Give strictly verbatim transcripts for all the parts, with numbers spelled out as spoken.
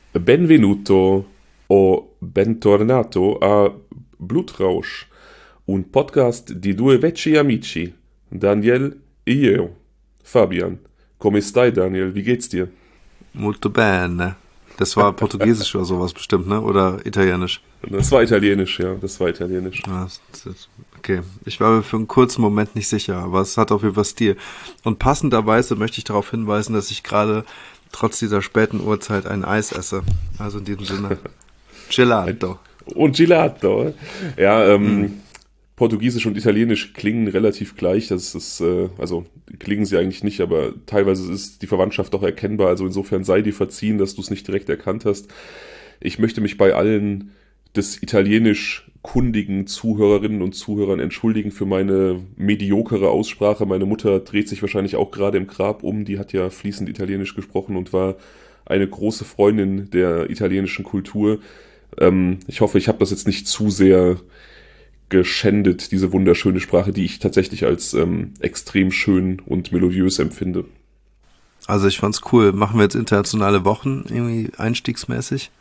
Benvenuto o bentornato a Blutrausch, un podcast di due vecchi amici, Daniel e io. Fabian, come stai, Daniel? Wie geht's dir? Molto bene. Das war Portugiesisch oder sowas bestimmt, ne? Oder Italienisch? Das war italienisch, ja, das war italienisch. Ja, das ist- okay. Ich war mir für einen kurzen Moment nicht sicher, aber es hat auf jeden Fall Stil. Und passenderweise möchte ich darauf hinweisen, dass ich gerade trotz dieser späten Uhrzeit ein Eis esse. Also in diesem Sinne. Gelato. Und Gelato. Ja, ähm, Portugiesisch und Italienisch klingen relativ gleich. Das ist, äh, also klingen sie eigentlich nicht, aber teilweise ist die Verwandtschaft doch erkennbar. Also insofern sei dir verziehen, dass du es nicht direkt erkannt hast. Ich möchte mich bei allen des italienisch kundigen Zuhörerinnen und Zuhörern entschuldigen für meine mediokere Aussprache. Meine Mutter dreht sich wahrscheinlich auch gerade im Grab um. Die hat ja fließend Italienisch gesprochen und war eine große Freundin der italienischen Kultur. Ähm, ich hoffe, ich habe das jetzt nicht zu sehr geschändet, diese wunderschöne Sprache, die ich tatsächlich als ähm, extrem schön und melodiös empfinde. Also ich fand's cool. Machen wir jetzt internationale Wochen irgendwie einstiegsmäßig?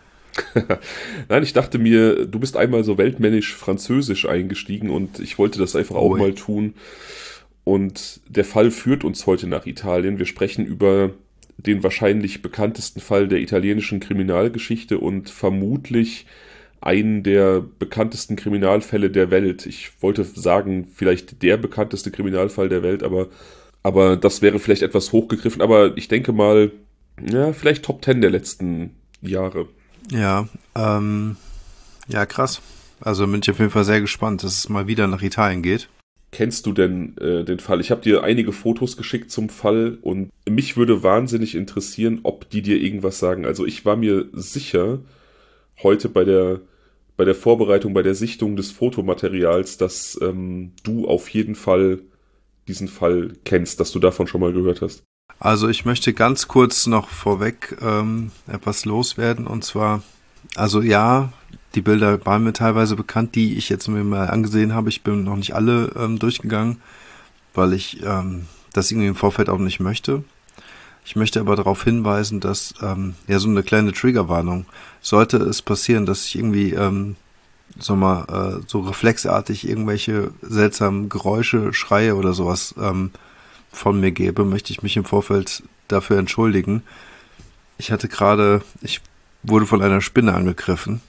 Nein, ich dachte mir, du bist einmal so weltmännisch französisch eingestiegen und ich wollte das einfach auch Ui. mal tun. Und der Fall führt uns heute nach Italien. Wir sprechen über den wahrscheinlich bekanntesten Fall der italienischen Kriminalgeschichte und vermutlich einen der bekanntesten Kriminalfälle der Welt. Ich wollte sagen, vielleicht der bekannteste Kriminalfall der Welt, aber, aber das wäre vielleicht etwas hochgegriffen. Aber ich denke mal, ja, vielleicht Top Ten der letzten Jahre. Ja, ähm, ja, krass. Also bin ich auf jeden Fall sehr gespannt, dass es mal wieder nach Italien geht. Kennst du denn äh, den Fall? Ich habe dir einige Fotos geschickt zum Fall und mich würde wahnsinnig interessieren, ob die dir irgendwas sagen. Also ich war mir sicher heute bei der, bei der Vorbereitung, bei der Sichtung des Fotomaterials, dass ähm, du auf jeden Fall diesen Fall kennst, dass du davon schon mal gehört hast. Also ich möchte ganz kurz noch vorweg ähm, etwas loswerden und zwar, also ja, die Bilder waren mir teilweise bekannt, die ich jetzt mir mal angesehen habe. Ich bin noch nicht alle ähm, durchgegangen, weil ich ähm, das irgendwie im Vorfeld auch nicht möchte. Ich möchte aber darauf hinweisen, dass, ähm, ja, so eine kleine Triggerwarnung, sollte es passieren, dass ich irgendwie, ähm, sag mal, äh, so reflexartig irgendwelche seltsamen Geräusche, Schreie oder sowas ähm, von mir gebe, möchte ich mich im Vorfeld dafür entschuldigen. Ich hatte gerade, ich wurde von einer Spinne angegriffen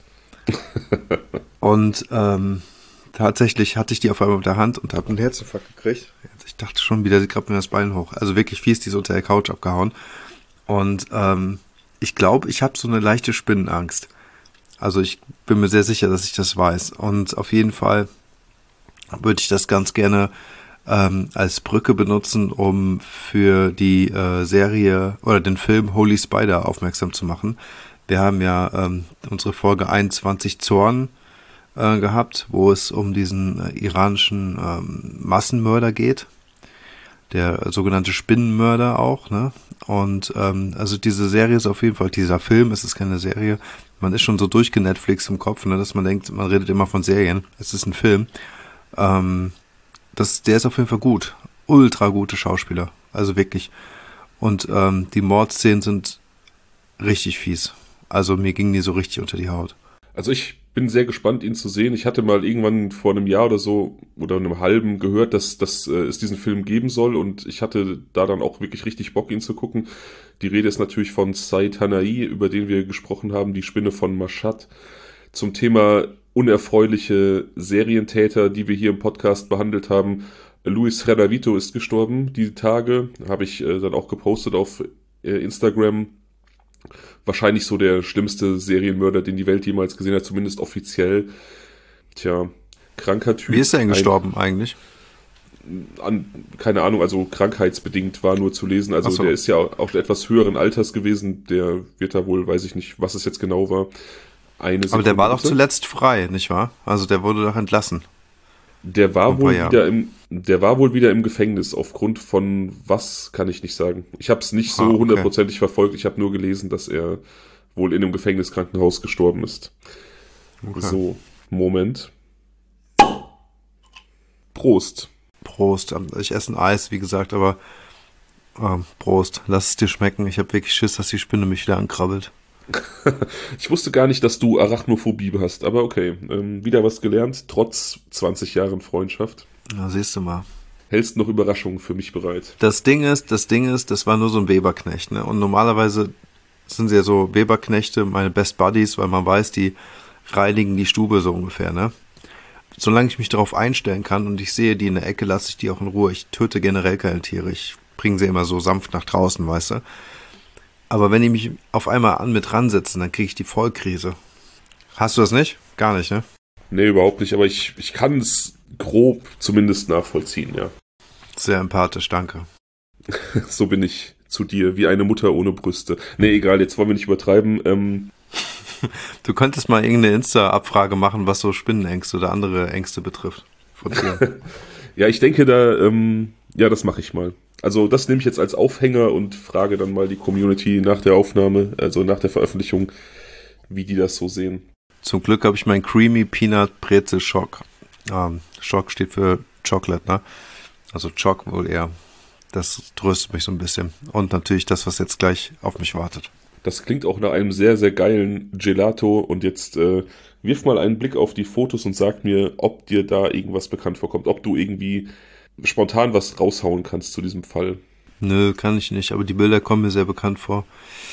und ähm, tatsächlich hatte ich die auf einmal mit der Hand und habe einen Herzinfarkt gekriegt. Ich dachte schon wieder, sie grabt mir das Bein hoch. Also wirklich fies, die ist unter der Couch abgehauen. Und ähm, ich glaube, ich habe so eine leichte Spinnenangst. Also ich bin mir sehr sicher, dass ich das weiß. Und auf jeden Fall würde ich das ganz gerne ähm, als Brücke benutzen, um für die äh, Serie oder den Film Holy Spider aufmerksam zu machen. Wir haben ja ähm, unsere Folge einundzwanzig Zorn äh, gehabt, wo es um diesen äh, iranischen ähm, Massenmörder geht. Der sogenannte Spinnenmörder auch, ne? Und ähm, also diese Serie ist auf jeden Fall, dieser Film, es ist keine Serie, man ist schon so durchgenetflixt im Kopf, ne, dass man denkt, man redet immer von Serien, es ist ein Film. Ähm, das, der ist auf jeden Fall gut. Ultra gute Schauspieler, also wirklich. Und ähm, die Mordszenen sind richtig fies. Also mir gingen die so richtig unter die Haut. Also ich bin sehr gespannt, ihn zu sehen. Ich hatte mal irgendwann vor einem Jahr oder so oder einem halben gehört, dass, dass äh, es diesen Film geben soll und ich hatte da dann auch wirklich richtig Bock, ihn zu gucken. Die Rede ist natürlich von Said Hanai, über den wir gesprochen haben, die Spinne von Mashhad. Zum Thema unerfreuliche Serientäter, die wir hier im Podcast behandelt haben. Luis Ferravito ist gestorben, die Tage. Habe ich äh, dann auch gepostet auf äh, Instagram. Wahrscheinlich so der schlimmste Serienmörder, den die Welt jemals gesehen hat, zumindest offiziell. Tja, kranker Typ. Wie ist er denn Ein- gestorben eigentlich? An, keine Ahnung, also krankheitsbedingt war nur zu lesen. Also Ach so. der ist ja auch etwas höheren Alters gewesen. Der wird da wohl, weiß ich nicht, was es jetzt genau war. Eine Aber der war doch bitte. zuletzt frei, nicht wahr? Also der wurde doch entlassen. Der Vor war ein paar wohl Jahren. wieder im, der war wohl wieder im Gefängnis. Aufgrund von was, kann ich nicht sagen. Ich habe es nicht so Ah, okay. hundertprozentig verfolgt. Ich habe nur gelesen, dass er wohl in einem Gefängniskrankenhaus gestorben ist. Okay. So, Moment. Prost. Prost. Ich esse ein Eis, wie gesagt, aber ähm, Prost. Lass es dir schmecken. Ich habe wirklich Schiss, dass die Spinne mich wieder ankrabbelt. Ich wusste gar nicht, dass du Arachnophobie hast, aber okay. Ähm, wieder was gelernt, trotz zwanzig Jahren Freundschaft. Na, siehst du mal. Hältst noch Überraschungen für mich bereit? Das Ding ist, das Ding ist, das war nur so ein Weberknecht, ne? Und normalerweise sind sie ja so Weberknechte, meine Best Buddies, weil man weiß, die reinigen die Stube so ungefähr, ne? Solange ich mich darauf einstellen kann und ich sehe die in der Ecke, lasse ich die auch in Ruhe. Ich töte generell keine Tiere. Ich bringe sie immer so sanft nach draußen, weißt du? Aber wenn die mich auf einmal an mit ransetzen, dann kriege ich die Vollkrise. Hast du das nicht? Gar nicht, ne? Nee, überhaupt nicht, aber ich, ich kann es grob zumindest nachvollziehen, ja. Sehr empathisch, danke. So bin ich zu dir, wie eine Mutter ohne Brüste. Nee, egal, jetzt wollen wir nicht übertreiben. Ähm, Du könntest mal irgendeine Insta-Abfrage machen, was so Spinnenängste oder andere Ängste betrifft. Von Tieren. ja, ich denke da, ähm, ja, das mache ich mal. Also das nehme ich jetzt als Aufhänger und frage dann mal die Community nach der Aufnahme, also nach der Veröffentlichung, wie die das so sehen. Zum Glück habe ich meinen Creamy Peanut Brezel Schock. Ähm, Schock steht für Chocolate, ne? Also Choc wohl eher. Das tröstet mich so ein bisschen. Und natürlich das, was jetzt gleich auf mich wartet. Das klingt auch nach einem sehr, sehr geilen Gelato. Und jetzt äh, wirf mal einen Blick auf die Fotos und sag mir, ob dir da irgendwas bekannt vorkommt. Ob du irgendwie spontan was raushauen kannst zu diesem Fall. Nö, kann ich nicht. Aber die Bilder kommen mir sehr bekannt vor.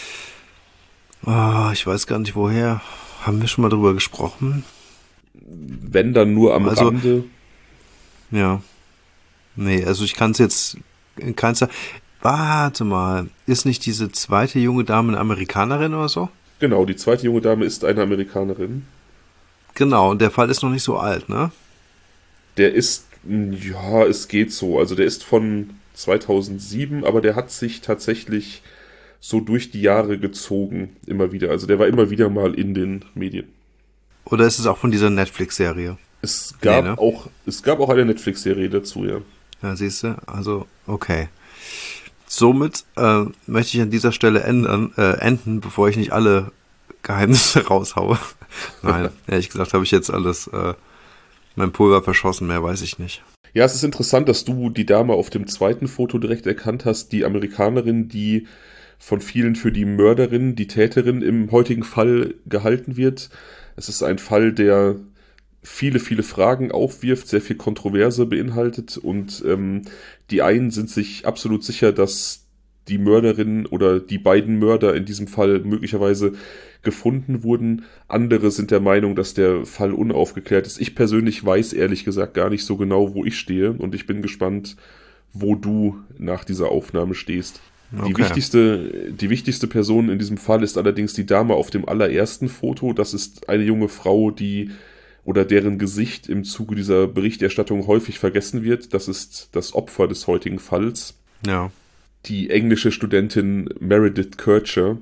Oh, ich weiß gar nicht woher. Haben wir schon mal drüber gesprochen? Wenn dann nur am also, Rande. Ja. Nee, also ich kann es jetzt in keinster... Warte mal, ist nicht diese zweite junge Dame eine Amerikanerin oder so? Genau, die zweite junge Dame ist eine Amerikanerin. Genau, und der Fall ist noch nicht so alt, ne? Der ist, ja, es geht so. Also der ist von zweitausendsieben, aber der hat sich tatsächlich so durch die Jahre gezogen, immer wieder. Also der war immer wieder mal in den Medien. Oder ist es auch von dieser Netflix-Serie? Es gab nee, ne? auch, es gab auch eine Netflix-Serie dazu, ja. Ja, siehst du, also, okay. Somit äh, möchte ich an dieser Stelle ändern, äh, enden, bevor ich nicht alle Geheimnisse raushaue. Nein, ehrlich gesagt habe ich jetzt alles, äh, mein Pulver verschossen, mehr weiß ich nicht. Ja, es ist interessant, dass du die Dame auf dem zweiten Foto direkt erkannt hast, die Amerikanerin, die von vielen für die Mörderin, die Täterin im heutigen Fall gehalten wird. Es ist ein Fall, der viele, viele Fragen aufwirft, sehr viel Kontroverse beinhaltet und ähm, die einen sind sich absolut sicher, dass die Mörderin oder die beiden Mörder in diesem Fall möglicherweise gefunden wurden. Andere sind der Meinung, dass der Fall unaufgeklärt ist. Ich persönlich weiß ehrlich gesagt gar nicht so genau, wo ich stehe und ich bin gespannt, wo du nach dieser Aufnahme stehst. Okay. Die wichtigste, die wichtigste Person in diesem Fall ist allerdings die Dame auf dem allerersten Foto. Das ist eine junge Frau, die oder deren Gesicht im Zuge dieser Berichterstattung häufig vergessen wird. Das ist das Opfer des heutigen Falls. Ja. Die englische Studentin Meredith Kercher,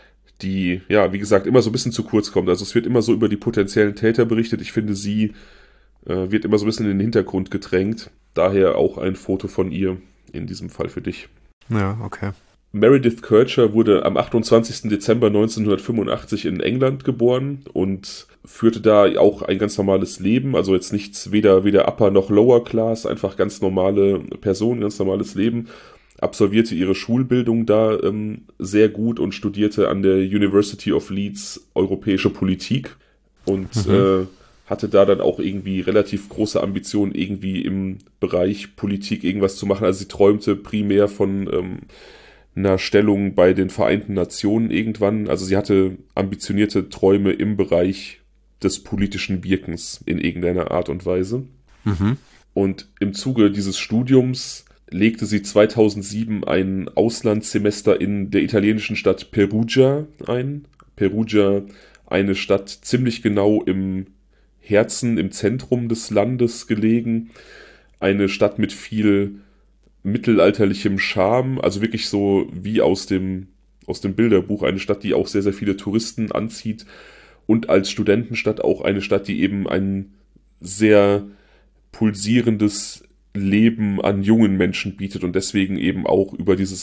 die, ja, wie gesagt, immer so ein bisschen zu kurz kommt. Also es wird immer so über die potenziellen Täter berichtet. Ich finde, sie äh, wird immer so ein bisschen in den Hintergrund gedrängt. Daher auch ein Foto von ihr in diesem Fall für dich. Ja, okay. Meredith Kercher wurde am achtundzwanzigsten Dezember neunzehnhundertfünfundachtzig in England geboren und führte da auch ein ganz normales Leben, also jetzt nichts, weder, weder Upper noch Lower Class, einfach ganz normale Person, ganz normales Leben, absolvierte ihre Schulbildung da ähm, sehr gut und studierte an der University of Leeds europäische Politik und mhm. äh, hatte da dann auch irgendwie relativ große Ambitionen, irgendwie im Bereich Politik irgendwas zu machen. Also sie träumte primär von ähm, einer Stellung bei den Vereinten Nationen irgendwann. Also sie hatte ambitionierte Träume im Bereich des politischen Wirkens in irgendeiner Art und Weise. Mhm. Und im Zuge dieses Studiums legte sie zweitausendsieben ein Auslandssemester in der italienischen Stadt Perugia ein. Perugia, eine Stadt ziemlich genau im Herzen, im Zentrum des Landes gelegen. Eine Stadt mit viel mittelalterlichem Charme, also wirklich so wie aus dem, aus dem Bilderbuch, eine Stadt, die auch sehr, sehr viele Touristen anzieht und als Studentenstadt auch eine Stadt, die eben ein sehr pulsierendes Leben an jungen Menschen bietet und deswegen eben auch über dieses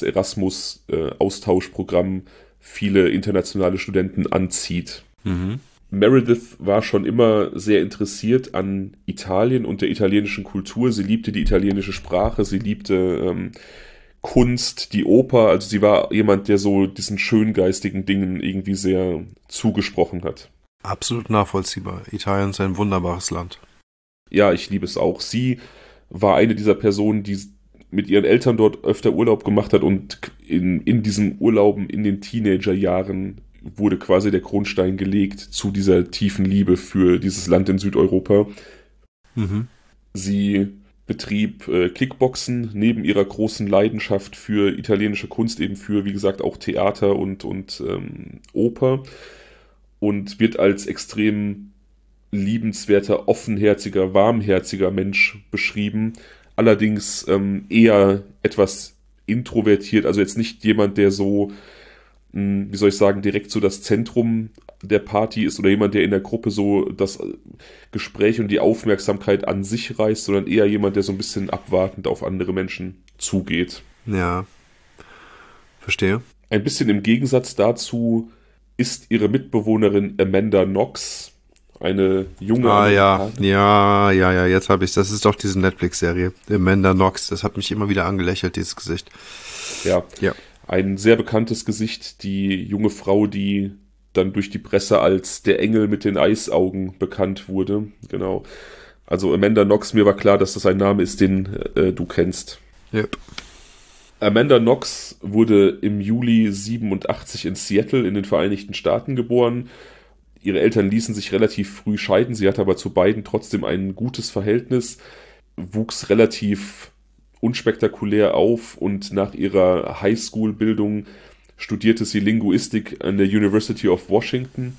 Erasmus-Austauschprogramm viele internationale Studenten anzieht. Mhm. Meredith war schon immer sehr interessiert an Italien und der italienischen Kultur. Sie liebte die italienische Sprache, sie liebte ähm, Kunst, die Oper. Also sie war jemand, der so diesen schöngeistigen Dingen irgendwie sehr zugesprochen hat. Absolut nachvollziehbar. Italien ist ein wunderbares Land. Ja, ich liebe es auch. Sie war eine dieser Personen, die mit ihren Eltern dort öfter Urlaub gemacht hat und in, in diesen Urlauben, in den Teenagerjahren wurde quasi der Grundstein gelegt zu dieser tiefen Liebe für dieses Land in Südeuropa. Mhm. Sie betrieb äh, Kickboxen neben ihrer großen Leidenschaft für italienische Kunst, eben für, wie gesagt, auch Theater und, und ähm, Oper und wird als extrem liebenswerter, offenherziger, warmherziger Mensch beschrieben. Allerdings ähm, eher etwas introvertiert, also jetzt nicht jemand, der so, mh, wie soll ich sagen, direkt so das Zentrum der Party ist oder jemand, der in der Gruppe so das Gespräch und die Aufmerksamkeit an sich reißt, sondern eher jemand, der so ein bisschen abwartend auf andere Menschen zugeht. Ja, verstehe. Ein bisschen im Gegensatz dazu ist ihre Mitbewohnerin Amanda Knox, eine junge Ah ja, Amerikanerin. ja, ja, ja, jetzt habe ich Das ist doch diese Netflix-Serie. Amanda Knox, das hat mich immer wieder angelächelt, dieses Gesicht. Ja, Ja. ein sehr bekanntes Gesicht, die junge Frau, die dann durch die Presse als der Engel mit den Eisaugen bekannt wurde. Genau. Also Amanda Knox, mir war klar, dass das ein Name ist, den äh, du kennst. Yep. Amanda Knox wurde im Juli siebenundachtzig in Seattle in den Vereinigten Staaten geboren. Ihre Eltern ließen sich relativ früh scheiden, sie hatte aber zu beiden trotzdem ein gutes Verhältnis, wuchs relativ unspektakulär auf und nach ihrer Highschool-Bildung studierte sie Linguistik an der University of Washington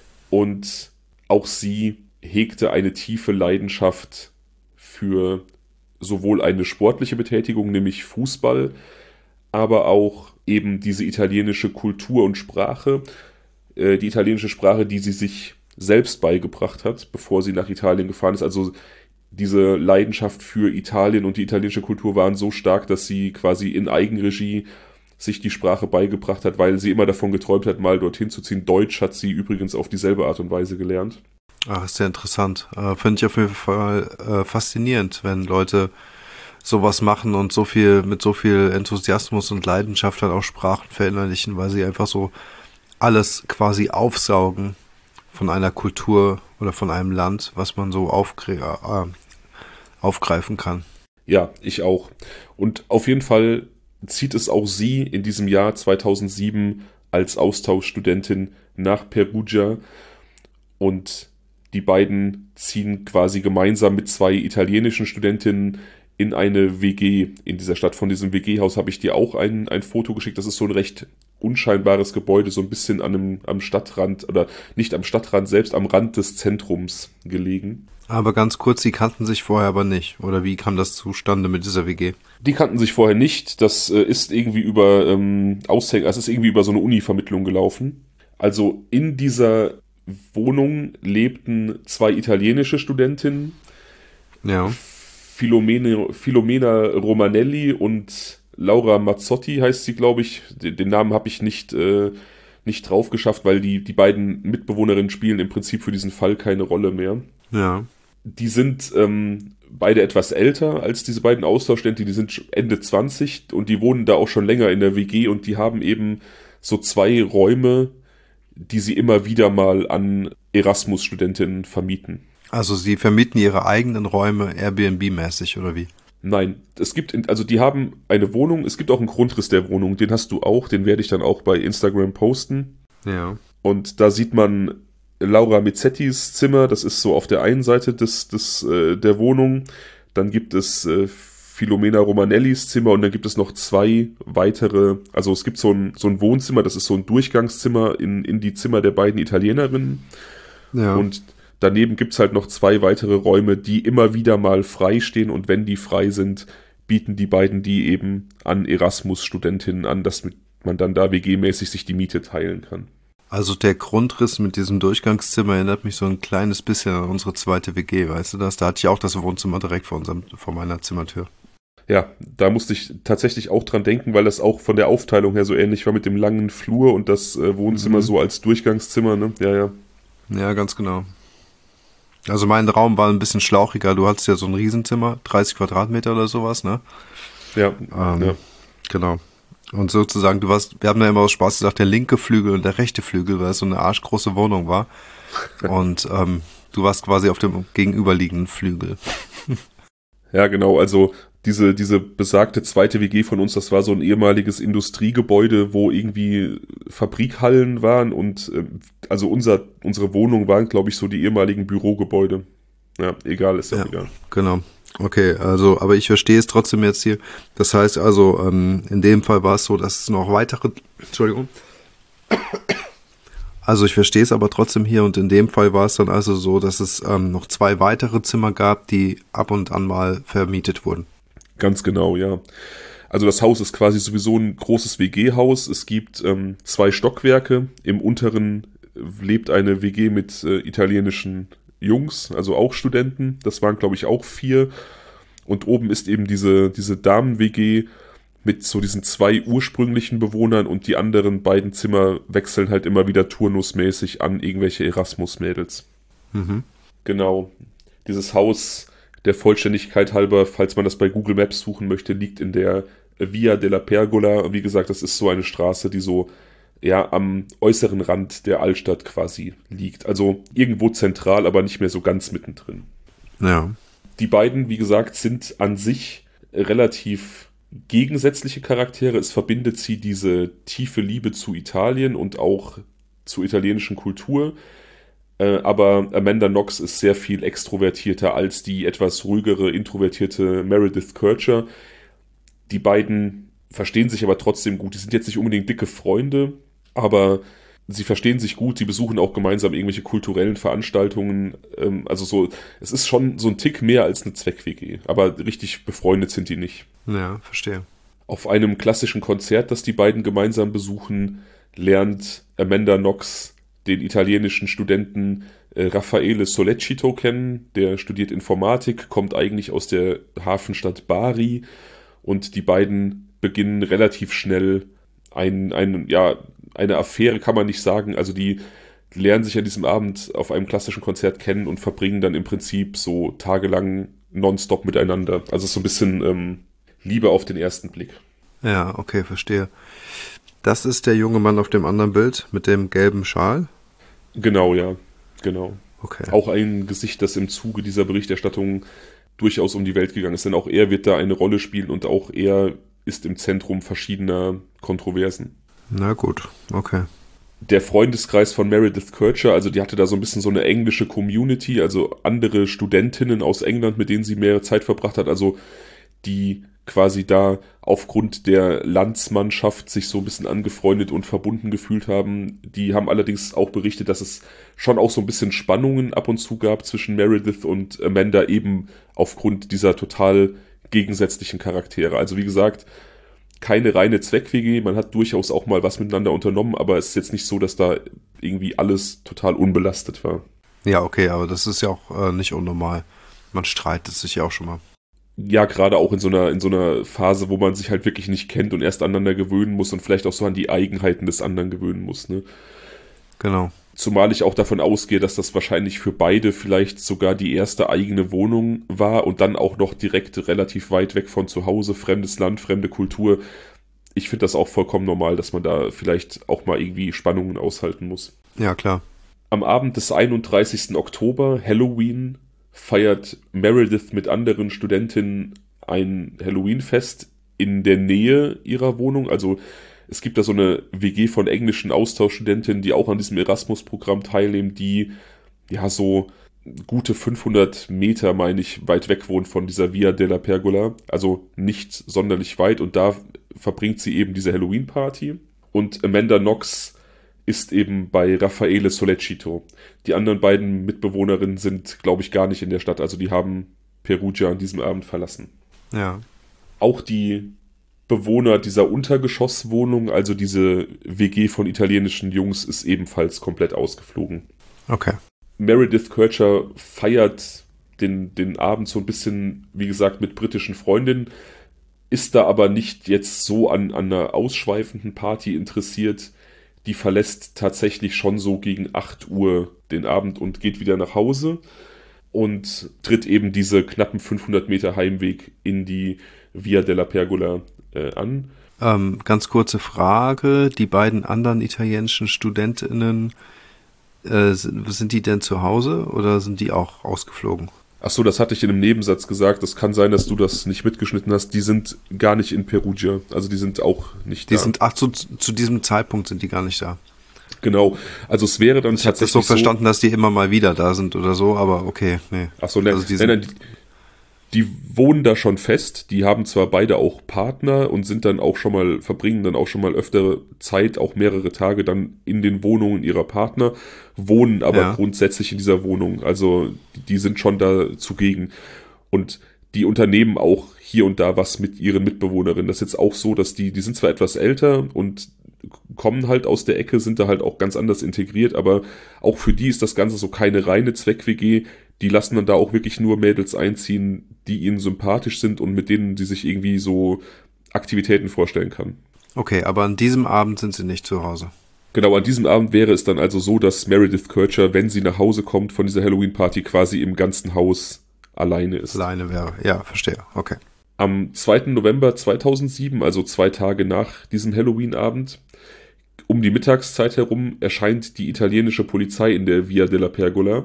und auch sie hegte eine tiefe Leidenschaft für sowohl eine sportliche Betätigung, nämlich Fußball, aber auch eben diese italienische Kultur und Sprache, äh, die italienische Sprache, die sie sich selbst beigebracht hat, bevor sie nach Italien gefahren ist. Also diese Leidenschaft für Italien und die italienische Kultur waren so stark, dass sie quasi in Eigenregie sich die Sprache beigebracht hat, weil sie immer davon geträumt hat, mal dorthin zu ziehen. Deutsch hat sie übrigens auf dieselbe Art und Weise gelernt. Ach, ist sehr interessant. Äh, Finde ich auf jeden Fall äh, faszinierend, wenn Leute sowas machen und so viel mit so viel Enthusiasmus und Leidenschaft halt auch Sprachen verinnerlichen, weil sie einfach so alles quasi aufsaugen von einer Kultur oder von einem Land, was man so aufgre- äh, aufgreifen kann. Ja, ich auch. Und auf jeden Fall zieht es auch sie in diesem Jahr zweitausendsieben als Austauschstudentin nach Perugia und die beiden ziehen quasi gemeinsam mit zwei italienischen Studentinnen in eine W G in dieser Stadt. Von diesem W G-Haus habe ich dir auch ein, ein Foto geschickt. Das ist so ein recht unscheinbares Gebäude, so ein bisschen an einem, am Stadtrand oder nicht am Stadtrand selbst, am Rand des Zentrums gelegen. Aber ganz kurz, sie kannten sich vorher aber nicht. Oder wie kam das zustande mit dieser W G? Die kannten sich vorher nicht. Das äh, ist irgendwie über ähm, Aushäng, also es ist irgendwie über so eine Uni-Vermittlung gelaufen. Also in dieser Wohnung lebten zwei italienische Studentinnen, Ja. Filomene, Filomena Romanelli und Laura Mazzotti heißt sie, glaube ich. Den, den Namen habe ich nicht, äh, nicht drauf geschafft, weil die, die beiden Mitbewohnerinnen spielen im Prinzip für diesen Fall keine Rolle mehr. Ja. Die sind ähm, beide etwas älter als diese beiden Austauschstudenten, die sind Ende zwanzig und die wohnen da auch schon länger in der W G und die haben eben so zwei Räume, die sie immer wieder mal an Erasmus-Studentinnen vermieten. Also sie vermieten ihre eigenen Räume Airbnb-mäßig, oder wie? Nein, es gibt, in, also die haben eine Wohnung, es gibt auch einen Grundriss der Wohnung, den hast du auch, den werde ich dann auch bei Instagram posten. Ja. Und da sieht man Laura Mizzettis Zimmer, das ist so auf der einen Seite des, des, äh, der Wohnung. Dann gibt es äh, Filomena Romanellis Zimmer und dann gibt es noch zwei weitere, also es gibt so ein, so ein Wohnzimmer, das ist so ein Durchgangszimmer in, in die Zimmer der beiden Italienerinnen. Ja. Und daneben gibt es halt noch zwei weitere Räume, die immer wieder mal frei stehen und wenn die frei sind, bieten die beiden die eben an Erasmus-Studentinnen an, dass man dann da W G-mäßig sich die Miete teilen kann. Also der Grundriss mit diesem Durchgangszimmer erinnert mich so ein kleines bisschen an unsere zweite W G, weißt du das? Da hatte ich auch das Wohnzimmer direkt vor, unserem, vor meiner Zimmertür. Ja, da musste ich tatsächlich auch dran denken, weil das auch von der Aufteilung her so ähnlich war mit dem langen Flur und das äh, Wohnzimmer Mhm. so als Durchgangszimmer, ne? Ja, ja. Ja, ganz genau. Also mein Raum war ein bisschen schlauchiger. Du hattest ja so ein Riesenzimmer, dreißig Quadratmeter oder sowas, ne? Ja, Ähm, ja. Genau. Und sozusagen, du warst, wir haben da immer aus Spaß gesagt, der linke Flügel und der rechte Flügel, weil es so eine arschgroße Wohnung war. Und ähm, du warst quasi auf dem gegenüberliegenden Flügel. Ja, genau, also diese, diese besagte zweite W G von uns, das war so ein ehemaliges Industriegebäude, wo irgendwie Fabrikhallen waren und äh, also unser, unsere Wohnung waren, glaube ich, so die ehemaligen Bürogebäude. Ja, egal, ist ja Ja, auch egal. genau. Okay, also, aber ich verstehe es trotzdem jetzt hier. Das heißt also, ähm, in dem Fall war es so, dass es noch weitere, Entschuldigung. Also ich verstehe es aber trotzdem hier und in dem Fall war es dann also so, dass es ähm, noch zwei weitere Zimmer gab, die ab und an mal vermietet wurden. Ganz genau, ja. Also das Haus ist quasi sowieso ein großes W G-Haus. Es gibt ähm, zwei Stockwerke. Im unteren lebt eine W G mit äh, italienischen Jungs, also auch Studenten. Das waren, glaube ich, auch vier. Und oben ist eben diese, diese Damen-W G mit so diesen zwei ursprünglichen Bewohnern und die anderen beiden Zimmer wechseln halt immer wieder turnusmäßig an irgendwelche Erasmus-Mädels. Mhm. Genau. Dieses Haus, der Vollständigkeit halber, falls man das bei Google Maps suchen möchte, liegt in der Via della Pergola. Wie gesagt, das ist so eine Straße, die so ja am äußeren Rand der Altstadt quasi liegt. Also irgendwo zentral, aber nicht mehr so ganz mittendrin. Ja. Die beiden, wie gesagt, sind an sich relativ gegensätzliche Charaktere. Es verbindet sie diese tiefe Liebe zu Italien und auch zur italienischen Kultur. Äh, aber Amanda Knox ist sehr viel extrovertierter als die etwas ruhigere, introvertierte Meredith Kercher. Die beiden verstehen sich aber trotzdem gut. Die sind jetzt nicht unbedingt dicke Freunde, aber sie verstehen sich gut. Die besuchen auch gemeinsam irgendwelche kulturellen Veranstaltungen. Ähm, also so, es ist schon so ein Tick mehr als eine Zweck-W G. Aber richtig befreundet sind die nicht. Ja, verstehe. Auf einem klassischen Konzert, das die beiden gemeinsam besuchen, lernt Amanda Knox den italienischen Studenten äh, Raffaele Sollecito kennen. Der studiert Informatik, kommt eigentlich aus der Hafenstadt Bari und die beiden beginnen relativ schnell ein, ein, ja, eine Affäre, kann man nicht sagen. Also die lernen sich an diesem Abend auf einem klassischen Konzert kennen und verbringen dann im Prinzip so tagelang nonstop miteinander. Also es ist so ein bisschen ähm, Liebe auf den ersten Blick. Ja, okay, verstehe. Das ist der junge Mann auf dem anderen Bild mit dem gelben Schal? Genau, ja, genau. Okay. Auch ein Gesicht, das im Zuge dieser Berichterstattung durchaus um die Welt gegangen ist, denn auch er wird da eine Rolle spielen und auch er ist im Zentrum verschiedener Kontroversen. Na gut, okay. Der Freundeskreis von Meredith Kercher, also die hatte da so ein bisschen so eine englische Community, also andere Studentinnen aus England, mit denen sie mehr Zeit verbracht hat, also die quasi da aufgrund der Landsmannschaft sich so ein bisschen angefreundet und verbunden gefühlt haben. Die haben allerdings auch berichtet, dass es schon auch so ein bisschen Spannungen ab und zu gab zwischen Meredith und Amanda, eben aufgrund dieser total gegensätzlichen Charaktere. Also wie gesagt, keine reine Zweck-W G, man hat durchaus auch mal was miteinander unternommen, aber es ist jetzt nicht so, dass da irgendwie alles total unbelastet war. Ja, okay, aber das ist ja auch äh, nicht unnormal. Man streitet sich ja auch schon mal. Ja, gerade auch in so einer, in so einer Phase, wo man sich halt wirklich nicht kennt und erst aneinander gewöhnen muss und vielleicht auch so an die Eigenheiten des anderen gewöhnen muss, ne? Genau. Zumal ich auch davon ausgehe, dass das wahrscheinlich für beide vielleicht sogar die erste eigene Wohnung war und dann auch noch direkt relativ weit weg von zu Hause, fremdes Land, fremde Kultur. Ich finde das auch vollkommen normal, dass man da vielleicht auch mal irgendwie Spannungen aushalten muss. Ja, klar. Am Abend des einunddreißigsten Oktober, Halloween, feiert Meredith mit anderen Studentinnen ein Halloween-Fest in der Nähe ihrer Wohnung. Also es gibt da so eine W G von englischen Austauschstudentinnen, die auch an diesem Erasmus-Programm teilnehmen, die ja so gute fünfhundert Meter, meine ich, weit weg wohnt von dieser Via della Pergola. Also nicht sonderlich weit und da verbringt sie eben diese Halloween-Party. Und Amanda Knox ist eben bei Raffaele Sollecito. Die anderen beiden Mitbewohnerinnen sind, glaube ich, gar nicht in der Stadt. Also die haben Perugia an diesem Abend verlassen. Ja. Auch die Bewohner dieser Untergeschosswohnung, also diese W G von italienischen Jungs, ist ebenfalls komplett ausgeflogen. Okay. Meredith Kercher feiert den, den Abend so ein bisschen, wie gesagt, mit britischen Freundinnen, ist da aber nicht jetzt so an, an einer ausschweifenden Party interessiert. Die verlässt tatsächlich schon so gegen acht Uhr den Abend und geht wieder nach Hause und tritt eben diese knappen fünfhundert Meter Heimweg in die Via della Pergola äh, an. Ähm, ganz kurze Frage, die beiden anderen italienischen StudentInnen, äh, sind, sind die denn zu Hause oder sind die auch ausgeflogen? Ach so, das hatte ich in einem Nebensatz gesagt. Das kann sein, dass du das nicht mitgeschnitten hast. Die sind gar nicht in Perugia. Also die sind auch nicht Die da. sind, ach, zu, zu diesem Zeitpunkt sind die gar nicht da. Genau. Also es wäre dann Ich habe das tatsächlich so verstanden, dass die immer mal wieder da sind oder so, aber okay, nee. Ach so, ne, Also die nein, nein, sind, die, die wohnen da schon fest. Die haben zwar beide auch Partner und sind dann auch schon mal, verbringen dann auch schon mal öftere Zeit, auch mehrere Tage dann in den Wohnungen ihrer Partner, wohnen aber Ja. grundsätzlich in dieser Wohnung. Also die sind schon da zugegen. Und die unternehmen auch hier und da was mit ihren Mitbewohnerinnen. Das ist jetzt auch so, dass die, die sind zwar etwas älter und kommen halt aus der Ecke, sind da halt auch ganz anders integriert, aber auch für die ist das Ganze so keine reine Zweck-W G. Die lassen dann da auch wirklich nur Mädels einziehen, die ihnen sympathisch sind und mit denen sie sich irgendwie so Aktivitäten vorstellen kann. okay, aber an diesem Abend sind sie nicht zu Hause. Genau, an diesem Abend wäre es dann also so, dass Meredith Kircher, wenn sie nach Hause kommt von dieser Halloween-Party, quasi im ganzen Haus alleine ist. Alleine wäre, ja, verstehe, okay. Am zweiten November zweitausendsieben, also zwei Tage nach diesem Halloween-Abend, um die Mittagszeit herum, erscheint die italienische Polizei in der Via della Pergola.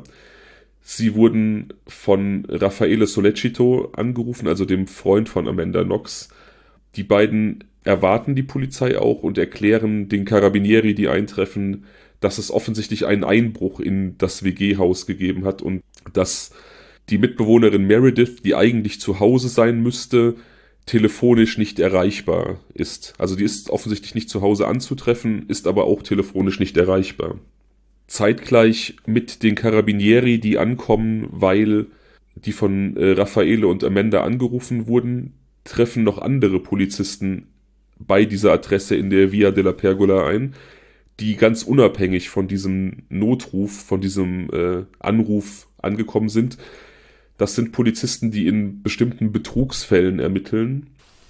Sie wurden von Raffaele Sollecito angerufen, also dem Freund von Amanda Knox. Die beiden erwarten die Polizei auch und erklären den Carabinieri, die eintreffen, dass es offensichtlich einen Einbruch in das W G-Haus gegeben hat und dass die Mitbewohnerin Meredith, die eigentlich zu Hause sein müsste, telefonisch nicht erreichbar ist. Also die ist offensichtlich nicht zu Hause anzutreffen, ist aber auch telefonisch nicht erreichbar. Zeitgleich mit den Carabinieri, die ankommen, weil die von äh, Raffaele und Amanda angerufen wurden, treffen noch andere Polizisten bei dieser Adresse in der Via della Pergola ein, die ganz unabhängig von diesem Notruf, von diesem äh, Anruf angekommen sind. Das sind Polizisten, die in bestimmten Betrugsfällen ermitteln.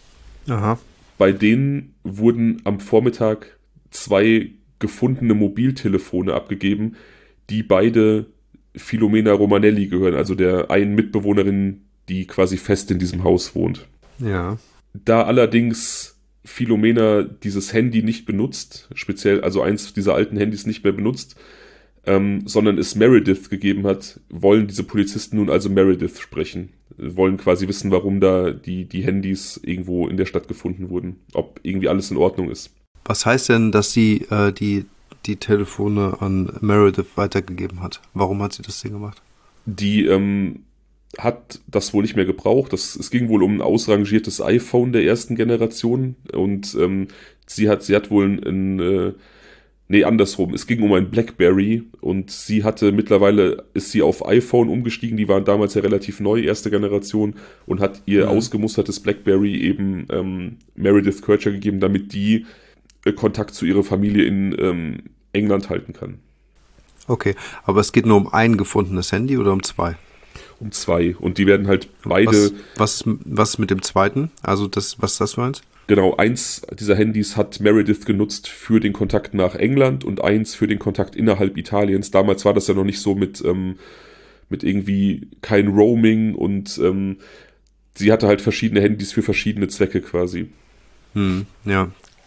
Aha. Bei denen wurden am Vormittag zwei gefundene Mobiltelefone abgegeben, die beide Filomena Romanelli gehören, also der einen Mitbewohnerin, die quasi fest in diesem Haus wohnt. Ja. Da allerdings Filomena dieses Handy nicht benutzt, speziell also eins dieser alten Handys nicht mehr benutzt, ähm, sondern es Meredith gegeben hat, wollen diese Polizisten nun also Meredith sprechen. Wollen quasi wissen, warum da die, die Handys irgendwo in der Stadt gefunden wurden. Ob irgendwie alles in Ordnung ist. Was heißt denn, dass sie äh, die, die Telefone an Meredith weitergegeben hat? Warum hat sie das Ding gemacht? Die ähm, hat das wohl nicht mehr gebraucht. Das, es ging wohl um ein ausrangiertes iPhone der ersten Generation und ähm, sie hat sie hat wohl ein, ein äh, nee, andersrum. Es ging um ein BlackBerry und sie hatte mittlerweile, ist sie auf iPhone umgestiegen, die waren damals ja relativ neu, erste Generation, und hat ihr Mhm. ausgemustertes BlackBerry eben ähm, Meredith Kircher gegeben, damit die äh, Kontakt zu ihrer Familie in ähm, England halten kann. Okay, aber es geht nur um ein gefundenes Handy oder um zwei? Um zwei. Und die werden halt beide, Was, was, ist- was ist mit dem zweiten? Also das, was ist das für eins? genau, eins dieser Handys hat Meredith genutzt für den Kontakt nach England und eins für den Kontakt innerhalb Italiens. Damals war das ja noch nicht so mit, ähm, mit irgendwie kein Roaming und ähm, sie hatte halt verschiedene Handys für verschiedene Zwecke quasi. Hm, ja.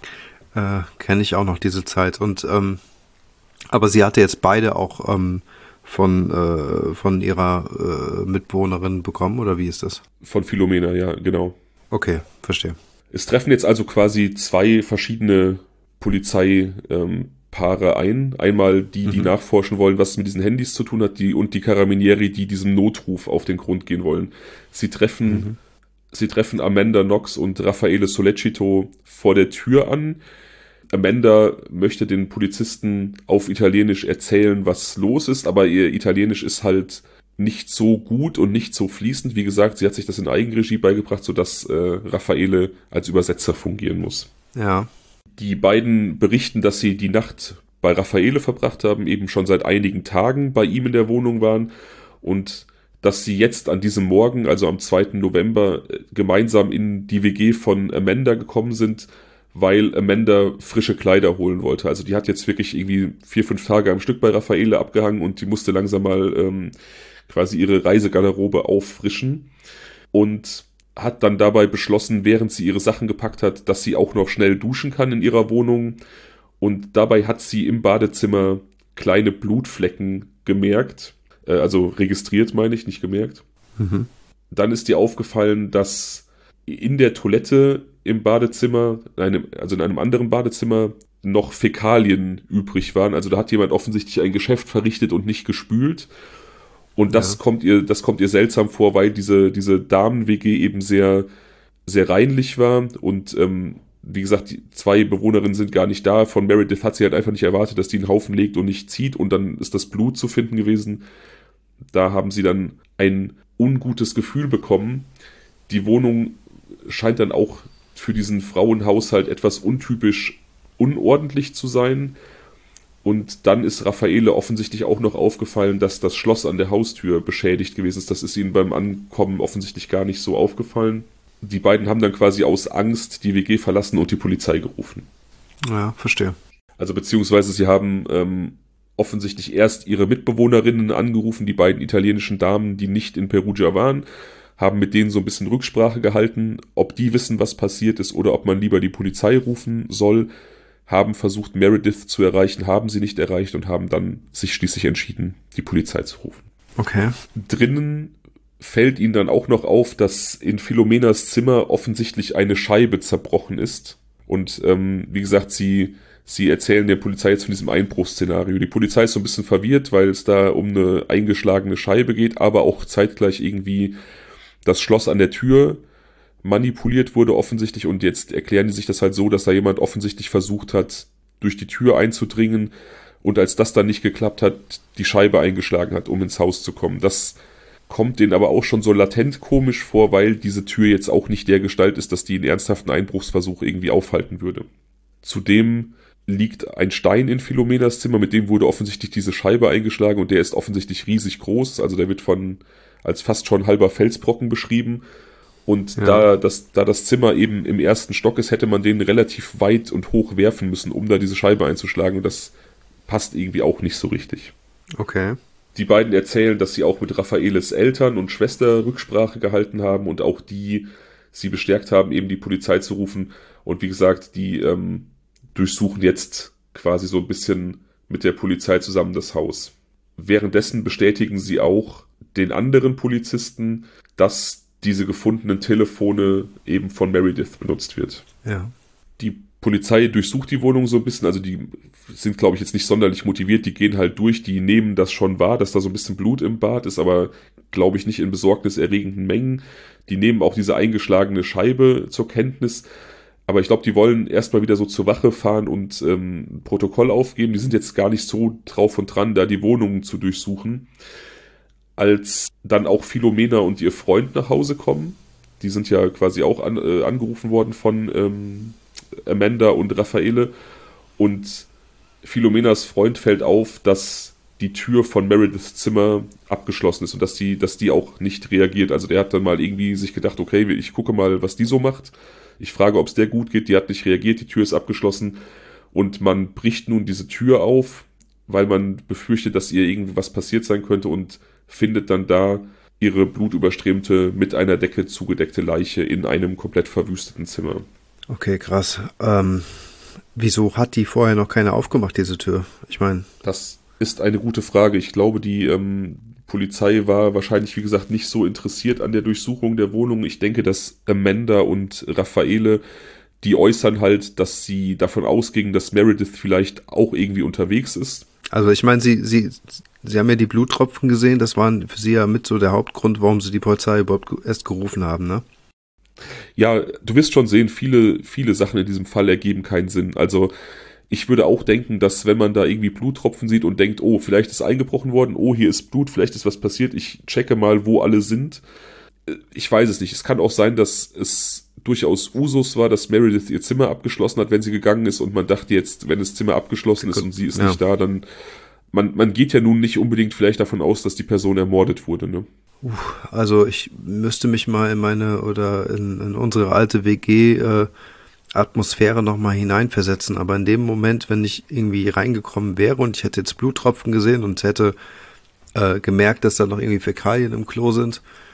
Äh, kenne ich auch noch diese Zeit. Und ähm, aber sie hatte jetzt beide auch ähm, von, äh, von ihrer äh, Mitbewohnerin bekommen, oder wie ist das? Von Philomena, ja, genau. Okay, verstehe. Es treffen jetzt also quasi zwei verschiedene Polizeipaare ein. Einmal die, die Mhm. nachforschen wollen, was es mit diesen Handys zu tun hat, die und die Carabinieri, die diesem Notruf auf den Grund gehen wollen. Sie treffen, Mhm. sie treffen Amanda Knox und Raffaele Sollecito vor der Tür an. Amanda möchte den Polizisten auf Italienisch erzählen, was los ist, aber ihr Italienisch ist halt nicht so gut und nicht so fließend. Wie gesagt, sie hat sich das in Eigenregie beigebracht, sodass äh, Raffaele als Übersetzer fungieren muss. Ja. Die beiden berichten, dass sie die Nacht bei Raffaele verbracht haben, eben schon seit einigen Tagen bei ihm in der Wohnung waren und dass sie jetzt an diesem Morgen, also am zweiten November, äh, gemeinsam in die W G von Amanda gekommen sind, weil Amanda frische Kleider holen wollte. Also die hat jetzt wirklich irgendwie vier, fünf Tage am Stück bei Raffaele abgehangen und die musste langsam mal ähm, quasi ihre Reisegarderobe auffrischen. Und hat dann dabei beschlossen, während sie ihre Sachen gepackt hat, dass sie auch noch schnell duschen kann in ihrer Wohnung. Und dabei hat sie im Badezimmer kleine Blutflecken gemerkt. Äh, also registriert, meine ich, nicht gemerkt. Mhm. Dann ist ihr aufgefallen, dass in der Toilette im Badezimmer, in einem, also in einem anderen Badezimmer, noch Fäkalien übrig waren. Also da hat jemand offensichtlich ein Geschäft verrichtet und nicht gespült. Und das ja. kommt ihr, das kommt ihr seltsam vor, weil diese, diese Damen-W G eben sehr, sehr reinlich war. Und ähm, wie gesagt, die zwei Bewohnerinnen sind gar nicht da. Von Meredith hat sie halt einfach nicht erwartet, dass die einen Haufen legt und nicht zieht. Und dann ist das Blut zu finden gewesen. Da haben sie dann ein ungutes Gefühl bekommen. Die Wohnung scheint dann auch für diesen Frauenhaushalt etwas untypisch unordentlich zu sein. Und dann ist Raffaele offensichtlich auch noch aufgefallen, dass das Schloss an der Haustür beschädigt gewesen ist. Das ist ihnen beim Ankommen offensichtlich gar nicht so aufgefallen. Die beiden haben dann quasi aus Angst die W G verlassen und die Polizei gerufen. Ja, verstehe. Also beziehungsweise sie haben ähm, offensichtlich erst ihre Mitbewohnerinnen angerufen, die beiden italienischen Damen, die nicht in Perugia waren, haben mit denen so ein bisschen Rücksprache gehalten, ob die wissen, was passiert ist oder ob man lieber die Polizei rufen soll, haben versucht, Meredith zu erreichen, haben sie nicht erreicht und haben dann sich schließlich entschieden, die Polizei zu rufen. Okay. Drinnen fällt ihnen dann auch noch auf, dass in Philomenas Zimmer offensichtlich eine Scheibe zerbrochen ist. Und ähm, wie gesagt, sie, sie erzählen der Polizei jetzt von diesem Einbruchsszenario. Die Polizei ist so ein bisschen verwirrt, weil es da um eine eingeschlagene Scheibe geht, aber auch zeitgleich irgendwie das Schloss an der Tür manipuliert wurde offensichtlich. Und jetzt erklären die sich das halt so, dass da jemand offensichtlich versucht hat, durch die Tür einzudringen und als das dann nicht geklappt hat, die Scheibe eingeschlagen hat, um ins Haus zu kommen. Das kommt denen aber auch schon so latent komisch vor, weil diese Tür jetzt auch nicht der Gestalt ist, dass die einen ernsthaften Einbruchsversuch irgendwie aufhalten würde. Zudem liegt ein Stein in Philomenas Zimmer, mit dem wurde offensichtlich diese Scheibe eingeschlagen und der ist offensichtlich riesig groß, also der wird von als fast schon halber Felsbrocken beschrieben. Und ja. da, das, da das Zimmer eben im ersten Stock ist, hätte man den relativ weit und hoch werfen müssen, um da diese Scheibe einzuschlagen. Und das passt irgendwie auch nicht so richtig. Okay. Die beiden erzählen, dass sie auch mit Raffaeles Eltern und Schwester Rücksprache gehalten haben und auch die sie bestärkt haben, eben die Polizei zu rufen. Und wie gesagt, die ähm, durchsuchen jetzt quasi so ein bisschen mit der Polizei zusammen das Haus. Währenddessen bestätigen sie auch den anderen Polizisten, dass diese gefundenen Telefone eben von Meredith benutzt wird. Ja. Die Polizei durchsucht die Wohnung so ein bisschen, also die sind, glaube ich, jetzt nicht sonderlich motiviert, die gehen halt durch, die nehmen das schon wahr, dass da so ein bisschen Blut im Bad ist, aber glaube ich nicht in besorgniserregenden Mengen. Die nehmen auch diese eingeschlagene Scheibe zur Kenntnis, aber ich glaube, die wollen erstmal wieder so zur Wache fahren und ähm, Protokoll aufgeben. Die sind jetzt gar nicht so drauf und dran, da die Wohnungen zu durchsuchen. Als dann auch Philomena und ihr Freund nach Hause kommen, die sind ja quasi auch an, äh, angerufen worden von ähm, Amanda und Raffaele, und Philomenas Freund fällt auf, dass die Tür von Merediths Zimmer abgeschlossen ist und dass die, dass die auch nicht reagiert. Also der hat dann mal irgendwie sich gedacht, okay, ich gucke mal, was die so macht. Ich frage, ob es der gut geht. Die hat nicht reagiert, die Tür ist abgeschlossen und man bricht nun diese Tür auf, weil man befürchtet, dass ihr irgendwas passiert sein könnte, und findet dann da ihre blutüberströmte, mit einer Decke zugedeckte Leiche in einem komplett verwüsteten Zimmer. Okay, krass. Ähm, wieso hat die vorher noch keine aufgemacht, diese Tür? Ich meine... Das ist eine gute Frage. Ich glaube, die ähm, Polizei war wahrscheinlich, wie gesagt, nicht so interessiert an der Durchsuchung der Wohnung. Ich denke, dass Amanda und Raffaele, die äußern halt, dass sie davon ausgingen, dass Meredith vielleicht auch irgendwie unterwegs ist. Also ich meine, sie, sie, sie haben ja die Bluttropfen gesehen, das war für sie ja mit so der Hauptgrund, warum sie die Polizei überhaupt erst gerufen haben, ne? Ja, du wirst schon sehen, viele, viele Sachen in diesem Fall ergeben keinen Sinn. Also ich würde auch denken, dass wenn man da irgendwie Bluttropfen sieht und denkt, oh, vielleicht ist eingebrochen worden, oh, hier ist Blut, vielleicht ist was passiert, ich checke mal, wo alle sind. Ich weiß es nicht. Es kann auch sein, dass es durchaus Usus war, dass Meredith ihr Zimmer abgeschlossen hat, wenn sie gegangen ist, und man dachte jetzt, wenn das Zimmer abgeschlossen ist und sie ist ja nicht da, dann man, man geht ja nun nicht unbedingt vielleicht davon aus, dass die Person ermordet wurde, ne? Also ich müsste mich mal in meine oder in, in unsere alte W G äh, Atmosphäre nochmal hineinversetzen, aber in dem Moment, wenn ich irgendwie reingekommen wäre und ich hätte jetzt Bluttropfen gesehen und hätte äh, gemerkt, dass da noch irgendwie Fäkalien im Klo sind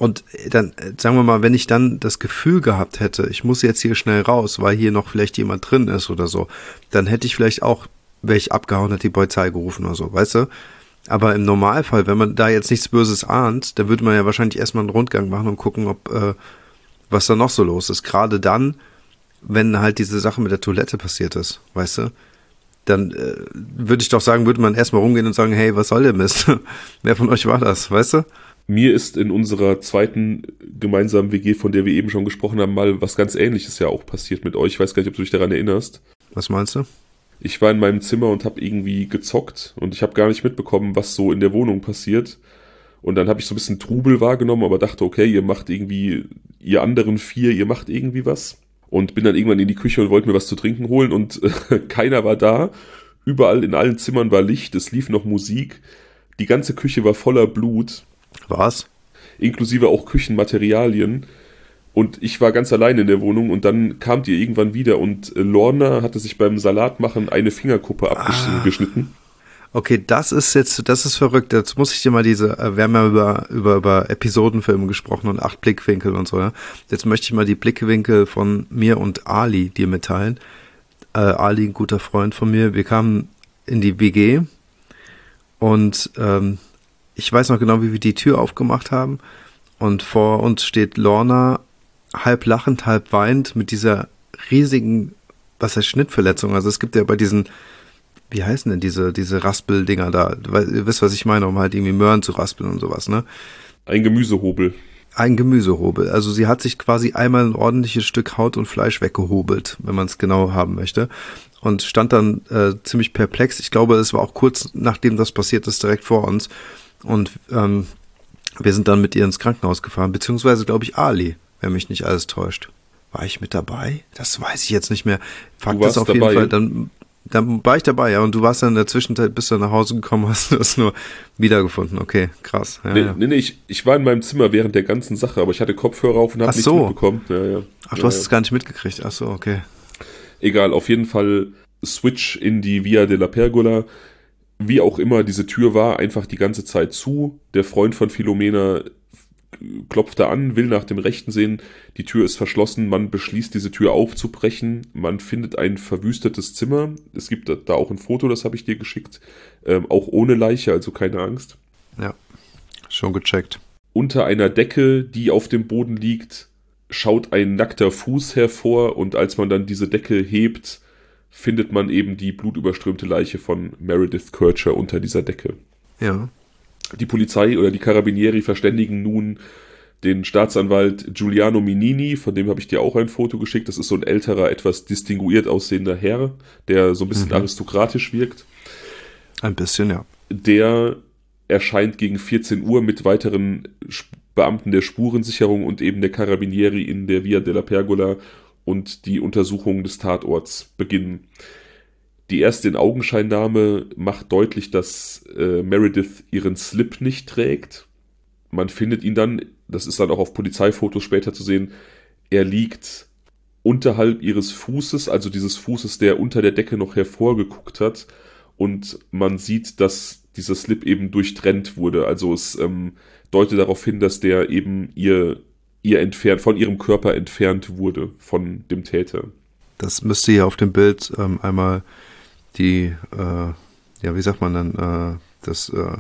Und dann, sagen wir mal, wenn ich dann das Gefühl gehabt hätte, ich muss jetzt hier schnell raus, weil hier noch vielleicht jemand drin ist oder so, dann hätte ich vielleicht auch, wäre ich abgehauen, hätte die Polizei gerufen oder so, weißt du? Aber im Normalfall, wenn man da jetzt nichts Böses ahnt, dann würde man ja wahrscheinlich erstmal einen Rundgang machen und gucken, ob äh, was da noch so los ist. Gerade dann, wenn halt diese Sache mit der Toilette passiert ist, weißt du? Dann äh, würde ich doch sagen, würde man erstmal rumgehen und sagen, hey, was soll der Mist? Wer von euch war das, weißt du? Mir ist in unserer zweiten gemeinsamen W G, von der wir eben schon gesprochen haben, mal was ganz Ähnliches ja auch passiert mit euch. Ich weiß gar nicht, ob du dich daran erinnerst. Was meinst du? Ich war in meinem Zimmer und habe irgendwie gezockt und ich habe gar nicht mitbekommen, was so in der Wohnung passiert. Und dann habe ich so ein bisschen Trubel wahrgenommen, aber dachte, okay, ihr macht irgendwie, ihr anderen vier, ihr macht irgendwie was. Und bin dann irgendwann in die Küche und wollte mir was zu trinken holen und äh, keiner war da. Überall in allen Zimmern war Licht, es lief noch Musik. Die ganze Küche war voller Blut. Was? Inklusive auch Küchenmaterialien. Und ich war ganz allein in der Wohnung und dann kamt ihr irgendwann wieder und Lorna hatte sich beim Salatmachen eine Fingerkuppe abgeschnitten. Okay, das ist jetzt, das ist verrückt. Jetzt muss ich dir mal diese, wir haben ja über, über, über Episodenfilme gesprochen und acht Blickwinkel und so, ja. Jetzt möchte ich mal die Blickwinkel von mir und Ali dir mitteilen. Äh, Ali, ein guter Freund von mir. Wir kamen in die W G und ähm, ich weiß noch genau, wie wir die Tür aufgemacht haben und vor uns steht Lorna, halb lachend, halb weinend mit dieser riesigen, was heißt Schnittverletzung? Also es gibt ja bei diesen, wie heißen denn diese, diese Raspeldinger da? Ihr wisst, was ich meine, um halt irgendwie Möhren zu raspeln und sowas, ne? Ein Gemüsehobel. Ein Gemüsehobel. Also sie hat sich quasi einmal ein ordentliches Stück Haut und Fleisch weggehobelt, wenn man es genau haben möchte. Und stand dann äh, ziemlich perplex. Ich glaube, es war auch kurz nachdem das passiert ist, direkt vor uns. Und ähm, wir sind dann mit ihr ins Krankenhaus gefahren, beziehungsweise, glaube ich, Ali, wenn mich nicht alles täuscht. War ich mit dabei? Das weiß ich jetzt nicht mehr. Fakt ist auf jeden Fall, dann, dann war ich dabei, ja, und du warst dann in der Zwischenzeit, bist du nach Hause gekommen, hast du das nur wiedergefunden. Okay, krass. Ja, nee, ja. nee, nee, ich, ich war in meinem Zimmer während der ganzen Sache, aber ich hatte Kopfhörer auf und habe nichts so. mitbekommen. Ja, ja. Ach, du ja, hast ja. es gar nicht mitgekriegt. Ach so, okay. Egal, auf jeden Fall Switch in die Via della Pergola. Wie auch immer, diese Tür war einfach die ganze Zeit zu. Der Freund von Philomena klopfte an, will nach dem Rechten sehen. Die Tür ist verschlossen. Man beschließt, diese Tür aufzubrechen. Man findet ein verwüstetes Zimmer. Es gibt da auch ein Foto, das habe ich dir geschickt. Ähm, auch ohne Leiche, also keine Angst. Ja, schon gecheckt. Unter einer Decke, die auf dem Boden liegt, schaut ein nackter Fuß hervor. Und als man dann diese Decke hebt, findet man eben die blutüberströmte Leiche von Meredith Kercher unter dieser Decke. Ja. Die Polizei oder die Carabinieri verständigen nun den Staatsanwalt Giuliano Minini, von dem habe ich dir auch ein Foto geschickt. Das ist so ein älterer, etwas distinguiert aussehender Herr, der so ein bisschen mhm. aristokratisch wirkt. Ein bisschen, ja. Der erscheint gegen vierzehn Uhr mit weiteren Beamten der Spurensicherung und eben der Carabinieri in der Via della Pergola und die Untersuchungen des Tatorts beginnen. Die erste In-Augenscheinnahme macht deutlich, dass äh, Meredith ihren Slip nicht trägt. Man findet ihn dann, das ist dann auch auf Polizeifotos später zu sehen, er liegt unterhalb ihres Fußes, also dieses Fußes, der unter der Decke noch hervorgeguckt hat. Und man sieht, dass dieser Slip eben durchtrennt wurde. Also es ähm, deutet darauf hin, dass der eben ihr, ihr entfernt, von ihrem Körper entfernt wurde, von dem Täter. Das müsste hier auf dem Bild ähm, einmal die, äh, ja, wie sagt man dann, äh, das, äh,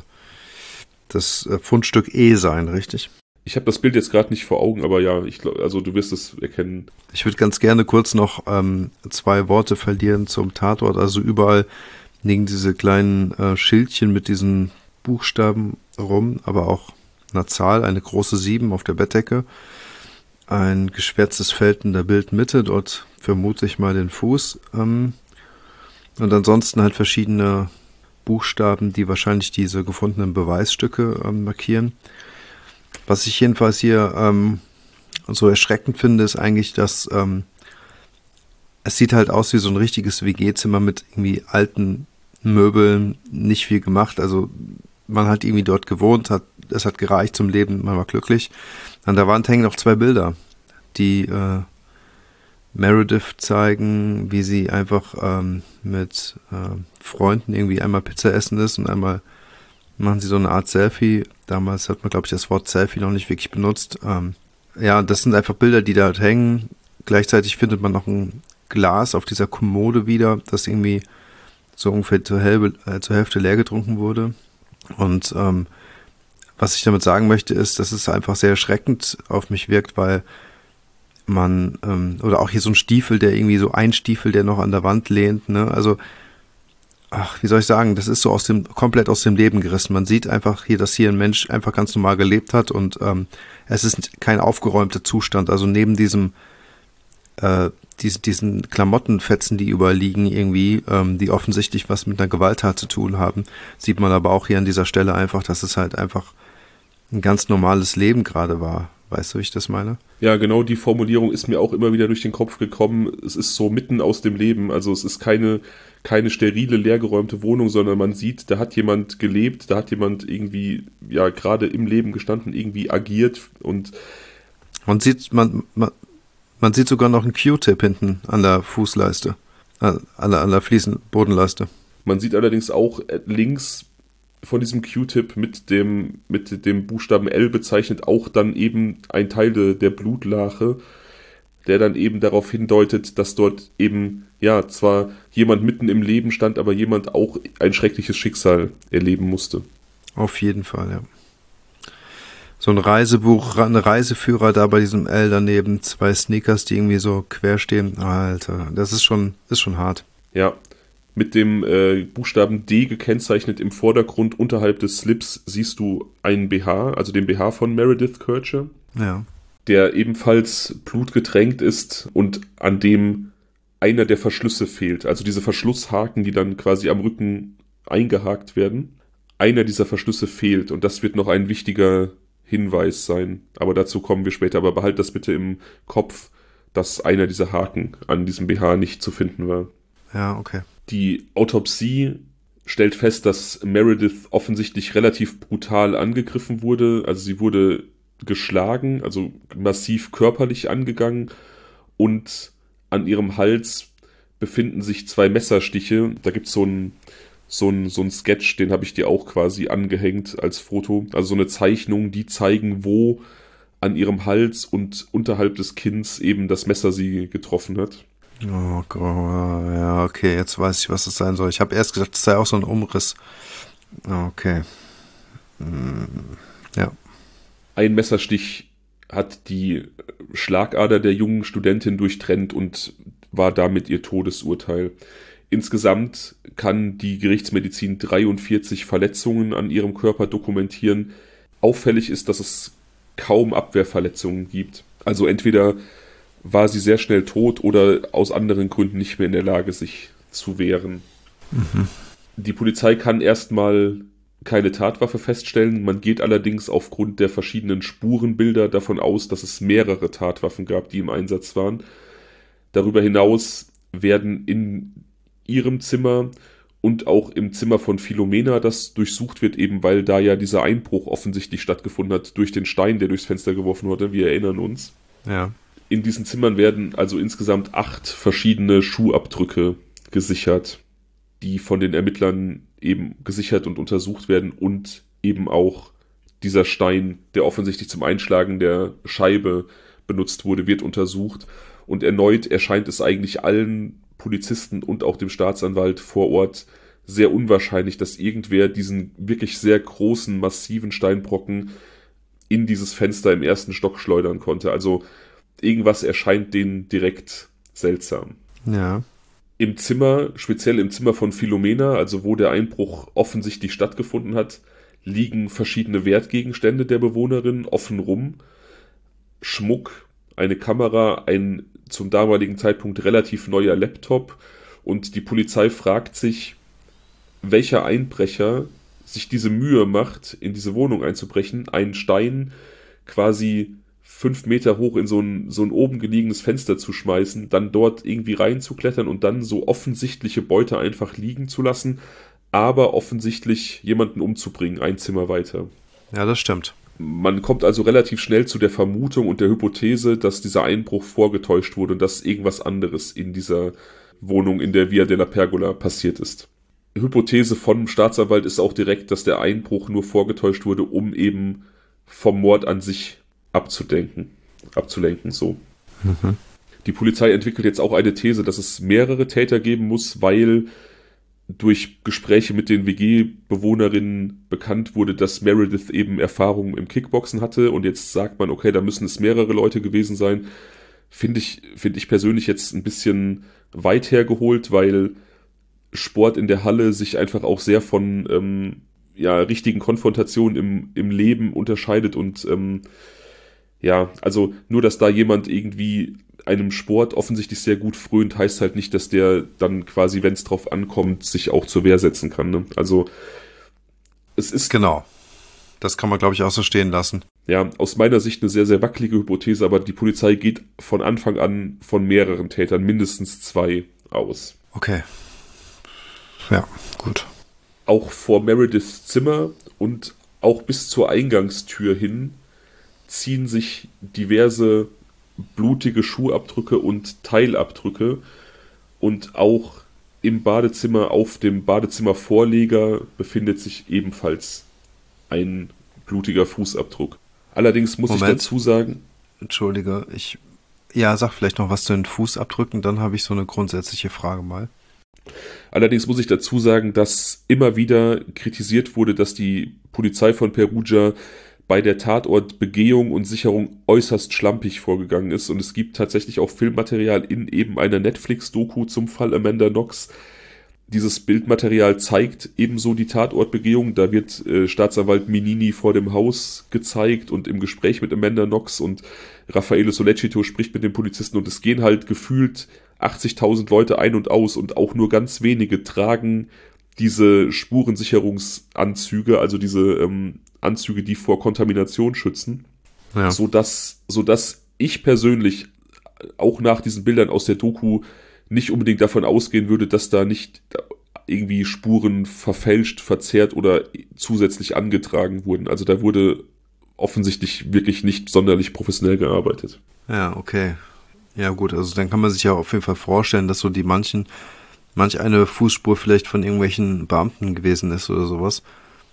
das Fundstück E sein, richtig? Ich habe das Bild jetzt gerade nicht vor Augen, aber ja, ich glaube, also du wirst es erkennen. Ich würde ganz gerne kurz noch ähm, zwei Worte verlieren zum Tatort. Also überall liegen diese kleinen äh, Schildchen mit diesen Buchstaben rum, aber auch eine Zahl, eine große sieben auf der Bettdecke. Ein geschwärztes Feld in der Bildmitte, dort vermute ich mal den Fuß. Ähm, und ansonsten halt verschiedene Buchstaben, die wahrscheinlich diese gefundenen Beweisstücke ähm, markieren. Was ich jedenfalls hier ähm, so erschreckend finde, ist eigentlich, dass ähm, es sieht halt aus wie so ein richtiges W G-Zimmer mit irgendwie alten Möbeln, nicht viel gemacht. Also man hat irgendwie dort gewohnt, hat, es hat gereicht zum Leben, man war glücklich. An der Wand hängen noch zwei Bilder, die äh, Meredith zeigen, wie sie einfach ähm, mit äh, Freunden irgendwie einmal Pizza essen ist und einmal machen sie so eine Art Selfie. Damals hat man, glaube ich, das Wort Selfie noch nicht wirklich benutzt. Ähm, ja, das sind einfach Bilder, die da halt hängen. Gleichzeitig findet man noch ein Glas auf dieser Kommode wieder, das irgendwie so ungefähr zur, Hälfte, äh, zur Hälfte leer getrunken wurde. Und ähm, was ich damit sagen möchte, ist, dass es einfach sehr erschreckend auf mich wirkt, weil man, ähm, oder auch hier so ein Stiefel, der irgendwie so ein Stiefel, der noch an der Wand lehnt, ne, also ach, wie soll ich sagen, das ist so aus dem, komplett aus dem Leben gerissen. Man sieht einfach hier, dass hier ein Mensch einfach ganz normal gelebt hat und ähm, es ist kein aufgeräumter Zustand. Also neben diesem, äh, diese, diesen Klamottenfetzen, die überall liegen irgendwie, ähm, die offensichtlich was mit einer Gewalttat zu tun haben, sieht man aber auch hier an dieser Stelle einfach, dass es halt einfach ein ganz normales Leben gerade war. Weißt du, wie ich das meine? Ja, genau, die Formulierung ist mir auch immer wieder durch den Kopf gekommen. Es ist so mitten aus dem Leben. Also es ist keine, keine sterile, leergeräumte Wohnung, sondern man sieht, da hat jemand gelebt, da hat jemand irgendwie, ja, gerade im Leben gestanden, irgendwie agiert und man sieht, man, man, man sieht sogar noch einen Q-Tip hinten an der Fußleiste, an der, an der Fliesenbodenleiste. Man sieht allerdings auch links von diesem Q-Tip mit dem, mit dem Buchstaben L bezeichnet auch dann eben ein Teil de, der Blutlache, der dann eben darauf hindeutet, dass dort eben, ja, zwar jemand mitten im Leben stand, aber jemand auch ein schreckliches Schicksal erleben musste. Auf jeden Fall, ja. So ein Reisebuch, ein Reiseführer da bei diesem L daneben, zwei Sneakers, die irgendwie so quer stehen. Alter, das ist schon, ist schon hart. Ja, mit dem äh, Buchstaben D gekennzeichnet im Vordergrund unterhalb des Slips siehst du einen B H, also den B H von Meredith Kercher. Ja. Der ebenfalls blutgetränkt ist und an dem einer der Verschlüsse fehlt. Also diese Verschlusshaken, die dann quasi am Rücken eingehakt werden. Einer dieser Verschlüsse fehlt und das wird noch ein wichtiger Hinweis sein. Aber dazu kommen wir später. Aber behalt das bitte im Kopf, dass einer dieser Haken an diesem B H nicht zu finden war. Ja, okay. Die Autopsie stellt fest, dass Meredith offensichtlich relativ brutal angegriffen wurde. Also sie wurde geschlagen, also massiv körperlich angegangen und an ihrem Hals befinden sich zwei Messerstiche. Da gibt es so ein, so ein, so ein Sketch, den habe ich dir auch quasi angehängt als Foto. Also so eine Zeichnung, die zeigen, wo an ihrem Hals und unterhalb des Kinns eben das Messer sie getroffen hat. Oh Gott, ja, okay, jetzt weiß ich, was das sein soll. Ich habe erst gedacht, das sei auch so ein Umriss. Okay. Hm, ja. Ein Messerstich hat die Schlagader der jungen Studentin durchtrennt und war damit ihr Todesurteil. Insgesamt kann die Gerichtsmedizin dreiundvierzig Verletzungen an ihrem Körper dokumentieren. Auffällig ist, dass es kaum Abwehrverletzungen gibt. Also entweder war sie sehr schnell tot oder aus anderen Gründen nicht mehr in der Lage, sich zu wehren. Mhm. Die Polizei kann erstmal keine Tatwaffe feststellen. Man geht allerdings aufgrund der verschiedenen Spurenbilder davon aus, dass es mehrere Tatwaffen gab, die im Einsatz waren. Darüber hinaus werden in ihrem Zimmer und auch im Zimmer von Philomena, das durchsucht wird, eben weil da ja dieser Einbruch offensichtlich stattgefunden hat durch den Stein, der durchs Fenster geworfen wurde. Wir erinnern uns. Ja. In diesen Zimmern werden also insgesamt acht verschiedene Schuhabdrücke gesichert, die von den Ermittlern eben gesichert und untersucht werden und eben auch dieser Stein, der offensichtlich zum Einschlagen der Scheibe benutzt wurde, wird untersucht. Und erneut erscheint es eigentlich allen Polizisten und auch dem Staatsanwalt vor Ort sehr unwahrscheinlich, dass irgendwer diesen wirklich sehr großen, massiven Steinbrocken in dieses Fenster im ersten Stock schleudern konnte. Also irgendwas erscheint denen direkt seltsam. Ja. Im Zimmer, speziell im Zimmer von Philomena, also wo der Einbruch offensichtlich stattgefunden hat, liegen verschiedene Wertgegenstände der Bewohnerin offen rum. Schmuck, eine Kamera, ein zum damaligen Zeitpunkt relativ neuer Laptop und die Polizei fragt sich, welcher Einbrecher sich diese Mühe macht, in diese Wohnung einzubrechen, einen Stein quasi fünf Meter hoch in so ein, so ein oben gelegenes Fenster zu schmeißen, dann dort irgendwie reinzuklettern und dann so offensichtliche Beute einfach liegen zu lassen, aber offensichtlich jemanden umzubringen, ein Zimmer weiter. Ja, das stimmt. Man kommt also relativ schnell zu der Vermutung und der Hypothese, dass dieser Einbruch vorgetäuscht wurde und dass irgendwas anderes in dieser Wohnung in der Via della Pergola passiert ist. Hypothese vom Staatsanwalt ist auch direkt, dass der Einbruch nur vorgetäuscht wurde, um eben vom Mord an sich abzudenken, abzulenken, so. Mhm. Die Polizei entwickelt jetzt auch eine These, dass es mehrere Täter geben muss, weil durch Gespräche mit den W G-Bewohnerinnen bekannt wurde, dass Meredith eben Erfahrungen im Kickboxen hatte und jetzt sagt man, okay, da müssen es mehrere Leute gewesen sein. Finde ich, finde ich persönlich jetzt ein bisschen weit hergeholt, weil Sport in der Halle sich einfach auch sehr von ähm, ja, richtigen Konfrontationen im, im Leben unterscheidet und ähm, ja, also nur, dass da jemand irgendwie einem Sport offensichtlich sehr gut frönt, heißt halt nicht, dass der dann quasi, wenn es drauf ankommt, sich auch zur Wehr setzen kann. Ne? Also es ist... Genau. Das kann man, glaube ich, auch so stehen lassen. Ja, aus meiner Sicht eine sehr, sehr wackelige Hypothese, aber die Polizei geht von Anfang an von mehreren Tätern, mindestens zwei, aus. Okay. Ja, gut. Auch vor Merediths Zimmer und auch bis zur Eingangstür hin ziehen sich diverse blutige Schuhabdrücke und Teilabdrücke und auch im Badezimmer auf dem Badezimmervorleger befindet sich ebenfalls ein blutiger Fußabdruck. Allerdings muss Moment. ich dazu sagen... Entschuldige, ich... Ja, sag vielleicht noch was zu den Fußabdrücken, dann habe ich so eine grundsätzliche Frage mal. Allerdings muss ich dazu sagen, dass immer wieder kritisiert wurde, dass die Polizei von Perugia bei der Tatortbegehung und Sicherung äußerst schlampig vorgegangen ist. Und es gibt tatsächlich auch Filmmaterial in eben einer Netflix-Doku zum Fall Amanda Knox. Dieses Bildmaterial zeigt ebenso die Tatortbegehung. Da wird äh, Staatsanwalt Minini vor dem Haus gezeigt und im Gespräch mit Amanda Knox und Raffaele Sollecito spricht mit den Polizisten und es gehen halt gefühlt achtzigtausend Leute ein und aus und auch nur ganz wenige tragen diese Spurensicherungsanzüge, also diese ähm, Anzüge, die vor Kontamination schützen, ja. sodass, sodass ich persönlich auch nach diesen Bildern aus der Doku nicht unbedingt davon ausgehen würde, dass da nicht irgendwie Spuren verfälscht, verzerrt oder zusätzlich angetragen wurden. Also da wurde offensichtlich wirklich nicht sonderlich professionell gearbeitet. Ja, okay. Ja gut, also dann kann man sich ja auf jeden Fall vorstellen, dass so die manchen, manch eine Fußspur vielleicht von irgendwelchen Beamten gewesen ist oder sowas.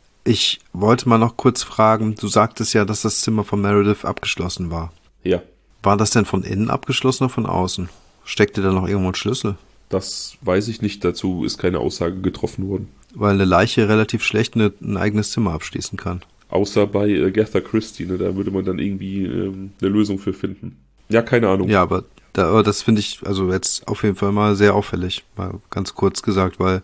Ich wollte mal noch kurz fragen, du sagtest ja, dass das Zimmer von Meredith abgeschlossen war. Ja. War das denn von innen abgeschlossen oder von außen? Steckte da noch irgendwo ein Schlüssel? Das weiß ich nicht, dazu ist keine Aussage getroffen worden. Weil eine Leiche relativ schlecht eine, ein eigenes Zimmer abschließen kann. Außer bei äh, Agatha Christie, ne, da würde man dann irgendwie ähm, eine Lösung für finden. Ja, keine Ahnung. Ja, aber, da, aber das finde ich also jetzt auf jeden Fall mal sehr auffällig, mal ganz kurz gesagt, weil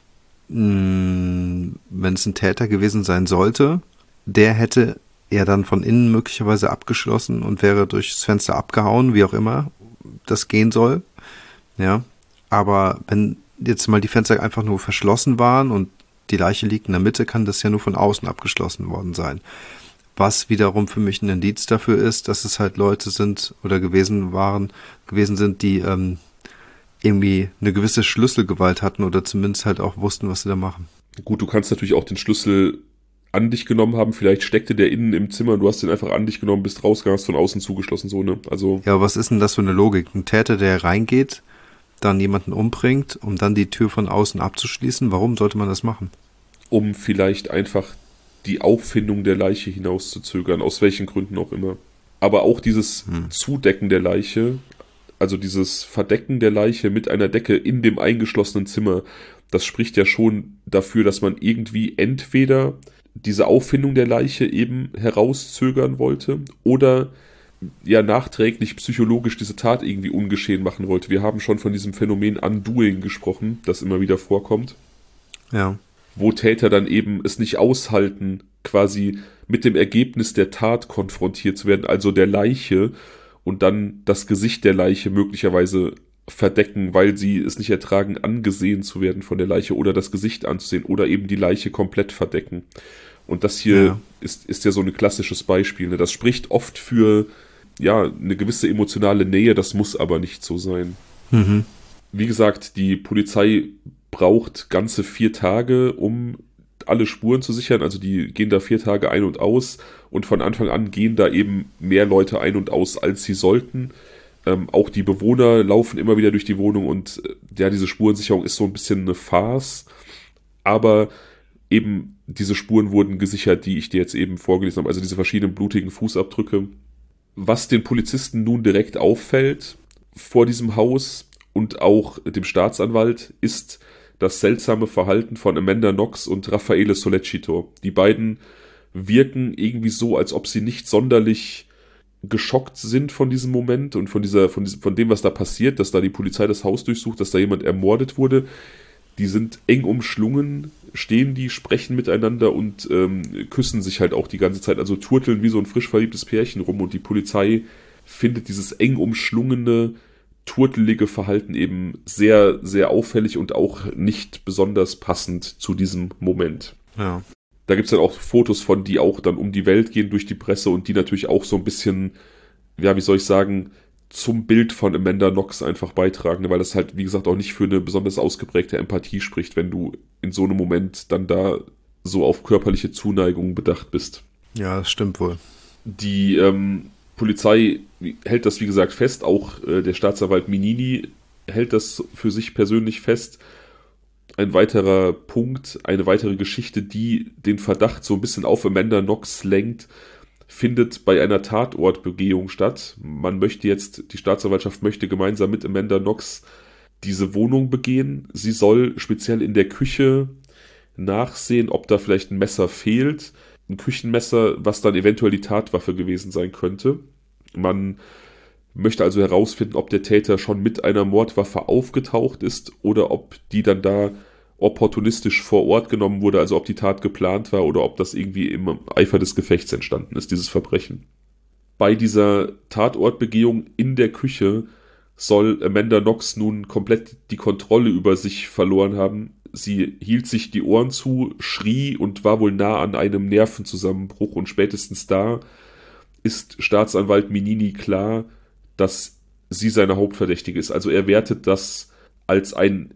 mh, wenn es ein Täter gewesen sein sollte, der hätte ja dann von innen möglicherweise abgeschlossen und wäre durchs Fenster abgehauen, wie auch immer das gehen soll. Ja, aber wenn jetzt mal die Fenster einfach nur verschlossen waren und die Leiche liegt in der Mitte, kann das ja nur von außen abgeschlossen worden sein. Was wiederum für mich ein Indiz dafür ist, dass es halt Leute sind oder gewesen waren, gewesen sind, die ähm, irgendwie eine gewisse Schlüsselgewalt hatten oder zumindest halt auch wussten, was sie da machen. Gut, du kannst natürlich auch den Schlüssel an dich genommen haben, vielleicht steckte der innen im Zimmer und du hast den einfach an dich genommen, bist rausgegangen, hast von außen zugeschlossen, so, ne? Also. Ja, was ist denn das für eine Logik? Ein Täter, der reingeht, dann jemanden umbringt, um dann die Tür von außen abzuschließen, warum sollte man das machen? Um vielleicht einfach die Auffindung der Leiche hinauszuzögern, aus welchen Gründen auch immer. Aber auch dieses hm. Zudecken der Leiche, also dieses Verdecken der Leiche mit einer Decke in dem eingeschlossenen Zimmer, das spricht ja schon dafür, dass man irgendwie entweder diese Auffindung der Leiche eben herauszögern wollte oder ja nachträglich psychologisch diese Tat irgendwie ungeschehen machen wollte. Wir haben schon von diesem Phänomen Undoing gesprochen, das immer wieder vorkommt. Ja. Wo Täter dann eben es nicht aushalten, quasi mit dem Ergebnis der Tat konfrontiert zu werden, also der Leiche, und dann das Gesicht der Leiche möglicherweise verdecken, weil sie es nicht ertragen, angesehen zu werden von der Leiche oder das Gesicht anzusehen oder eben die Leiche komplett verdecken. Und das hier ja. ist, ist ja so ein klassisches Beispiel. Ne? Das spricht oft für ja eine gewisse emotionale Nähe, das muss aber nicht so sein. Mhm. Wie gesagt, die Polizei braucht ganze vier Tage, um alle Spuren zu sichern. Also die gehen da vier Tage ein und aus und von Anfang an gehen da eben mehr Leute ein und aus, als sie sollten. Ähm, auch die Bewohner laufen immer wieder durch die Wohnung und äh, ja, diese Spurensicherung ist so ein bisschen eine Farce. aber eben diese Spuren wurden gesichert, die ich dir jetzt eben vorgelesen habe, also diese verschiedenen blutigen Fußabdrücke. Was den Polizisten nun direkt auffällt vor diesem Haus und auch dem Staatsanwalt, ist das seltsame Verhalten von Amanda Knox und Raffaele Sollecito. Die beiden wirken irgendwie so, als ob sie nicht sonderlich geschockt sind von diesem Moment und von dieser, von diesem, von dem, was da passiert, dass da die Polizei das Haus durchsucht, dass da jemand ermordet wurde. Die sind eng umschlungen, stehen die, sprechen miteinander und ähm, küssen sich halt auch die ganze Zeit, also turteln wie so ein frisch verliebtes Pärchen rum, und die Polizei findet dieses eng umschlungene, turtelige Verhalten eben sehr, sehr auffällig und auch nicht besonders passend zu diesem Moment. Ja. Da gibt es dann auch Fotos von, die auch dann um die Welt gehen durch die Presse und die natürlich auch so ein bisschen, ja, wie soll ich sagen, zum Bild von Amanda Knox einfach beitragen, weil das halt, wie gesagt, auch nicht für eine besonders ausgeprägte Empathie spricht, wenn du in so einem Moment dann da so auf körperliche Zuneigung bedacht bist. Ja, das stimmt wohl. Die ähm, Polizei hält das, wie gesagt, fest, auch äh, der Staatsanwalt Minini hält das für sich persönlich fest. Ein weiterer Punkt, eine weitere Geschichte, die den Verdacht so ein bisschen auf Amanda Knox lenkt, findet bei einer Tatortbegehung statt. Man möchte jetzt, die Staatsanwaltschaft möchte gemeinsam mit Amanda Knox diese Wohnung begehen. Sie soll speziell in der Küche nachsehen, ob da vielleicht ein Messer fehlt. Ein Küchenmesser, was dann eventuell die Tatwaffe gewesen sein könnte. Man möchte also herausfinden, ob der Täter schon mit einer Mordwaffe aufgetaucht ist oder ob die dann da opportunistisch vor Ort genommen wurde, also ob die Tat geplant war oder ob das irgendwie im Eifer des Gefechts entstanden ist, dieses Verbrechen. Bei dieser Tatortbegehung in der Küche soll Amanda Knox nun komplett die Kontrolle über sich verloren haben. Sie hielt sich die Ohren zu, schrie und war wohl nah an einem Nervenzusammenbruch, und spätestens da ist Staatsanwalt Minini klar, dass sie seine Hauptverdächtige ist. Also er wertet das als ein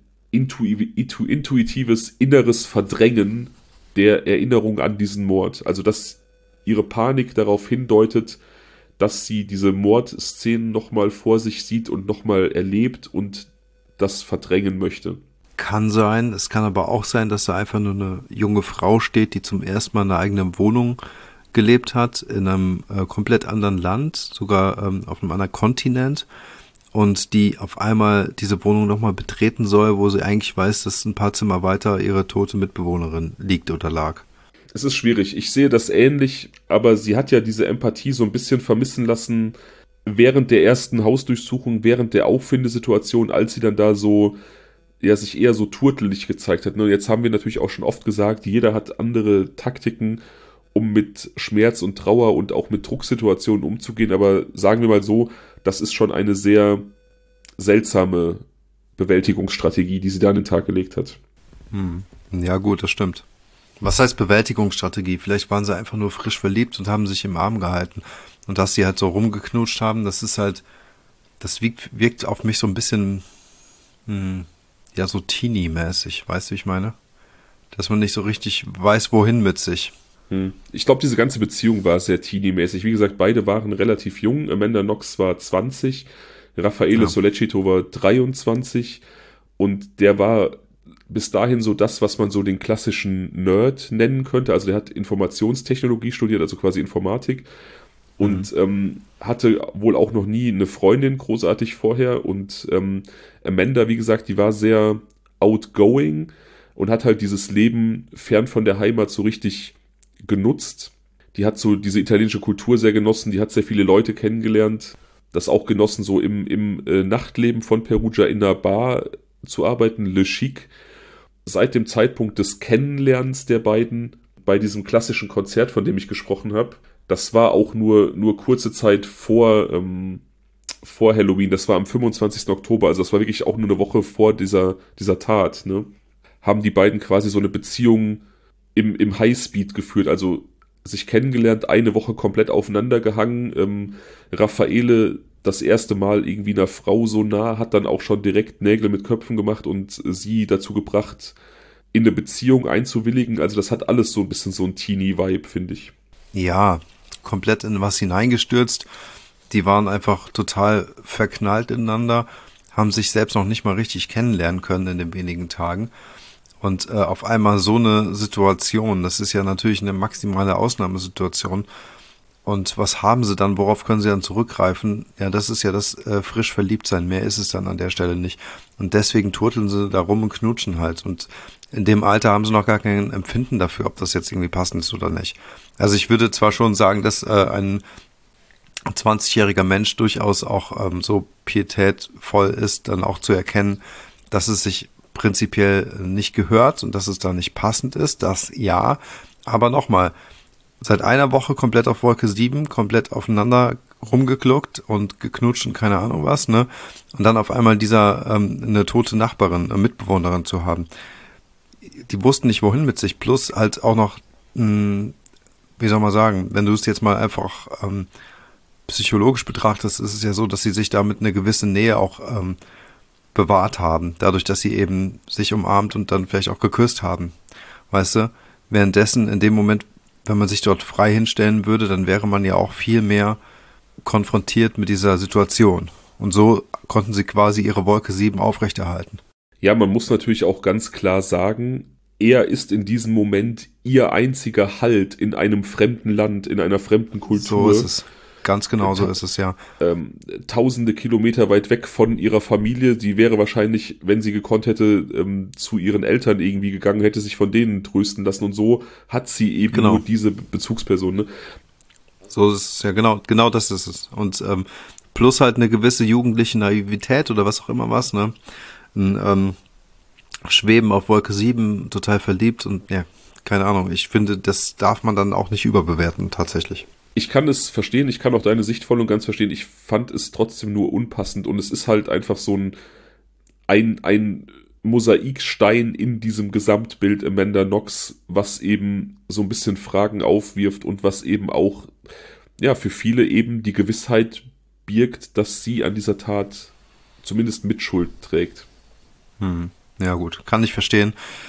intuitives inneres Verdrängen der Erinnerung an diesen Mord. Also dass ihre Panik darauf hindeutet, dass sie diese Mordszenen nochmal vor sich sieht und nochmal erlebt und das verdrängen möchte. Kann sein, es kann aber auch sein, dass da einfach nur eine junge Frau steht, die zum ersten Mal in einer eigenen Wohnung gelebt hat, in einem äh, komplett anderen Land, sogar ähm, auf einem anderen Kontinent, und die auf einmal diese Wohnung nochmal betreten soll, wo sie eigentlich weiß, dass ein paar Zimmer weiter ihre tote Mitbewohnerin liegt oder lag. Es ist schwierig. Ich sehe das ähnlich, aber sie hat ja diese Empathie so ein bisschen vermissen lassen während der ersten Hausdurchsuchung, während der Auffindesituation, als sie dann da so, ja, sich eher so turtelig gezeigt hat. Und jetzt haben wir natürlich auch schon oft gesagt, jeder hat andere Taktiken, um mit Schmerz und Trauer und auch mit Drucksituationen umzugehen, aber sagen wir mal so, das ist schon eine sehr seltsame Bewältigungsstrategie, die sie da an den Tag gelegt hat. Hm. Ja gut, das stimmt. Was heißt Bewältigungsstrategie? Vielleicht waren sie einfach nur frisch verliebt und haben sich im Arm gehalten. Und dass sie halt so rumgeknutscht haben, das ist halt, das wirkt, wirkt auf mich so ein bisschen, hm, ja, so Teenie-mäßig, weißt du, wie ich meine? Dass man nicht so richtig weiß, wohin mit sich. Ich glaube, diese ganze Beziehung war sehr teenie-mäßig. Wie gesagt, beide waren relativ jung. Amanda Knox war zwanzig, Raffaele ja. Sollecito war dreiundzwanzig, und der war bis dahin so das, was man so den klassischen Nerd nennen könnte. Also der hat Informationstechnologie studiert, also quasi Informatik, und mhm. ähm, hatte wohl auch noch nie eine Freundin großartig vorher. Und ähm, Amanda, wie gesagt, die war sehr outgoing und hat halt dieses Leben fern von der Heimat so richtig genutzt. Die hat so diese italienische Kultur sehr genossen, die hat sehr viele Leute kennengelernt, das auch genossen, so im, im äh, Nachtleben von Perugia in einer Bar zu arbeiten, Le Chic. Seit dem Zeitpunkt des Kennenlernens der beiden bei diesem klassischen Konzert, von dem ich gesprochen habe, das war auch nur, nur kurze Zeit vor, ähm, vor Halloween, das war am fünfundzwanzigsten Oktober, also das war wirklich auch nur eine Woche vor dieser, dieser Tat, ne? Haben die beiden quasi so eine Beziehung im, im Highspeed geführt, also sich kennengelernt, eine Woche komplett aufeinander gehangen. Ähm, Raffaele das erste Mal irgendwie einer Frau so nah, hat dann auch schon direkt Nägel mit Köpfen gemacht und sie dazu gebracht, in eine Beziehung einzuwilligen. Also das hat alles so ein bisschen so ein Teenie-Vibe, finde ich. Ja, komplett in was hineingestürzt. Die waren einfach total verknallt ineinander, haben sich selbst noch nicht mal richtig kennenlernen können in den wenigen Tagen. Und äh, auf einmal so eine Situation, das ist ja natürlich eine maximale Ausnahmesituation. Und was haben sie dann, worauf können sie dann zurückgreifen? Ja, das ist ja das äh, frisch Verliebtsein, mehr ist es dann an der Stelle nicht. Und deswegen turteln sie da rum und knutschen halt. Und in dem Alter haben sie noch gar kein Empfinden dafür, ob das jetzt irgendwie passend ist oder nicht. Also ich würde zwar schon sagen, dass äh, ein zwanzigjähriger Mensch durchaus auch ähm, so pietätvoll ist, dann auch zu erkennen, dass es sich prinzipiell nicht gehört und dass es da nicht passend ist, das ja. Aber nochmal, seit einer Woche komplett auf Wolke sieben, komplett aufeinander rumgekluckt und geknutscht und keine Ahnung was, ne? Und dann auf einmal dieser ähm, eine tote Nachbarin, eine Mitbewohnerin zu haben. Die wussten nicht, wohin mit sich. Plus halt auch noch, mh, wie soll man sagen, wenn du es jetzt mal einfach ähm, psychologisch betrachtest, ist es ja so, dass sie sich damit eine gewisse Nähe auch ähm, bewahrt haben. Dadurch, dass sie eben sich umarmt und dann vielleicht auch geküsst haben. Weißt du? Währenddessen in dem Moment, wenn man sich dort frei hinstellen würde, dann wäre man ja auch viel mehr konfrontiert mit dieser Situation. Und so konnten sie quasi ihre Wolke sieben aufrechterhalten. Ja, man muss natürlich auch ganz klar sagen, er ist in diesem Moment ihr einziger Halt in einem fremden Land, in einer fremden Kultur. So ist es. Ganz genau so ist es, ja. Ähm, tausende Kilometer weit weg von ihrer Familie. Die wäre wahrscheinlich, wenn sie gekonnt hätte, ähm, zu ihren Eltern irgendwie gegangen, hätte sich von denen trösten lassen. Und so hat sie eben genau. nur diese Bezugsperson. Ne? So ist es, ja, genau, genau das ist es. Und ähm, plus halt eine gewisse jugendliche Naivität oder was auch immer was, ne? Ein ähm, Schweben auf Wolke sieben, total verliebt und ja, keine Ahnung. Ich finde, das darf man dann auch nicht überbewerten, tatsächlich. Ich kann es verstehen, ich kann auch deine Sicht voll und ganz verstehen. Ich fand es trotzdem nur unpassend und es ist halt einfach so ein, ein, ein Mosaikstein in diesem Gesamtbild Amanda Knox, was eben so ein bisschen Fragen aufwirft und was eben auch, ja, für viele eben die Gewissheit birgt, dass sie an dieser Tat zumindest Mitschuld trägt. Hm. Ja gut, kann ich verstehen.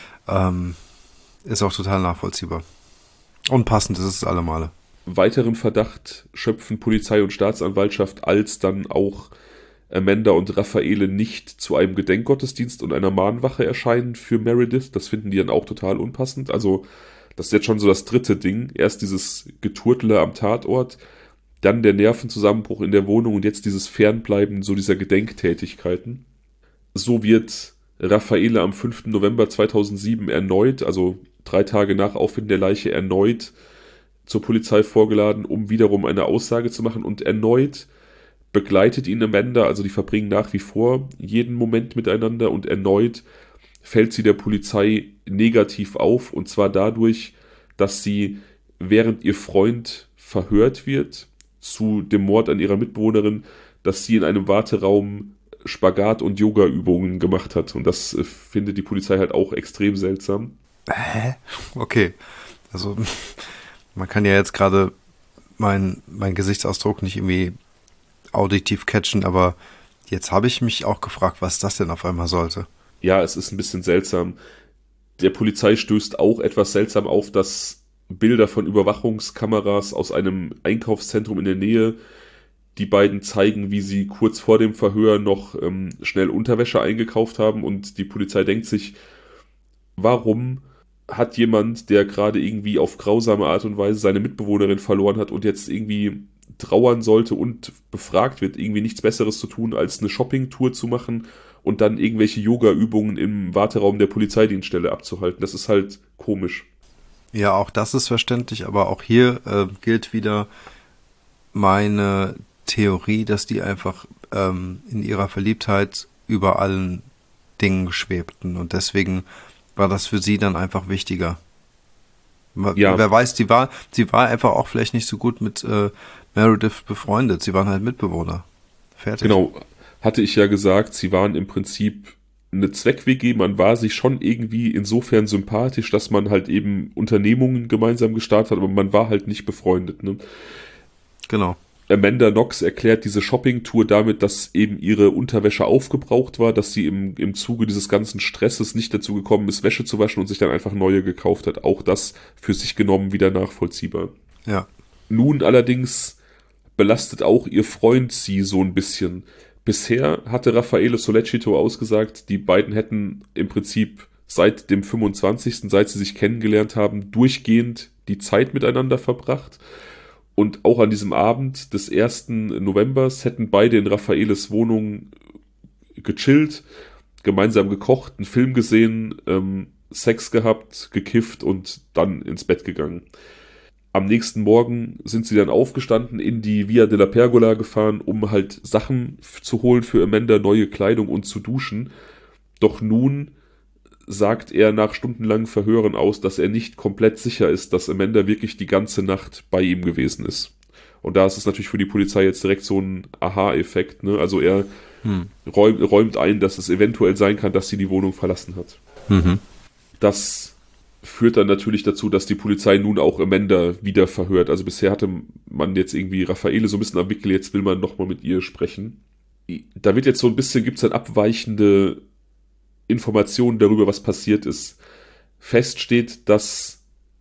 Ähm, ist auch total nachvollziehbar. Unpassend ist es alle Male. Weiteren Verdacht schöpfen Polizei und Staatsanwaltschaft, als dann auch Amanda und Raffaele nicht zu einem Gedenkgottesdienst und einer Mahnwache erscheinen für Meredith. Das finden die dann auch total unpassend. Also das ist jetzt schon so das dritte Ding. Erst dieses Geturtele am Tatort, dann der Nervenzusammenbruch in der Wohnung und jetzt dieses Fernbleiben so dieser Gedenktätigkeiten. So wird Raffaele am fünften November zweitausendsieben erneut, also drei Tage nach Auffinden der Leiche, erneut zur Polizei vorgeladen, um wiederum eine Aussage zu machen und erneut begleitet ihn Amanda, also die verbringen nach wie vor jeden Moment miteinander und erneut fällt sie der Polizei negativ auf und zwar dadurch, dass sie, während ihr Freund verhört wird zu dem Mord an ihrer Mitbewohnerin, dass sie in einem Warteraum Spagat- und Yoga-Übungen gemacht hat und das äh, findet die Polizei halt auch extrem seltsam. Hä? Okay, also man kann ja jetzt gerade mein, mein Gesichtsausdruck nicht irgendwie auditiv catchen, aber jetzt habe ich mich auch gefragt, was das denn auf einmal sollte. Ja, es ist ein bisschen seltsam. Der Polizei stößt auch etwas seltsam auf, dass Bilder von Überwachungskameras aus einem Einkaufszentrum in der Nähe die beiden zeigen, wie sie kurz vor dem Verhör noch ähm, schnell Unterwäsche eingekauft haben und die Polizei denkt sich, warum hat jemand, der gerade irgendwie auf grausame Art und Weise seine Mitbewohnerin verloren hat und jetzt irgendwie trauern sollte und befragt wird, irgendwie nichts Besseres zu tun, als eine Shoppingtour zu machen und dann irgendwelche Yoga-Übungen im Warteraum der Polizeidienststelle abzuhalten. Das ist halt komisch. Ja, auch das ist verständlich, aber auch hier äh, gilt wieder meine Theorie, dass die einfach ähm, in ihrer Verliebtheit über allen Dingen schwebten und deswegen war das für sie dann einfach wichtiger. Ja. Wer weiß, die war, sie war einfach auch vielleicht nicht so gut mit äh, Meredith befreundet. Sie waren halt Mitbewohner. Fertig. Genau, hatte ich ja gesagt, sie waren im Prinzip eine Zweck-W G. Man war sich schon irgendwie insofern sympathisch, dass man halt eben Unternehmungen gemeinsam gestartet hat, aber man war halt nicht befreundet. Ne? Genau. Amanda Knox erklärt diese Shoppingtour damit, dass eben ihre Unterwäsche aufgebraucht war, dass sie im, im Zuge dieses ganzen Stresses nicht dazu gekommen ist, Wäsche zu waschen und sich dann einfach neue gekauft hat. Auch das für sich genommen wieder nachvollziehbar. Ja. Nun allerdings belastet auch ihr Freund sie so ein bisschen. Bisher hatte Raffaele Sollecito ausgesagt, die beiden hätten im Prinzip seit dem fünfundzwanzigsten, seit sie sich kennengelernt haben, durchgehend die Zeit miteinander verbracht. Und auch an diesem Abend des ersten Novembers hätten beide in Raffaeles Wohnung gechillt, gemeinsam gekocht, einen Film gesehen, ähm, Sex gehabt, gekifft und dann ins Bett gegangen. Am nächsten Morgen sind sie dann aufgestanden, in die Via della Pergola gefahren, um halt Sachen zu holen für Amanda, neue Kleidung und zu duschen. Doch nun sagt er nach stundenlangen Verhören aus, dass er nicht komplett sicher ist, dass Amanda wirklich die ganze Nacht bei ihm gewesen ist. Und da ist es natürlich für die Polizei jetzt direkt so ein Aha-Effekt, ne? Also er hm. räum, räumt ein, dass es eventuell sein kann, dass sie die Wohnung verlassen hat. Mhm. Das führt dann natürlich dazu, dass die Polizei nun auch Amanda wieder verhört. Also bisher hatte man jetzt irgendwie Raffaele so ein bisschen am Wickel, jetzt will man nochmal mit ihr sprechen. Da wird jetzt so ein bisschen, gibt es dann abweichende Informationen darüber, was passiert ist. Fest steht, dass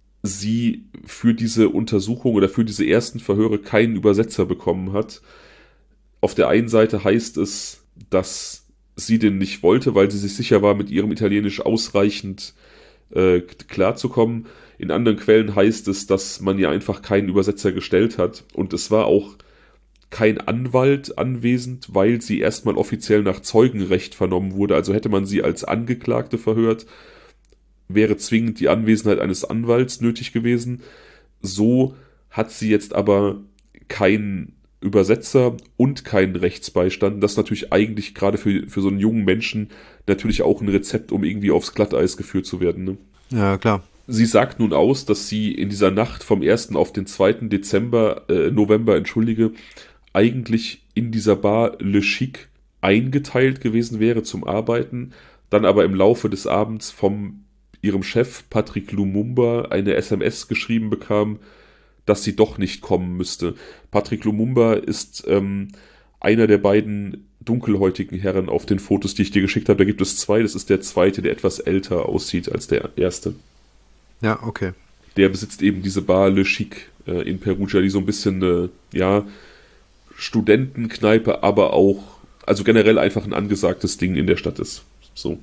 sie für diese Untersuchung oder für diese ersten Verhöre keinen Übersetzer bekommen hat. Auf der einen Seite heißt es, dass sie den nicht wollte, weil sie sich sicher war, mit ihrem Italienisch ausreichend äh, klarzukommen. In anderen Quellen heißt es, dass man ihr einfach keinen Übersetzer gestellt hat. Und es war auch kein Anwalt anwesend, weil sie erstmal offiziell nach Zeugenrecht vernommen wurde. Also hätte man sie als Angeklagte verhört, wäre zwingend die Anwesenheit eines Anwalts nötig gewesen. So hat sie jetzt aber keinen Übersetzer und keinen Rechtsbeistand. Das ist natürlich eigentlich gerade für, für so einen jungen Menschen natürlich auch ein Rezept, um irgendwie aufs Glatteis geführt zu werden. Ne? Ja, klar. Sie sagt nun aus, dass sie in dieser Nacht vom ersten auf den zweiten Dezember, äh, November, entschuldige, eigentlich in dieser Bar Le Chic eingeteilt gewesen wäre zum Arbeiten, dann aber im Laufe des Abends von ihrem Chef Patrick Lumumba eine S M S geschrieben bekam, dass sie doch nicht kommen müsste. Patrick Lumumba ist ähm, einer der beiden dunkelhäutigen Herren auf den Fotos, die ich dir geschickt habe. Da gibt es zwei, das ist der zweite, der etwas älter aussieht als der erste. Ja, okay. Der besitzt eben diese Bar Le Chic äh, in Perugia, die so ein bisschen, äh, ja, Studentenkneipe, aber auch, also generell einfach ein angesagtes Ding in der Stadt ist. So.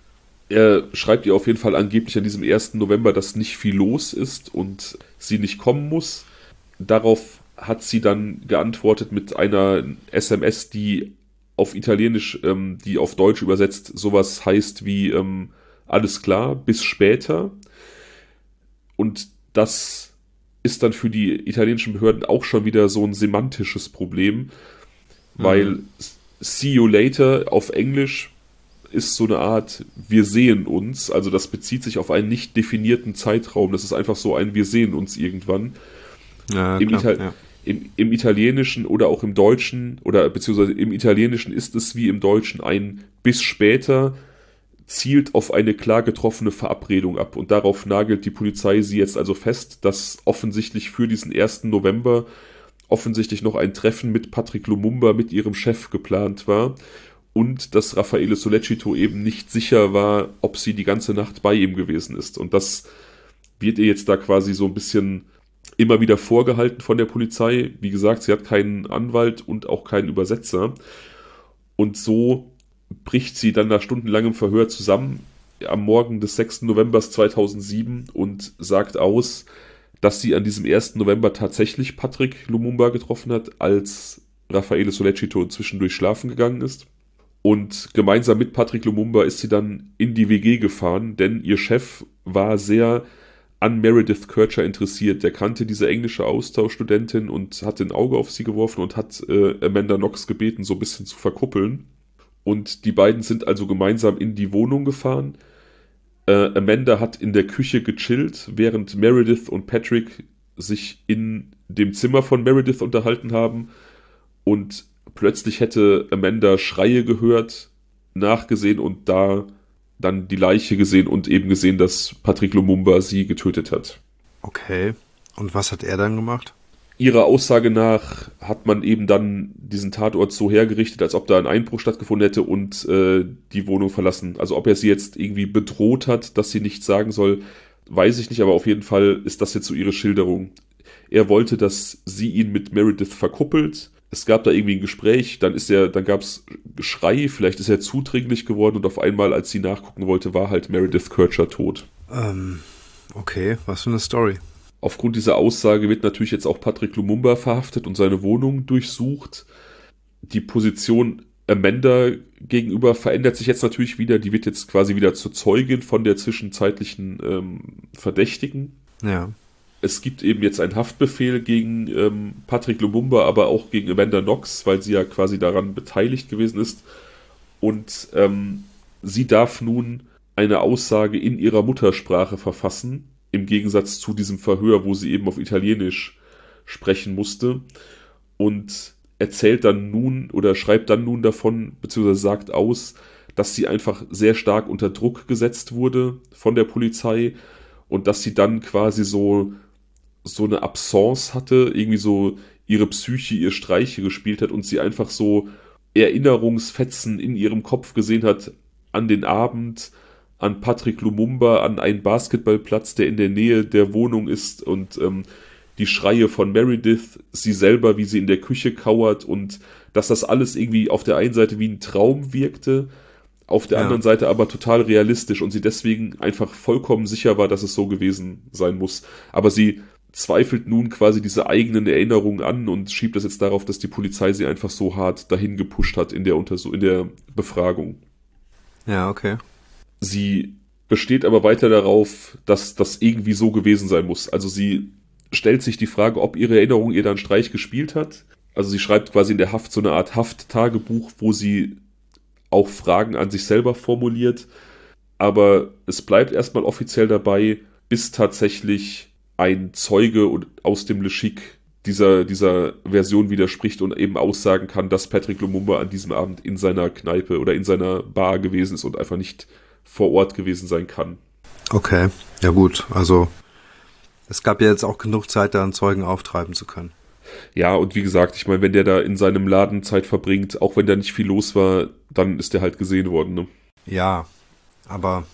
Er schreibt ihr auf jeden Fall angeblich an diesem ersten November, dass nicht viel los ist und sie nicht kommen muss. Darauf hat sie dann geantwortet mit einer S M S, die auf Italienisch, ähm, die auf Deutsch übersetzt sowas heißt wie ähm, alles klar, bis später. Und das ist dann für die italienischen Behörden auch schon wieder so ein semantisches Problem, weil mhm. see you later auf Englisch ist so eine Art wir sehen uns, also das bezieht sich auf einen nicht definierten Zeitraum, das ist einfach so ein wir sehen uns irgendwann. Ja, Im, klar, Ital- ja. im, Im Italienischen oder auch im Deutschen oder beziehungsweise im Italienischen ist es wie im Deutschen ein bis später zielt auf eine klar getroffene Verabredung ab und darauf nagelt die Polizei sie jetzt also fest, dass offensichtlich für diesen ersten November offensichtlich noch ein Treffen mit Patrick Lumumba, mit ihrem Chef geplant war und dass Raffaele Sollecito eben nicht sicher war, ob sie die ganze Nacht bei ihm gewesen ist und das wird ihr jetzt da quasi so ein bisschen immer wieder vorgehalten von der Polizei. Wie gesagt, sie hat keinen Anwalt und auch keinen Übersetzer und so bricht sie dann nach stundenlangem Verhör zusammen am Morgen des sechsten November zweitausendsieben und sagt aus, dass sie an diesem ersten November tatsächlich Patrick Lumumba getroffen hat, als Raffaele Sollecito zwischendurch schlafen gegangen ist. Und gemeinsam mit Patrick Lumumba ist sie dann in die W G gefahren, denn ihr Chef war sehr an Meredith Kercher interessiert. Der kannte diese englische Austauschstudentin und hat ein Auge auf sie geworfen und hat äh, Amanda Knox gebeten, so ein bisschen zu verkuppeln. Und die beiden sind also gemeinsam in die Wohnung gefahren. Äh, Amanda hat in der Küche gechillt, während Meredith und Patrick sich in dem Zimmer von Meredith unterhalten haben. Und plötzlich hätte Amanda Schreie gehört, nachgesehen und da dann die Leiche gesehen und eben gesehen, dass Patrick Lumumba sie getötet hat. Okay. Und was hat er dann gemacht? Ihrer Aussage nach hat man eben dann diesen Tatort so hergerichtet, als ob da ein Einbruch stattgefunden hätte und äh, die Wohnung verlassen. Also ob er sie jetzt irgendwie bedroht hat, dass sie nichts sagen soll, weiß ich nicht, aber auf jeden Fall ist das jetzt so ihre Schilderung. Er wollte, dass sie ihn mit Meredith verkuppelt. es gab da irgendwie ein Gespräch, dann ist er, dann gab es Geschrei, vielleicht ist er zudringlich geworden und auf einmal, als sie nachgucken wollte, war halt Meredith Kercher tot. Ähm, okay, was für eine Story. Aufgrund dieser Aussage wird natürlich jetzt auch Patrick Lumumba verhaftet und seine Wohnung durchsucht. Die Position Amanda gegenüber verändert sich jetzt natürlich wieder. Die wird jetzt quasi wieder zur Zeugin von der zwischenzeitlichen ähm, Verdächtigen. Ja. Es gibt eben jetzt einen Haftbefehl gegen ähm, Patrick Lumumba, aber auch gegen Amanda Knox, weil sie ja quasi daran beteiligt gewesen ist. Und ähm, sie darf nun eine Aussage in ihrer Muttersprache verfassen, im Gegensatz zu diesem Verhör, wo sie eben auf Italienisch sprechen musste. Und erzählt dann nun oder schreibt dann nun davon, beziehungsweise sagt aus, dass sie einfach sehr stark unter Druck gesetzt wurde von der Polizei und dass sie dann quasi so, so eine Absence hatte, irgendwie so ihre Psyche ihr Streiche gespielt hat und sie einfach so Erinnerungsfetzen in ihrem Kopf gesehen hat an den Abend, an Patrick Lumumba, an einen Basketballplatz, der in der Nähe der Wohnung ist und ähm, die Schreie von Meredith, sie selber, wie sie in der Küche kauert und dass das alles irgendwie auf der einen Seite wie ein Traum wirkte, auf der ja. anderen Seite aber total realistisch und sie deswegen einfach vollkommen sicher war, dass es so gewesen sein muss. Aber sie zweifelt nun quasi diese eigenen Erinnerungen an und schiebt das jetzt darauf, dass die Polizei sie einfach so hart dahin gepusht hat in der, Untersuch- in der Befragung. Ja, okay. Sie besteht aber weiter darauf, dass das irgendwie so gewesen sein muss. Also sie stellt sich die Frage, ob ihre Erinnerung ihr da einen Streich gespielt hat. Also sie schreibt quasi in der Haft so eine Art Hafttagebuch, wo sie auch Fragen an sich selber formuliert. Aber es bleibt erstmal offiziell dabei, bis tatsächlich ein Zeuge aus dem Le Chic dieser, dieser Version widerspricht und eben aussagen kann, dass Patrick Lumumba an diesem Abend in seiner Kneipe oder in seiner Bar gewesen ist und einfach nicht vor Ort gewesen sein kann. Okay, ja gut, also es gab ja jetzt auch genug Zeit, da einen Zeugen auftreiben zu können. Ja, und wie gesagt, ich meine, wenn der da in seinem Laden Zeit verbringt, auch wenn da nicht viel los war, dann ist der halt gesehen worden, ne? Ja, aber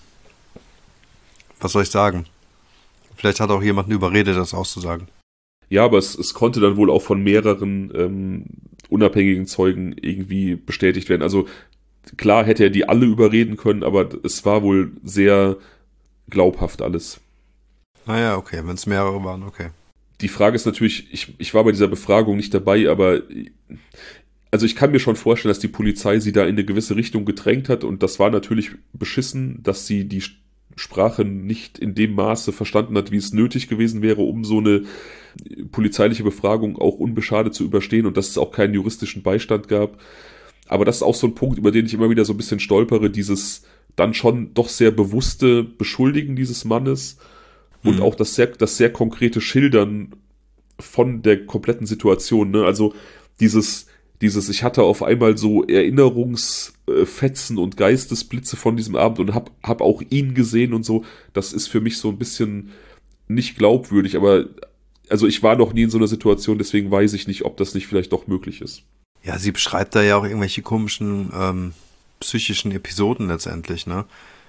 was soll ich sagen? Vielleicht hat auch jemanden überredet, das auszusagen. Ja, aber es, es konnte dann wohl auch von mehreren ähm, unabhängigen Zeugen irgendwie bestätigt werden. Also klar hätte er die alle überreden können, aber es war wohl sehr glaubhaft alles. Naja, okay, wenn es mehrere waren, okay. Die Frage ist natürlich, ich, ich war bei dieser Befragung nicht dabei, aber also ich kann mir schon vorstellen, dass die Polizei sie da in eine gewisse Richtung gedrängt hat und das war natürlich beschissen, dass sie die Sprache nicht in dem Maße verstanden hat, wie es nötig gewesen wäre, um so eine polizeiliche Befragung auch unbeschadet zu überstehen und dass es auch keinen juristischen Beistand gab. Aber das ist auch so ein Punkt, über den ich immer wieder so ein bisschen stolpere, dieses dann schon doch sehr bewusste Beschuldigen dieses Mannes und mhm. auch das sehr, das sehr konkrete Schildern von der kompletten Situation, ne? Also dieses, dieses, ich hatte auf einmal so Erinnerungsfetzen und Geistesblitze von diesem Abend und hab, hab auch ihn gesehen und so, das ist für mich so ein bisschen nicht glaubwürdig, aber also ich war noch nie in so einer Situation, deswegen weiß ich nicht, ob das nicht vielleicht doch möglich ist. Ja, sie beschreibt da ja auch irgendwelche komischen ähm, psychischen Episoden letztendlich, ne?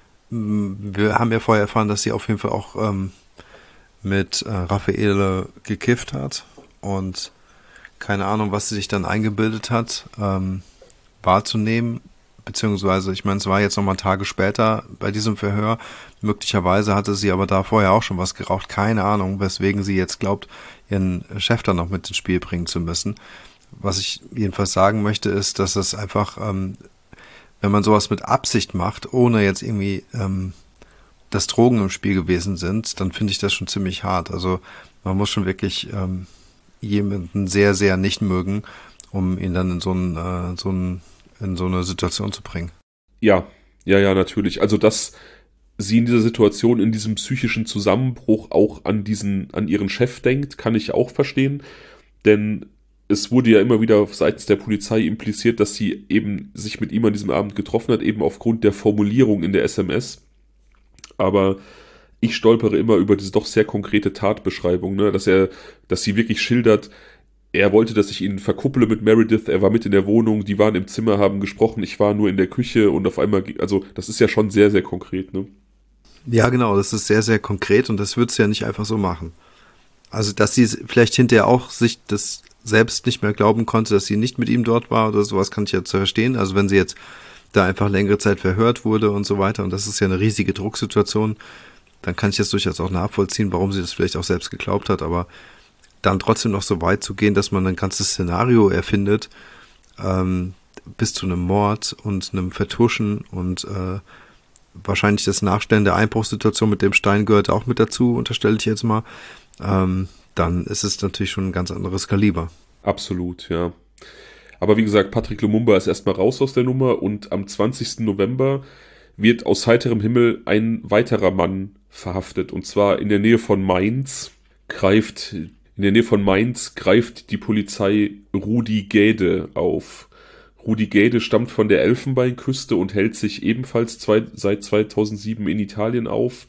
Wir haben ja vorher erfahren, dass sie auf jeden Fall auch ähm, mit äh, Raffaele gekifft hat und keine Ahnung, was sie sich dann eingebildet hat, ähm, wahrzunehmen, beziehungsweise, ich meine, es war jetzt nochmal Tage später bei diesem Verhör, möglicherweise hatte sie aber da vorher auch schon was geraucht, keine Ahnung, weswegen sie jetzt glaubt, ihren Chef dann noch mit ins Spiel bringen zu müssen. Was ich jedenfalls sagen möchte, ist, dass es einfach, ähm, wenn man sowas mit Absicht macht, ohne jetzt irgendwie, ähm, dass Drogen im Spiel gewesen sind, dann finde ich das schon ziemlich hart. Also man muss schon wirklich ähm, jemanden sehr, sehr nicht mögen, um ihn dann in so, ein, äh, so, ein, in so eine Situation zu bringen. Ja, ja, ja, natürlich. Also dass sie in dieser Situation, in diesem psychischen Zusammenbruch auch an diesen, an ihren Chef denkt, kann ich auch verstehen, denn es wurde ja immer wieder seitens der Polizei impliziert, dass sie eben sich mit ihm an diesem Abend getroffen hat, eben aufgrund der Formulierung in der S M S. Aber ich stolpere immer über diese doch sehr konkrete Tatbeschreibung, ne? Dass er, dass sie wirklich schildert, er wollte, dass ich ihn verkupple mit Meredith, er war mit in der Wohnung, die waren im Zimmer, haben gesprochen, ich war nur in der Küche und auf einmal, also das ist ja schon sehr, sehr konkret, ne? Ja, genau, das ist sehr, sehr konkret und das würdest du ja nicht einfach so machen. Also, dass sie vielleicht hinterher auch sich das selbst nicht mehr glauben konnte, dass sie nicht mit ihm dort war oder sowas, kann ich jetzt verstehen. Also wenn sie jetzt da einfach längere Zeit verhört wurde und so weiter, und das ist ja eine riesige Drucksituation, dann kann ich das durchaus auch nachvollziehen, warum sie das vielleicht auch selbst geglaubt hat, aber dann trotzdem noch so weit zu gehen, dass man ein ganzes Szenario erfindet, ähm, bis zu einem Mord und einem Vertuschen und äh, wahrscheinlich das Nachstellen der Einbruchssituation mit dem Stein gehört auch mit dazu, unterstelle ich jetzt mal, ähm, dann ist es natürlich schon ein ganz anderes Kaliber. Absolut, ja. Aber wie gesagt, Patrick Lumumba ist erstmal raus aus der Nummer und am zwanzigsten November wird aus heiterem Himmel ein weiterer Mann verhaftet. Und zwar in der Nähe von Mainz greift, in der Nähe von Mainz greift die Polizei Rudi Gaede auf. Rudi Gaede stammt von der Elfenbeinküste und hält sich ebenfalls zwei, seit zweitausendsieben in Italien auf,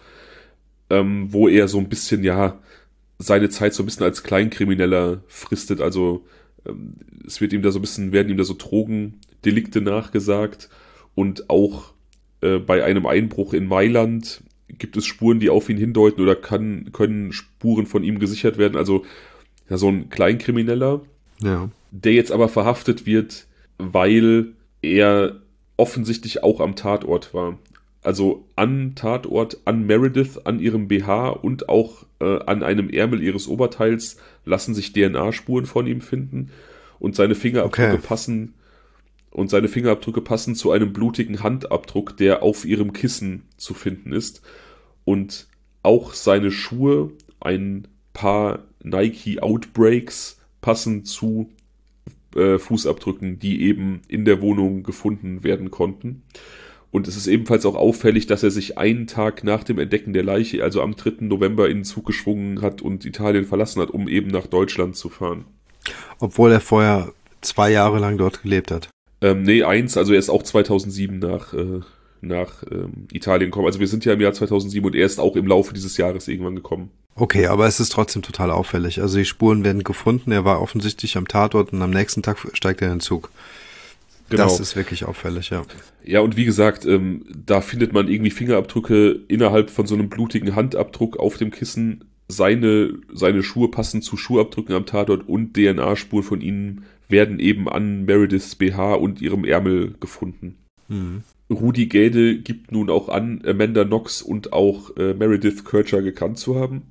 ähm, wo er so ein bisschen, ja, seine Zeit so ein bisschen als Kleinkrimineller fristet. Also ähm, es wird ihm da so ein bisschen, werden ihm da so Drogendelikte nachgesagt und auch äh, bei einem Einbruch in Mailand gibt es Spuren, die auf ihn hindeuten oder kann, können Spuren von ihm gesichert werden. Also ja, so ein Kleinkrimineller, Ja. der jetzt aber verhaftet wird, weil er offensichtlich auch am Tatort war. Also an Tatort, an Meredith, an ihrem B H und auch äh, an einem Ärmel ihres Oberteils lassen sich D N A-Spuren von ihm finden und seine Fingerabdrücke Okay. passen und seine Fingerabdrücke passen zu einem blutigen Handabdruck, der auf ihrem Kissen zu finden ist. Und auch seine Schuhe, ein paar Nike Outbreaks, passen zu äh, Fußabdrücken, die eben in der Wohnung gefunden werden konnten. Und es ist ebenfalls auch auffällig, dass er sich einen Tag nach dem Entdecken der Leiche, also am dritten November, in den Zug geschwungen hat und Italien verlassen hat, um eben nach Deutschland zu fahren. Obwohl er vorher zwei Jahre lang dort gelebt hat. Ähm, nee, eins, also er ist auch zweitausendsieben nach, äh, nach ähm, Italien gekommen. Also wir sind ja im Jahr zweitausendsieben und er ist auch im Laufe dieses Jahres irgendwann gekommen. Okay, aber es ist trotzdem total auffällig. Also die Spuren werden gefunden, er war offensichtlich am Tatort und am nächsten Tag steigt er in den Zug. Genau. Das ist wirklich auffällig, ja. Ja, und wie gesagt, ähm, da findet man irgendwie Fingerabdrücke innerhalb von so einem blutigen Handabdruck auf dem Kissen. Seine, seine Schuhe passen zu Schuhabdrücken am Tatort und D N A-Spuren von ihnen werden eben an Merediths B H und ihrem Ärmel gefunden. Mhm. Rudi Gaede gibt nun auch an, Amanda Knox und auch äh, Meredith Kercher gekannt zu haben.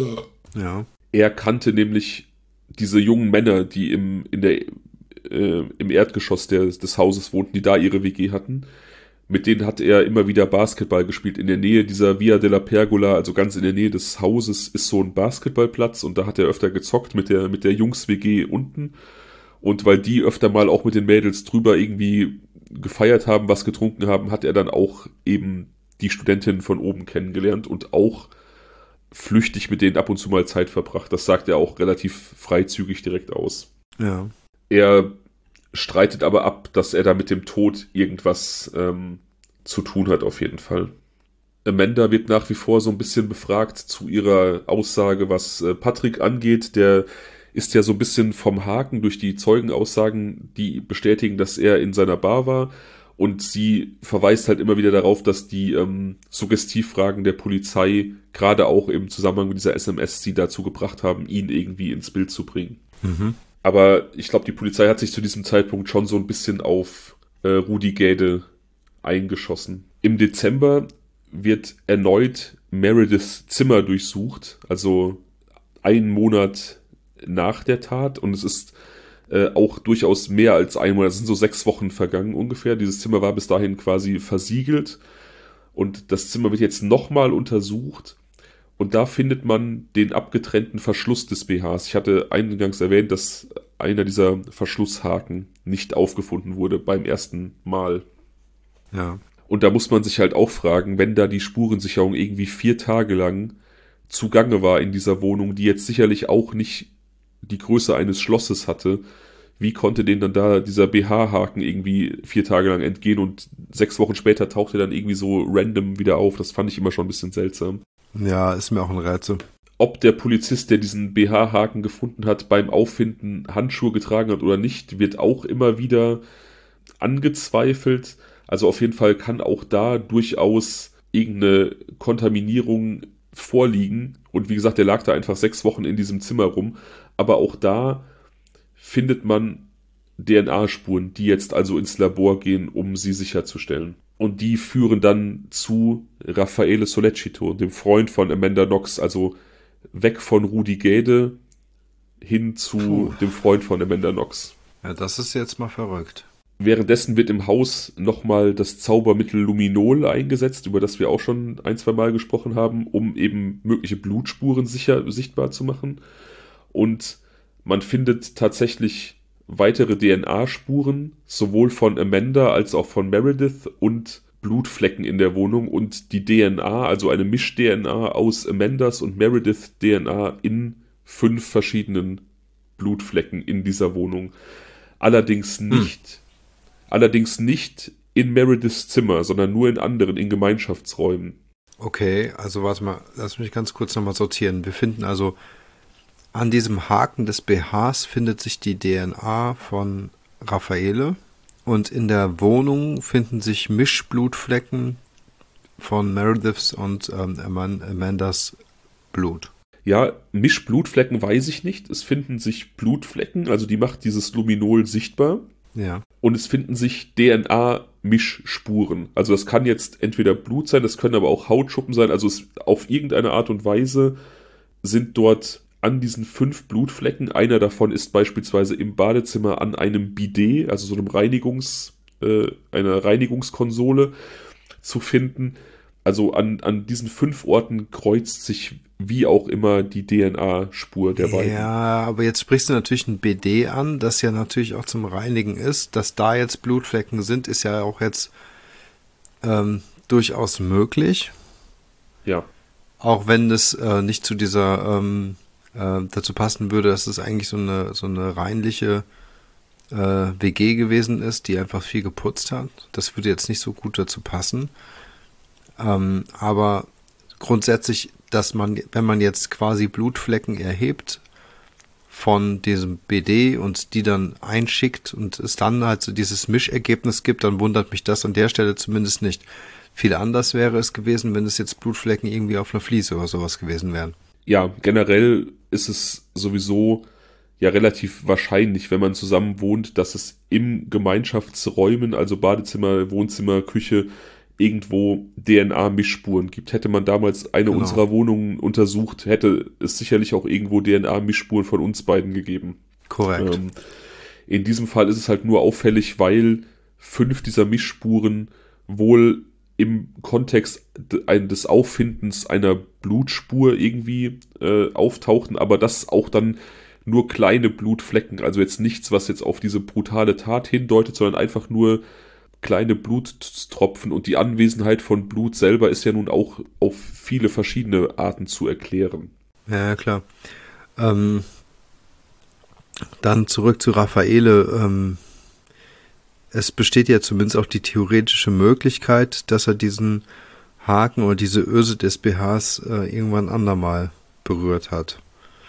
Ja. Er kannte nämlich diese jungen Männer, die im, in der, äh, im Erdgeschoss des, des Hauses wohnten, die da ihre W G hatten. Mit denen hat er immer wieder Basketball gespielt. In der Nähe dieser Via della Pergola, also ganz in der Nähe des Hauses, ist so ein Basketballplatz und da hat er öfter gezockt mit der, mit der Jungs-W G unten. Und weil die öfter mal auch mit den Mädels drüber irgendwie gefeiert haben, was getrunken haben, hat er dann auch eben die Studentinnen von oben kennengelernt und auch flüchtig mit denen ab und zu mal Zeit verbracht. Das sagt er auch relativ freizügig direkt aus. Ja. Er streitet aber ab, dass er da mit dem Tod irgendwas ähm, zu tun hat, auf jeden Fall. Amanda wird nach wie vor so ein bisschen befragt zu ihrer Aussage, was äh, Patrick angeht. Der ist ja so ein bisschen vom Haken durch die Zeugenaussagen, die bestätigen, dass er in seiner Bar war. Und sie verweist halt immer wieder darauf, dass die ähm, Suggestivfragen der Polizei, gerade auch im Zusammenhang mit dieser S M S, sie dazu gebracht haben, ihn irgendwie ins Bild zu bringen. Mhm. Aber ich glaube, die Polizei hat sich zu diesem Zeitpunkt schon so ein bisschen auf äh, Rudi Gaede eingeschossen. Im Dezember wird erneut Merediths Zimmer durchsucht, also einen Monat nach der Tat. Und es ist äh, auch durchaus mehr als ein Monat, es sind so sechs Wochen vergangen ungefähr. Dieses Zimmer war bis dahin quasi versiegelt. Und das Zimmer wird jetzt nochmal untersucht. Und da findet man den abgetrennten Verschluss des B Hs. Ich hatte eingangs erwähnt, dass einer dieser Verschlusshaken nicht aufgefunden wurde beim ersten Mal. Ja. Und da muss man sich halt auch fragen, wenn da die Spurensicherung irgendwie vier Tage lang zugange war in dieser Wohnung, die jetzt sicherlich auch nicht die Größe eines Schlosses hatte, wie konnte denen dann da dieser B H-Haken irgendwie vier Tage lang entgehen und sechs Wochen später taucht er dann irgendwie so random wieder auf? Das fand ich immer schon ein bisschen seltsam. Ja, ist mir auch ein Rätsel. Ob der Polizist, der diesen B H-Haken gefunden hat, beim Auffinden Handschuhe getragen hat oder nicht, wird auch immer wieder angezweifelt. Also auf jeden Fall kann auch da durchaus irgendeine Kontaminierung vorliegen. Und wie gesagt, der lag da einfach sechs Wochen in diesem Zimmer rum. Aber auch da findet man D N A-Spuren, die jetzt also ins Labor gehen, um sie sicherzustellen. Und die führen dann zu Raffaele Sollecito, dem Freund von Amanda Knox, also weg von Rudy Gaede hin zu Puh. dem Freund von Amanda Knox. Ja, das ist jetzt mal verrückt. Währenddessen wird im Haus nochmal das Zaubermittel Luminol eingesetzt, über das wir auch schon ein, zwei Mal gesprochen haben, um eben mögliche Blutspuren sicher, sichtbar zu machen. Und man findet tatsächlich weitere D N A-Spuren, sowohl von Amanda als auch von Meredith und Blutflecken in der Wohnung und die D N A, also eine Misch-D N A aus Amandas und Meredith D N A in fünf verschiedenen Blutflecken in dieser Wohnung. Allerdings nicht, hm. allerdings nicht in Merediths Zimmer, sondern nur in anderen, in Gemeinschaftsräumen. Okay, also warte mal, lass mich ganz kurz nochmal sortieren. Wir finden also an diesem Haken des B Hs findet sich die D N A von Raffaele und in der Wohnung finden sich Mischblutflecken von Merediths und ähm, Amandas Blut. Ja, Mischblutflecken weiß ich nicht. Es finden sich Blutflecken, also die macht dieses Luminol sichtbar. Ja. Und es finden sich D N A-Mischspuren. Also das kann jetzt entweder Blut sein, das können aber auch Hautschuppen sein. Also es, auf irgendeine Art und Weise sind dort an diesen fünf Blutflecken, einer davon ist beispielsweise im Badezimmer an einem Bidet, also so einem Reinigungs, äh, einer Reinigungskonsole zu finden. Also an, an diesen fünf Orten kreuzt sich wie auch immer die D N A-Spur der beiden. Ja, aber jetzt sprichst du natürlich ein B D an, das ja natürlich auch zum Reinigen ist. Dass da jetzt Blutflecken sind, ist ja auch jetzt ähm, durchaus möglich. Ja. Auch wenn es äh, nicht zu dieser ähm, äh, dazu passen würde, dass es eigentlich so eine so eine reinliche äh, W G gewesen ist, die einfach viel geputzt hat. Das würde jetzt nicht so gut dazu passen. Ähm, aber grundsätzlich, dass man, wenn man jetzt quasi Blutflecken erhebt von diesem B D und die dann einschickt und es dann halt so dieses Mischergebnis gibt, dann wundert mich das an der Stelle zumindest nicht. Viel anders wäre es gewesen, wenn es jetzt Blutflecken irgendwie auf einer Fliese oder sowas gewesen wären. Ja, generell ist es sowieso ja relativ wahrscheinlich, wenn man zusammen wohnt, dass es im Gemeinschaftsräumen, also Badezimmer, Wohnzimmer, Küche, irgendwo D N A-Mischspuren gibt. Hätte man damals eine genau. unserer Wohnungen untersucht, hätte es sicherlich auch irgendwo D N A-Mischspuren von uns beiden gegeben. Korrekt. Ähm, in diesem Fall ist es halt nur auffällig, weil fünf dieser Mischspuren wohl im Kontext des Auffindens einer Blutspur irgendwie äh, auftauchten, aber das auch dann nur kleine Blutflecken, also jetzt nichts, was jetzt auf diese brutale Tat hindeutet, sondern einfach nur kleine Bluttropfen, und die Anwesenheit von Blut selber ist ja nun auch auf viele verschiedene Arten zu erklären. Ja, klar. Ähm, dann zurück zu Raffaele. Ähm, es besteht ja zumindest auch die theoretische Möglichkeit, dass er diesen Haken oder diese Öse des B Hs äh, irgendwann andermal berührt hat.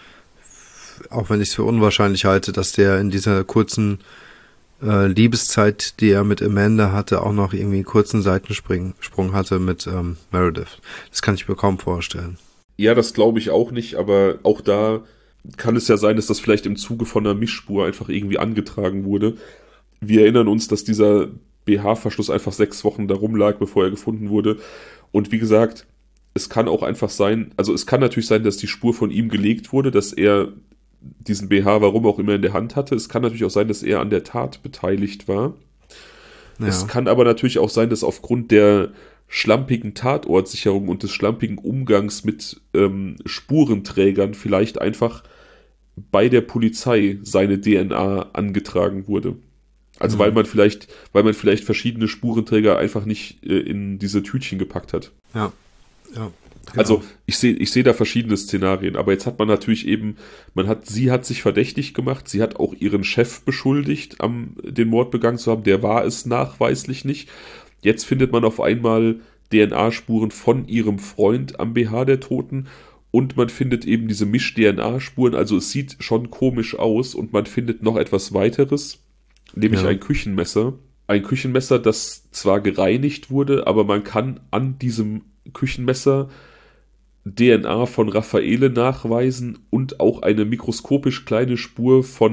Auch wenn ich es für unwahrscheinlich halte, dass der in dieser kurzen äh, Liebeszeit, die er mit Amanda hatte, auch noch irgendwie einen kurzen Seitensprung Sprung hatte mit ähm, Meredith. Das kann ich mir kaum vorstellen. Ja, das glaube ich auch nicht, aber auch da kann es ja sein, dass das vielleicht im Zuge von einer Mischspur einfach irgendwie angetragen wurde. Wir erinnern uns, dass dieser B H-Verschluss einfach sechs Wochen da rumlag, bevor er gefunden wurde. Und wie gesagt, es kann auch einfach sein, also es kann natürlich sein, dass die Spur von ihm gelegt wurde, dass er diesen B H, warum auch immer, in der Hand hatte. Es kann natürlich auch sein, dass er an der Tat beteiligt war. Ja. Es kann aber natürlich auch sein, dass aufgrund der schlampigen Tatortsicherung und des schlampigen Umgangs mit ähm, Spurenträgern vielleicht einfach bei der Polizei seine D N A angetragen wurde. Also mhm. weil man vielleicht, weil man vielleicht verschiedene Spurenträger einfach nicht äh, in diese Tütchen gepackt hat. Ja, ja. Genau. Also ich sehe ich sehe da verschiedene Szenarien, aber jetzt hat man natürlich eben, man hat, sie hat sich verdächtig gemacht, sie hat auch ihren Chef beschuldigt, am, den Mord begangen zu haben, der war es nachweislich nicht. Jetzt findet man auf einmal D N A-Spuren von ihrem Freund am B H der Toten und man findet eben diese Misch-D N A-Spuren, also es sieht schon komisch aus und man findet noch etwas weiteres, nämlich ja. ein Küchenmesser. Ein Küchenmesser, das zwar gereinigt wurde, aber man kann an diesem Küchenmesser D N A von Raffaele nachweisen und auch eine mikroskopisch kleine Spur von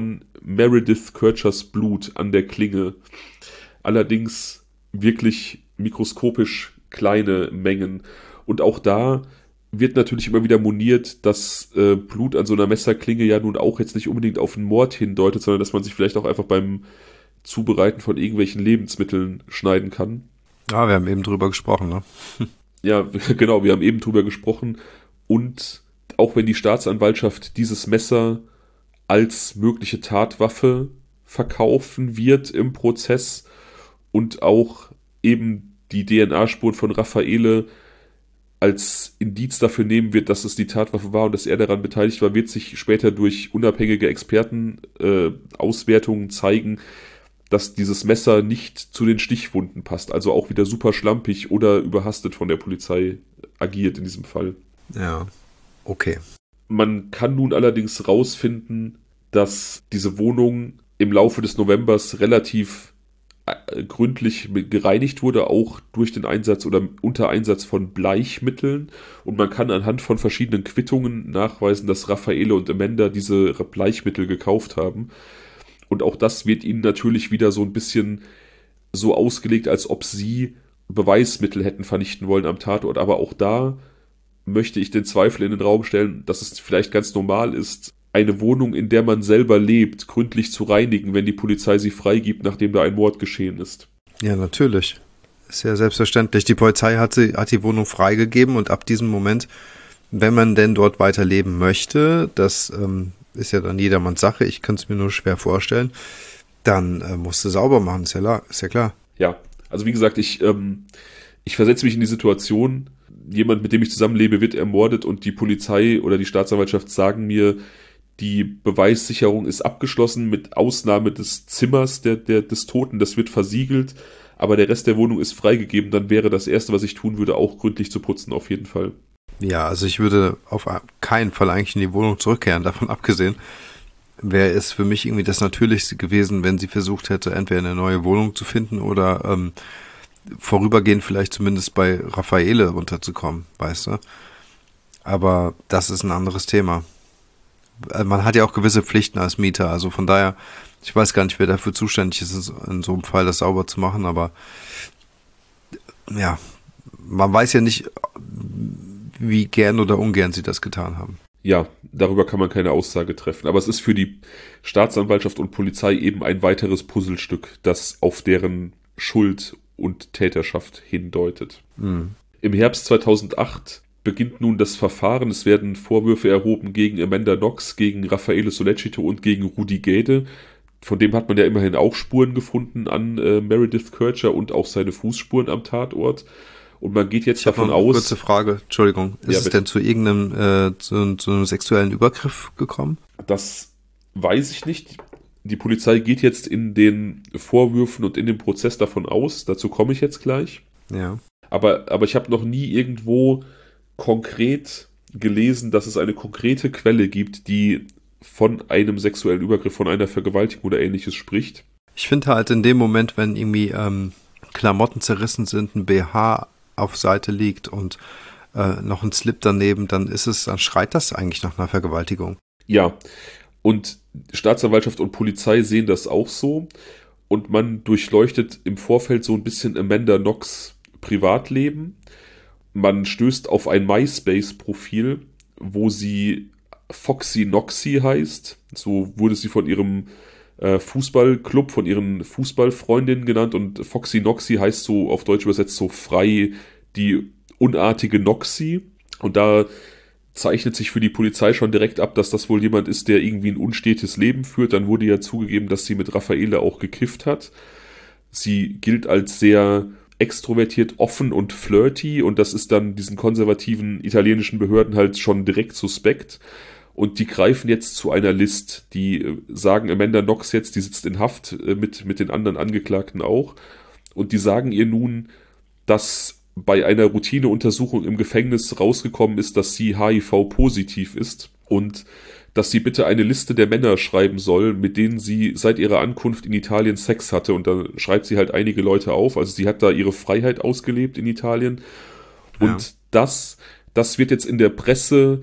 Meredith Kerchers Blut an der Klinge. Allerdings wirklich mikroskopisch kleine Mengen. Und auch da wird natürlich immer wieder moniert, dass äh, Blut an so einer Messerklinge ja nun auch jetzt nicht unbedingt auf einen Mord hindeutet, sondern dass man sich vielleicht auch einfach beim Zubereiten von irgendwelchen Lebensmitteln schneiden kann. Ja, wir haben eben drüber gesprochen, ne? Ja, genau, wir haben eben drüber gesprochen. Und auch wenn die Staatsanwaltschaft dieses Messer als mögliche Tatwaffe verkaufen wird im Prozess und auch eben die D N A-Spuren von Raffaele als Indiz dafür nehmen wird, dass es die Tatwaffe war und dass er daran beteiligt war, wird sich später durch unabhängige Experten äh, Auswertungen zeigen, dass dieses Messer nicht zu den Stichwunden passt, also auch wieder super schlampig oder überhastet von der Polizei agiert in diesem Fall. Ja, okay. Man kann nun allerdings rausfinden, dass diese Wohnung im Laufe des Novembers relativ äh, gründlich gereinigt wurde, auch durch den Einsatz oder unter Einsatz von Bleichmitteln. Und man kann anhand von verschiedenen Quittungen nachweisen, dass Raffaele und Amanda diese Bleichmittel gekauft haben. Und auch das wird ihnen natürlich wieder so ein bisschen so ausgelegt, als ob sie Beweismittel hätten vernichten wollen am Tatort. Aber auch da möchte ich den Zweifel in den Raum stellen, dass es vielleicht ganz normal ist, eine Wohnung, in der man selber lebt, gründlich zu reinigen, wenn die Polizei sie freigibt, nachdem da ein Mord geschehen ist. Ja, natürlich. Ist ja selbstverständlich. Die Polizei hat, sie, hat die Wohnung freigegeben und ab diesem Moment, wenn man denn dort weiter leben möchte, das ähm, ist ja dann jedermanns Sache, ich kann es mir nur schwer vorstellen, dann äh, musst du sauber machen, ist ja, la- ist ja klar. Ja, also wie gesagt, ich, ähm, ich versetze mich in die Situation, jemand, mit dem ich zusammenlebe, wird ermordet und die Polizei oder die Staatsanwaltschaft sagen mir, die Beweissicherung ist abgeschlossen mit Ausnahme des Zimmers der, der, des Toten, das wird versiegelt, aber der Rest der Wohnung ist freigegeben, dann wäre das Erste, was ich tun würde, auch gründlich zu putzen, auf jeden Fall. Ja, also ich würde auf keinen Fall eigentlich in die Wohnung zurückkehren, davon abgesehen. Wäre es für mich irgendwie das Natürlichste gewesen, wenn sie versucht hätte, entweder eine neue Wohnung zu finden oder ähm, vorübergehend vielleicht zumindest bei Raffaele runterzukommen, weißt du? Aber das ist ein anderes Thema. Man hat ja auch gewisse Pflichten als Mieter, also von daher, ich weiß gar nicht, wer dafür zuständig ist, in so einem Fall das sauber zu machen, aber ja, man weiß ja nicht, wie gern oder ungern sie das getan haben. Ja, darüber kann man keine Aussage treffen. Aber es ist für die Staatsanwaltschaft und Polizei eben ein weiteres Puzzlestück, das auf deren Schuld und Täterschaft hindeutet. Mhm. Im Herbst zweitausendacht beginnt nun das Verfahren. Es werden Vorwürfe erhoben gegen Amanda Knox, gegen Raffaele Sollecito und gegen Rudy Guede. Von dem hat man ja immerhin auch Spuren gefunden an äh, Meredith Kercher und auch seine Fußspuren am Tatort. Und man geht jetzt ich davon aus... Kurze Frage, Entschuldigung. Ist ja, es bitte. denn zu irgendeinem äh, zu, zu einem sexuellen Übergriff gekommen? Das weiß ich nicht. Die Polizei geht jetzt in den Vorwürfen und in dem Prozess davon aus. Dazu komme ich jetzt gleich. Ja. Aber, aber ich habe noch nie irgendwo konkret gelesen, dass es eine konkrete Quelle gibt, die von einem sexuellen Übergriff, von einer Vergewaltigung oder ähnliches spricht. Ich finde halt in dem Moment, wenn irgendwie ähm, Klamotten zerrissen sind, ein B H auf Seite liegt und äh, noch ein Slip daneben, dann ist es, dann schreit das eigentlich nach einer Vergewaltigung. Ja, und Staatsanwaltschaft und Polizei sehen das auch so und man durchleuchtet im Vorfeld so ein bisschen Amanda Knox Privatleben. Man stößt auf ein MySpace-Profil, wo sie Foxy Noxy heißt. So wurde sie von ihrem äh, Fußballclub, von ihren Fußballfreundinnen genannt und Foxy Noxy heißt so auf Deutsch übersetzt so frei die unartige Noxy. Und da zeichnet sich für die Polizei schon direkt ab, dass das wohl jemand ist, der irgendwie ein unstetes Leben führt. Dann wurde ja zugegeben, dass sie mit Raffaele auch gekifft hat. Sie gilt als sehr extrovertiert, offen und flirty und das ist dann diesen konservativen italienischen Behörden halt schon direkt suspekt. Und die greifen jetzt zu einer List. Die sagen Amanda Knox jetzt, die sitzt in Haft mit, mit den anderen Angeklagten auch. Und die sagen ihr nun, dass bei einer Routineuntersuchung im Gefängnis rausgekommen ist, dass sie H I V-positiv ist und dass sie bitte eine Liste der Männer schreiben soll, mit denen sie seit ihrer Ankunft in Italien Sex hatte. Und dann schreibt sie halt einige Leute auf. Also sie hat da ihre Freiheit ausgelebt in Italien. Und ja. das, das wird jetzt in der Presse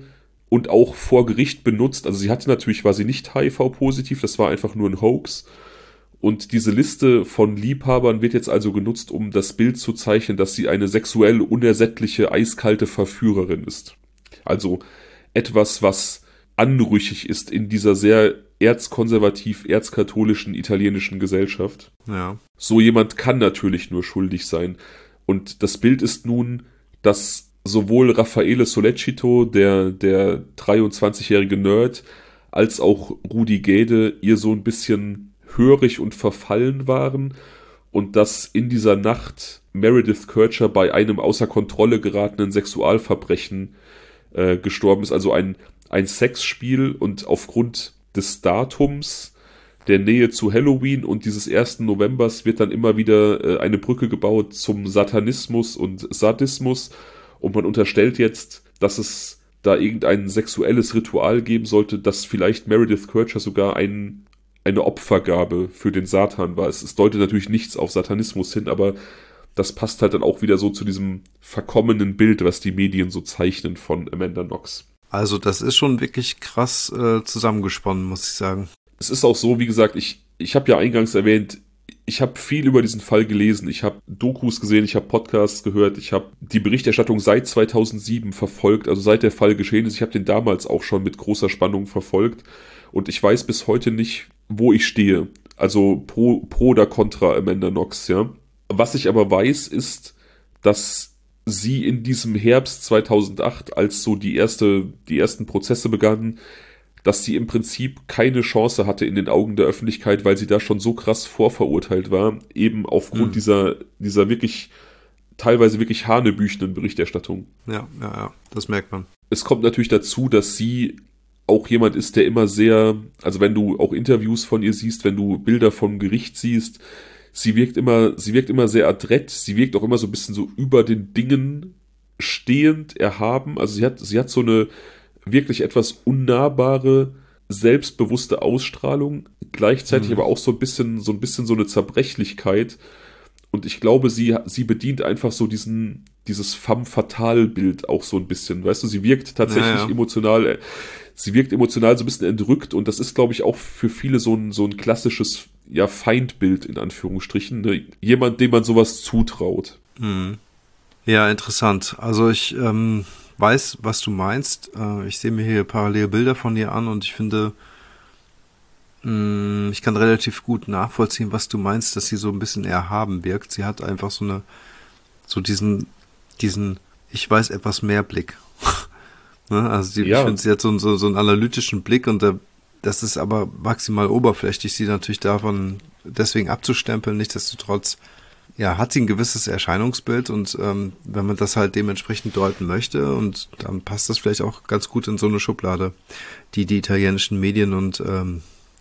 und auch vor Gericht benutzt. Also sie hatte natürlich, war sie nicht H I V-positiv, das war einfach nur ein Hoax. Und diese Liste von Liebhabern wird jetzt also genutzt, um das Bild zu zeichnen, dass sie eine sexuell unersättliche, eiskalte Verführerin ist. Also etwas, was anrüchig ist in dieser sehr erzkonservativ, erzkatholischen italienischen Gesellschaft. Ja. So jemand kann natürlich nur schuldig sein. Und das Bild ist nun, dass sowohl Raffaele Sollecito, der, der dreiundzwanzigjährige Nerd, als auch Rudi Gede ihr so ein bisschen hörig und verfallen waren und dass in dieser Nacht Meredith Kercher bei einem außer Kontrolle geratenen Sexualverbrechen äh, gestorben ist. Also ein, ein Sexspiel, und aufgrund des Datums, der Nähe zu Halloween und dieses ersten Novembers wird dann immer wieder äh, eine Brücke gebaut zum Satanismus und Sadismus, und man unterstellt jetzt, dass es da irgendein sexuelles Ritual geben sollte, dass vielleicht Meredith Kercher sogar ein, eine Opfergabe für den Satan war. Es, es deutet natürlich nichts auf Satanismus hin, aber das passt halt dann auch wieder so zu diesem verkommenen Bild, was die Medien so zeichnen von Amanda Knox. Also das ist schon wirklich krass äh, zusammengesponnen, muss ich sagen. Es ist auch so, wie gesagt, ich, ich habe ja eingangs erwähnt, ich habe viel über diesen Fall gelesen, ich habe Dokus gesehen, ich habe Podcasts gehört, ich habe die Berichterstattung seit zweitausendsieben verfolgt, also seit der Fall geschehen ist. Ich habe den damals auch schon mit großer Spannung verfolgt und ich weiß bis heute nicht, wo ich stehe. Also pro, pro oder contra Amanda Knox, ja. Was ich aber weiß, ist, dass sie in diesem Herbst zweitausendacht, als so die erste, die ersten Prozesse begannen, dass sie im Prinzip keine Chance hatte in den Augen der Öffentlichkeit, weil sie da schon so krass vorverurteilt war, eben aufgrund mhm. dieser, dieser wirklich, teilweise wirklich hanebüchenden Berichterstattung. Ja, ja, ja, das merkt man. Es kommt natürlich dazu, dass sie auch jemand ist, der immer sehr, also wenn du auch Interviews von ihr siehst, wenn du Bilder vom Gericht siehst, sie wirkt immer, sie wirkt immer sehr adrett, sie wirkt auch immer so ein bisschen so über den Dingen stehend, erhaben. Also sie hat, sie hat so eine wirklich etwas unnahbare, selbstbewusste Ausstrahlung, gleichzeitig mhm. aber auch so ein bisschen, so ein bisschen so eine Zerbrechlichkeit. Und ich glaube, sie, sie bedient einfach so diesen, dieses femme fatale Bild auch so ein bisschen. Weißt du, sie wirkt tatsächlich ja, ja. emotional, sie wirkt emotional so ein bisschen entrückt, und das ist, glaube ich, auch für viele so ein, so ein klassisches, ja, Feindbild in Anführungsstrichen. Ne? Jemand, dem man sowas zutraut. Mhm. Ja, interessant. Also ich, ähm, weiß, was du meinst. Ich sehe mir hier parallel Bilder von dir an und ich finde, ich kann relativ gut nachvollziehen, was du meinst, dass sie so ein bisschen erhaben wirkt. Sie hat einfach so eine, so diesen, diesen, ich weiß etwas mehr Blick. Also die, ja. Ich finde, sie hat so, so, so einen analytischen Blick, und der, das ist aber maximal oberflächlich, sie natürlich davon deswegen abzustempeln. Nichtsdestotrotz ja, hat sie ein gewisses Erscheinungsbild, und ähm, wenn man das halt dementsprechend deuten möchte, und dann passt das vielleicht auch ganz gut in so eine Schublade, die die italienischen Medien und ähm,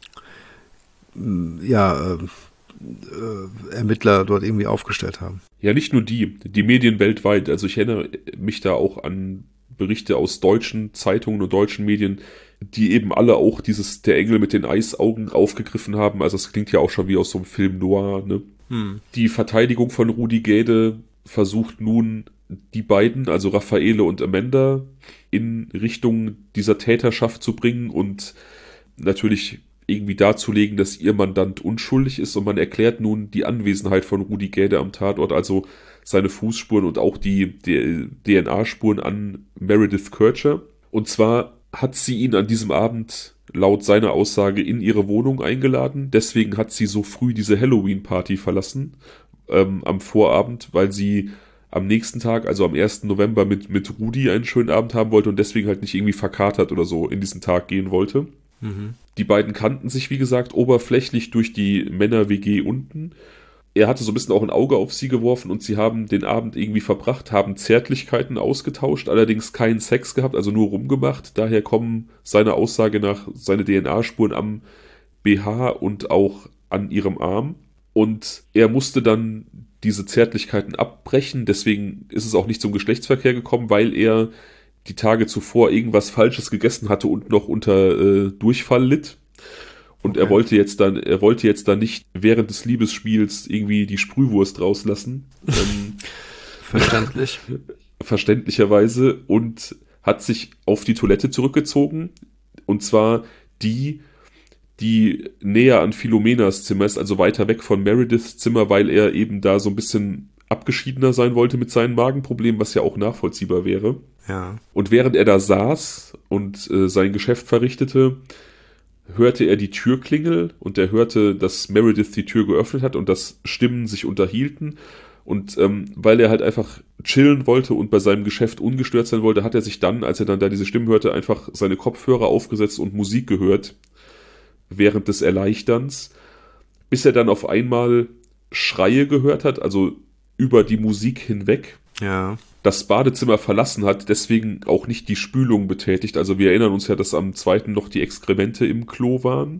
ja, äh, äh, Ermittler dort irgendwie aufgestellt haben. Ja, nicht nur die, die Medien weltweit. Also ich erinnere mich da auch an Berichte aus deutschen Zeitungen und deutschen Medien, die eben alle auch dieses Der Engel mit den Eisaugen aufgegriffen haben. Also es klingt ja auch schon wie aus so einem Film noir, ne? Hm. Die Verteidigung von Rudi Gede versucht nun, die beiden, also Raffaele und Amanda, in Richtung dieser Täterschaft zu bringen und natürlich irgendwie darzulegen, dass ihr Mandant unschuldig ist, und man erklärt nun die Anwesenheit von Rudi Gede am Tatort, also seine Fußspuren und auch die, die D N A-Spuren an Meredith Kercher. Und zwar hat sie ihn an diesem Abend laut seiner Aussage in ihre Wohnung eingeladen. Deswegen hat sie so früh diese Halloween-Party verlassen ähm, am Vorabend, weil sie am nächsten Tag, also am ersten November, mit, mit Rudi einen schönen Abend haben wollte und deswegen halt nicht irgendwie verkatert oder so in diesen Tag gehen wollte. Mhm. Die beiden kannten sich, wie gesagt, oberflächlich durch die Männer-W G unten. Er hatte so ein bisschen auch ein Auge auf sie geworfen und sie haben den Abend irgendwie verbracht, haben Zärtlichkeiten ausgetauscht, allerdings keinen Sex gehabt, also nur rumgemacht. Daher kommen seiner Aussage nach seine D N A-Spuren am B H und auch an ihrem Arm. Und er musste dann diese Zärtlichkeiten abbrechen, deswegen ist es auch nicht zum Geschlechtsverkehr gekommen, weil er die Tage zuvor irgendwas Falsches gegessen hatte und noch unter äh, Durchfall litt. Und okay. er wollte jetzt dann, er wollte jetzt dann nicht während des Liebesspiels irgendwie die Sprühwurst rauslassen. Ähm, Verständlich. Verständlicherweise. Und hat sich auf die Toilette zurückgezogen. Und zwar die, die näher an Philomenas Zimmer ist, also weiter weg von Merediths Zimmer, weil er eben da so ein bisschen abgeschiedener sein wollte mit seinen Magenproblemen, was ja auch nachvollziehbar wäre. Ja. Und während er da saß und äh, sein Geschäft verrichtete, hörte er die Türklingel und er hörte, dass Meredith die Tür geöffnet hat und dass Stimmen sich unterhielten. Und ähm, weil er halt einfach chillen wollte und bei seinem Geschäft ungestört sein wollte, hat er sich dann, als er dann da diese Stimmen hörte, einfach seine Kopfhörer aufgesetzt und Musik gehört während des Erleichterns, bis er dann auf einmal Schreie gehört hat, also über die Musik hinweg. Ja. Das Badezimmer verlassen hat, deswegen auch nicht die Spülung betätigt. Also wir erinnern uns ja, dass am zweiten noch die Exkremente im Klo waren.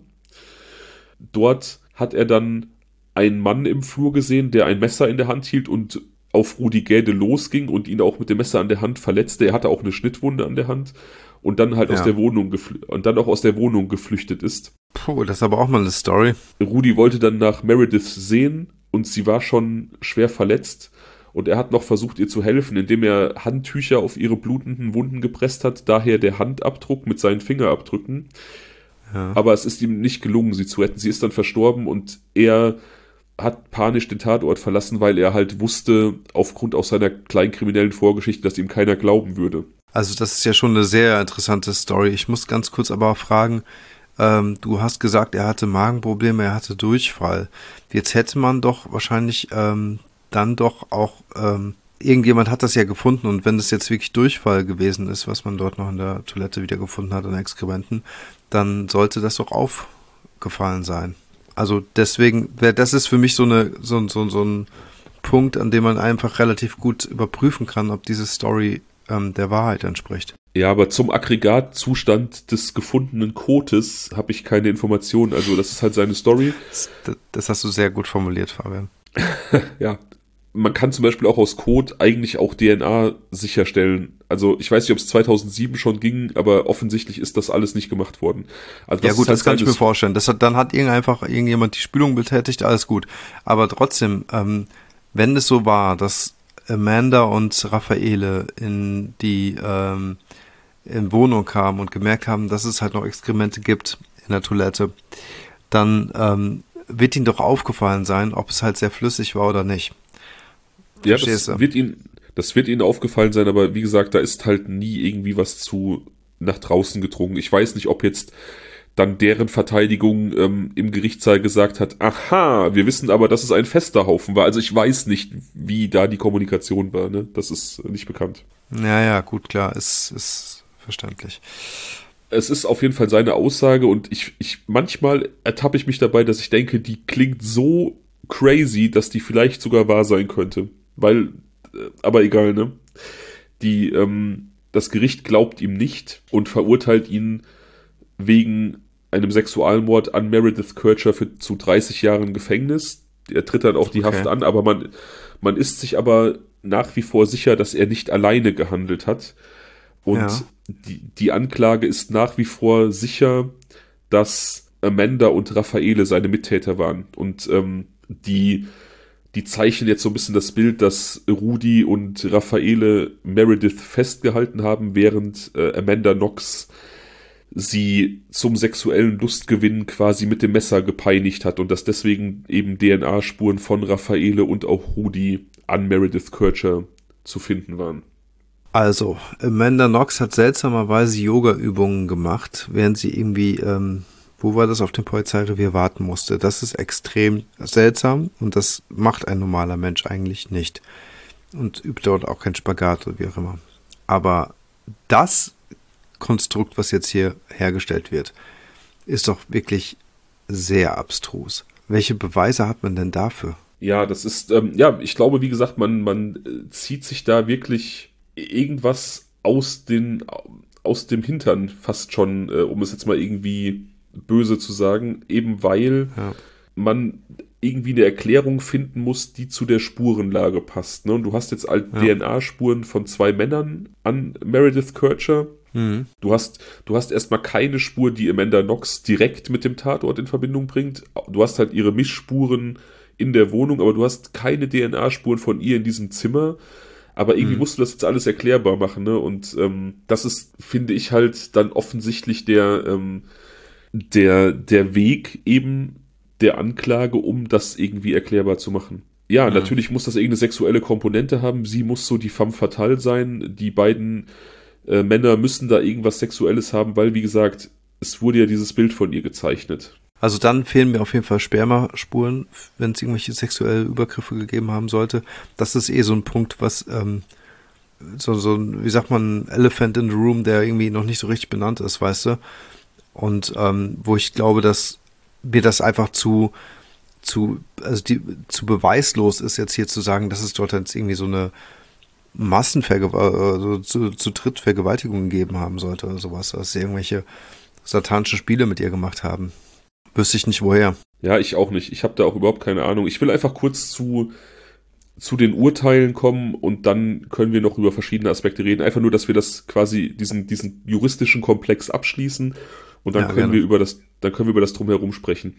Dort hat er dann einen Mann im Flur gesehen, der ein Messer in der Hand hielt und auf Rudi Gäde losging und ihn auch mit dem Messer an der Hand verletzte. Er hatte auch eine Schnittwunde an der Hand und dann halt Ja. aus der Wohnung gefl- und dann auch aus der Wohnung geflüchtet ist. Puh, das ist aber auch mal eine Story. Rudi wollte dann nach Meredith sehen und sie war schon schwer verletzt. Und er hat noch versucht, ihr zu helfen, indem er Handtücher auf ihre blutenden Wunden gepresst hat, daher der Handabdruck mit seinen Fingerabdrücken. Ja. Aber es ist ihm nicht gelungen, sie zu retten. Sie ist dann verstorben und er hat panisch den Tatort verlassen, weil er halt wusste, aufgrund auch seiner kleinen kriminellen Vorgeschichte, dass ihm keiner glauben würde. Also das ist ja schon eine sehr interessante Story. Ich muss ganz kurz aber auch fragen, ähm, du hast gesagt, er hatte Magenprobleme, er hatte Durchfall. Jetzt hätte man doch wahrscheinlich ähm, dann doch auch, ähm, irgendjemand hat das ja gefunden und wenn das jetzt wirklich Durchfall gewesen ist, was man dort noch in der Toilette wieder gefunden hat an Exkrementen, dann sollte das doch aufgefallen sein. Also deswegen, wär, das ist für mich so eine so, so, so ein Punkt, an dem man einfach relativ gut überprüfen kann, ob diese Story ähm, der Wahrheit entspricht. Ja, aber zum Aggregatzustand des gefundenen Kotes habe ich keine Informationen. Also das ist halt seine Story. Das, das hast du sehr gut formuliert, Fabian. Ja, man kann zum Beispiel auch aus Kot eigentlich auch D N A sicherstellen. Also ich weiß nicht, ob es zweitausendsieben schon ging, aber offensichtlich ist das alles nicht gemacht worden. Also Ja das gut, ist halt das kann ich seine mir vorstellen. Das hat, dann hat irgend einfach irgendjemand die Spülung betätigt, alles gut. Aber trotzdem, ähm, wenn es so war, dass Amanda und Raffaele in die ähm, in Wohnung kamen und gemerkt haben, dass es halt noch Exkremente gibt in der Toilette, dann ähm, wird ihnen doch aufgefallen sein, ob es halt sehr flüssig war oder nicht. Ja, Verstehst das du? wird ihnen, das wird ihnen aufgefallen sein, aber wie gesagt, da ist halt nie irgendwie was zu nach draußen gedrungen. Ich weiß nicht, ob jetzt dann deren Verteidigung ähm, im Gerichtssaal gesagt hat, aha, wir wissen aber, dass es ein fester Haufen war. Also ich weiß nicht, wie da die Kommunikation war, ne? Das ist nicht bekannt. Ja, ja, gut, klar, ist, ist verständlich. Es ist auf jeden Fall seine Aussage und ich, ich manchmal ertappe ich mich dabei, dass ich denke, die klingt so crazy, dass die vielleicht sogar wahr sein könnte. Weil, äh, aber egal, ne? Die, ähm, das Gericht glaubt ihm nicht und verurteilt ihn wegen einem Sexualmord an Meredith Kercher für zu dreißig Jahren Gefängnis. Er tritt dann auch die Okay. Haft an, aber man, man ist sich aber nach wie vor sicher, dass er nicht alleine gehandelt hat. Und Ja. die, die Anklage ist nach wie vor sicher, dass Amanda und Raffaele seine Mittäter waren. Und ähm, die, die zeichnen jetzt so ein bisschen das Bild, dass Rudi und Raffaele Meredith festgehalten haben, während äh, Amanda Knox sie zum sexuellen Lustgewinn quasi mit dem Messer gepeinigt hat und dass deswegen eben D N A-Spuren von Raffaele und auch Rudi an Meredith Kercher zu finden waren. Also, Amanda Knox hat seltsamerweise Yoga-Übungen gemacht, während sie irgendwie, ähm, wo war das, auf dem Polizeirevier warten musste. Das ist extrem seltsam und das macht ein normaler Mensch eigentlich nicht. Und übt dort auch kein Spagat oder wie auch immer. Aber das Konstrukt, was jetzt hier hergestellt wird, ist doch wirklich sehr abstrus. Welche Beweise hat man denn dafür? Ja, das ist, ähm, ja, ich glaube, wie gesagt, man, man äh, zieht sich da wirklich irgendwas aus den, aus dem Hintern fast schon, äh, um es jetzt mal irgendwie böse zu sagen, eben weil Ja. man irgendwie eine Erklärung finden muss, die zu der Spurenlage passt. Ne? Und du hast jetzt halt Ja. D N A-Spuren von zwei Männern an Meredith Kercher. Mhm. Du hast, du hast erstmal keine Spur, die Amanda Knox direkt mit dem Tatort in Verbindung bringt. Du hast halt ihre Missspuren in der Wohnung, aber du hast keine D N A-Spuren von ihr in diesem Zimmer. Aber irgendwie Mhm. musst du das jetzt alles erklärbar machen, ne? Und ähm, das ist, finde ich, halt dann offensichtlich der, ähm, der, der Weg eben der Anklage, um das irgendwie erklärbar zu machen. Ja, Mhm. natürlich muss das irgendeine sexuelle Komponente haben. Sie muss so die femme fatale sein. Die beiden äh, Männer müssen da irgendwas Sexuelles haben, weil, wie gesagt, es wurde ja dieses Bild von ihr gezeichnet. Also dann fehlen mir auf jeden Fall Spermaspuren, wenn es irgendwelche sexuelle Übergriffe gegeben haben sollte. Das ist eh so ein Punkt, was ähm, so, so ein, wie sagt man, Elephant in the Room, der irgendwie noch nicht so richtig benannt ist, weißt du? Und ähm, wo ich glaube, dass mir das einfach zu, zu, also die, zu beweislos ist, jetzt hier zu sagen, dass es dort jetzt irgendwie so eine Massenvergewaltigung, also zu, zu Drittvergewaltigungen gegeben haben sollte oder sowas, dass sie irgendwelche satanischen Spiele mit ihr gemacht haben. Wüsste ich nicht woher. Ja, ich auch nicht. Ich habe da auch überhaupt keine Ahnung. Ich will einfach kurz zu, zu den Urteilen kommen und dann können wir noch über verschiedene Aspekte reden. Einfach nur, dass wir das quasi, diesen, diesen juristischen Komplex abschließen und dann Ja, können gerne. wir über das, dann können wir über das Drumherum sprechen.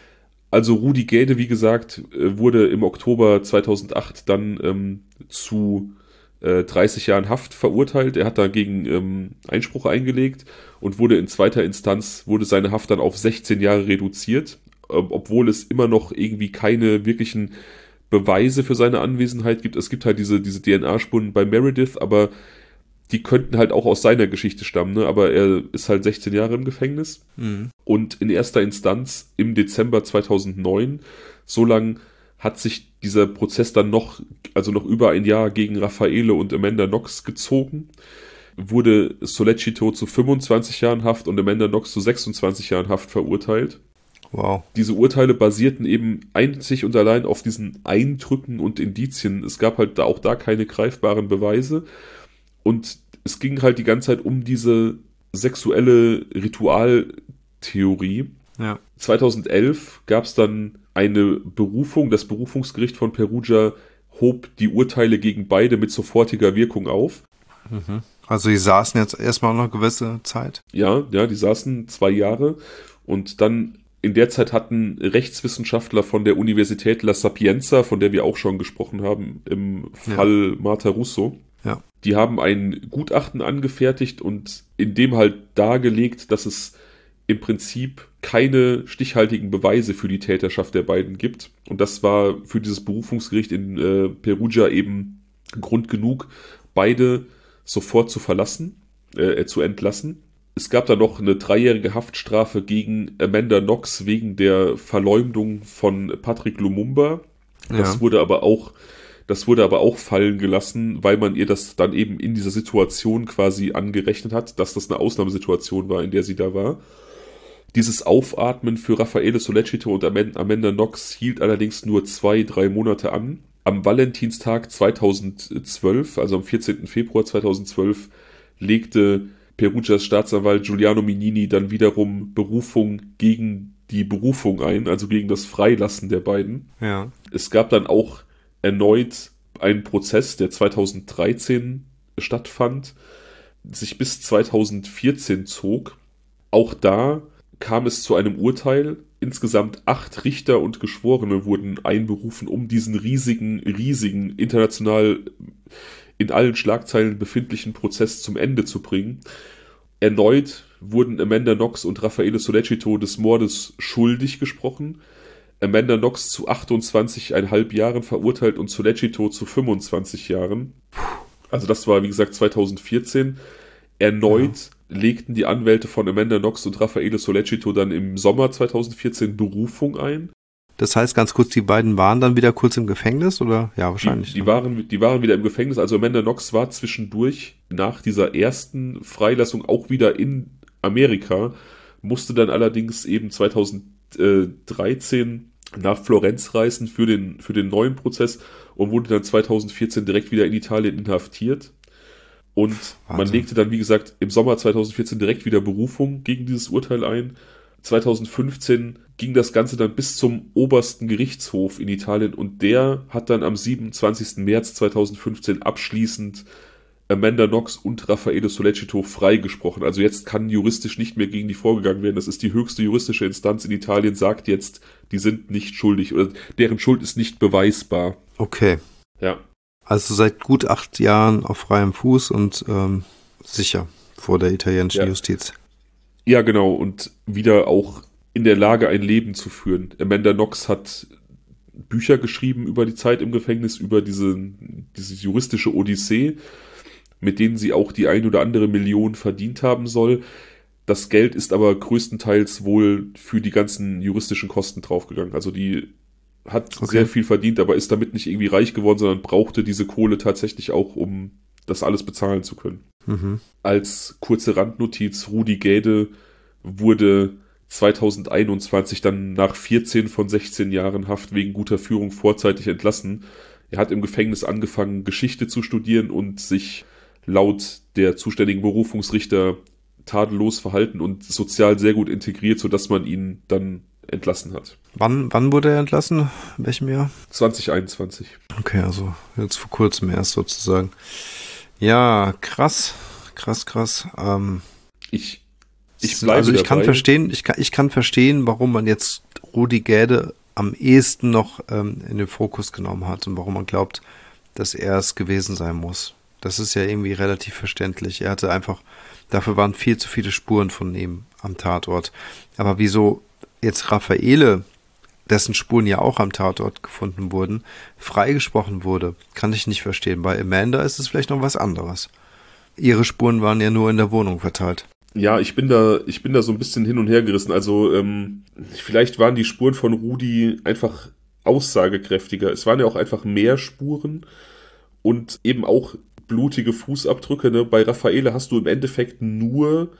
Also Rudi Gäde, wie gesagt, äh, wurde im Oktober zweitausendacht dann ähm, zu äh, dreißig Jahren Haft verurteilt. Er hat dagegen ähm, Einspruch eingelegt und wurde in zweiter Instanz, wurde seine Haft dann auf sechzehn Jahre reduziert, äh, obwohl es immer noch irgendwie keine wirklichen Beweise für seine Anwesenheit gibt. Es gibt halt diese, diese D N A-Spuren bei Meredith, aber die könnten halt auch aus seiner Geschichte stammen, ne? Aber er ist halt sechzehn Jahre im Gefängnis. Mhm. Und in erster Instanz im Dezember zweitausendneun, so lang hat sich dieser Prozess dann noch, also noch über ein Jahr gegen Raffaele und Amanda Knox gezogen, wurde Sollecito zu fünfundzwanzig Jahren Haft und Amanda Knox zu sechsundzwanzig Jahren Haft verurteilt. Wow. Diese Urteile basierten eben einzig und allein auf diesen Eindrücken und Indizien. Es gab halt da auch da keine greifbaren Beweise. Und es ging halt die ganze Zeit um diese sexuelle Ritualtheorie. Ja. zweitausendelf gab es dann eine Berufung. Das Berufungsgericht von Perugia hob die Urteile gegen beide mit sofortiger Wirkung auf. Mhm. Also die saßen jetzt erstmal noch eine gewisse Zeit. Ja, ja, die saßen zwei Jahre und dann in der Zeit hatten Rechtswissenschaftler von der Universität La Sapienza, von der wir auch schon gesprochen haben, im Fall ja. Marta Russo, ja. die haben ein Gutachten angefertigt und in dem halt dargelegt, dass es im Prinzip keine stichhaltigen Beweise für die Täterschaft der beiden gibt. Und das war für dieses Berufungsgericht in äh, Perugia eben Grund genug, beide sofort zu verlassen, äh, zu entlassen. Es gab da noch eine dreijährige Haftstrafe gegen Amanda Knox wegen der Verleumdung von Patrick Lumumba. Das Ja. wurde aber auch, das wurde aber auch fallen gelassen, weil man ihr das dann eben in dieser Situation quasi angerechnet hat, dass das eine Ausnahmesituation war, in der sie da war. Dieses Aufatmen für Raffaele Sollecito und Amanda Knox hielt allerdings nur zwei, drei Monate an. Am Valentinstag zweitausendzwölf, also am vierzehnten Februar zweitausendzwölf, legte Perugias Staatsanwalt Giuliano Mignini dann wiederum Berufung gegen die Berufung ein, also gegen das Freilassen der beiden. Ja. Es gab dann auch erneut einen Prozess, der zweitausenddreizehn stattfand, sich bis zweitausendvierzehn zog. Auch da kam es zu einem Urteil. Insgesamt acht Richter und Geschworene wurden einberufen, um diesen riesigen, riesigen, international in allen Schlagzeilen befindlichen Prozess zum Ende zu bringen. Erneut wurden Amanda Knox und Raffaele Sollecito des Mordes schuldig gesprochen. Amanda Knox zu achtundzwanzig Komma fünf Jahren verurteilt und Sollecito zu fünfundzwanzig Jahren. Also das war, wie gesagt, zweitausendvierzehn. Erneut ja. legten die Anwälte von Amanda Knox und Raffaele Sollecito dann im Sommer zweitausendvierzehn Berufung ein. Das heißt, ganz kurz, die beiden waren dann wieder kurz im Gefängnis, oder? Ja, wahrscheinlich. Die, die, waren, die waren wieder im Gefängnis. Also Amanda Knox war zwischendurch nach dieser ersten Freilassung auch wieder in Amerika, musste dann allerdings eben zweitausenddreizehn nach Florenz reisen für den, für den neuen Prozess und wurde dann zweitausendvierzehn direkt wieder in Italien inhaftiert. Und Wahnsinn. Man legte dann, wie gesagt, im Sommer zweitausendvierzehn direkt wieder Berufung gegen dieses Urteil ein. zweitausendfünfzehn ging das Ganze dann bis zum obersten Gerichtshof in Italien und der hat dann am siebenundzwanzigsten März zweitausendfünfzehn abschließend Amanda Knox und Raffaele Sollecito freigesprochen. Also jetzt kann juristisch nicht mehr gegen die vorgegangen werden. Das ist die höchste juristische Instanz in Italien, sagt jetzt, die sind nicht schuldig oder deren Schuld ist nicht beweisbar. Okay. Ja. Also seit gut acht Jahren auf freiem Fuß und ähm, sicher vor der italienischen Ja. Justiz. Ja, genau. Und wieder auch in der Lage, ein Leben zu führen. Amanda Knox hat Bücher geschrieben über die Zeit im Gefängnis, über diese, diese juristische Odyssee, mit denen sie auch die ein oder andere Million verdient haben soll. Das Geld ist aber größtenteils wohl für die ganzen juristischen Kosten draufgegangen. Also die hat Okay. sehr viel verdient, aber ist damit nicht irgendwie reich geworden, sondern brauchte diese Kohle tatsächlich auch, um das alles bezahlen zu können. Mhm. Als kurze Randnotiz, Rudi Gäde wurde zweitausendeinundzwanzig dann nach vierzehn von sechzehn Jahren Haft wegen guter Führung vorzeitig entlassen. Er hat im Gefängnis angefangen, Geschichte zu studieren und sich laut der zuständigen Berufungsrichter tadellos verhalten und sozial sehr gut integriert, sodass man ihn dann entlassen hat. Wann, wann wurde er entlassen? In welchem Jahr? zwanzig einundzwanzig. Okay, also jetzt vor kurzem erst sozusagen. Ja, krass, krass, krass. Ähm, Ich, ich bleibe also ich dabei. kann verstehen, ich kann, ich kann verstehen, warum man jetzt Rudi Gäde am ehesten noch ähm, in den Fokus genommen hat und warum man glaubt, dass er es gewesen sein muss. Das ist ja irgendwie relativ verständlich. Er hatte einfach, dafür waren viel zu viele Spuren von ihm am Tatort. Aber wieso jetzt Raffaele, dessen Spuren ja auch am Tatort gefunden wurden, freigesprochen wurde, kann ich nicht verstehen. Bei Amanda ist es vielleicht noch was anderes. Ihre Spuren waren ja nur in der Wohnung verteilt. Ja, ich bin da, ich bin da so ein bisschen hin und her gerissen. Also ähm, vielleicht waren die Spuren von Rudi einfach aussagekräftiger. Es waren ja auch einfach mehr Spuren und eben auch blutige Fußabdrücke. Ne? Bei Raffaele hast du im Endeffekt nur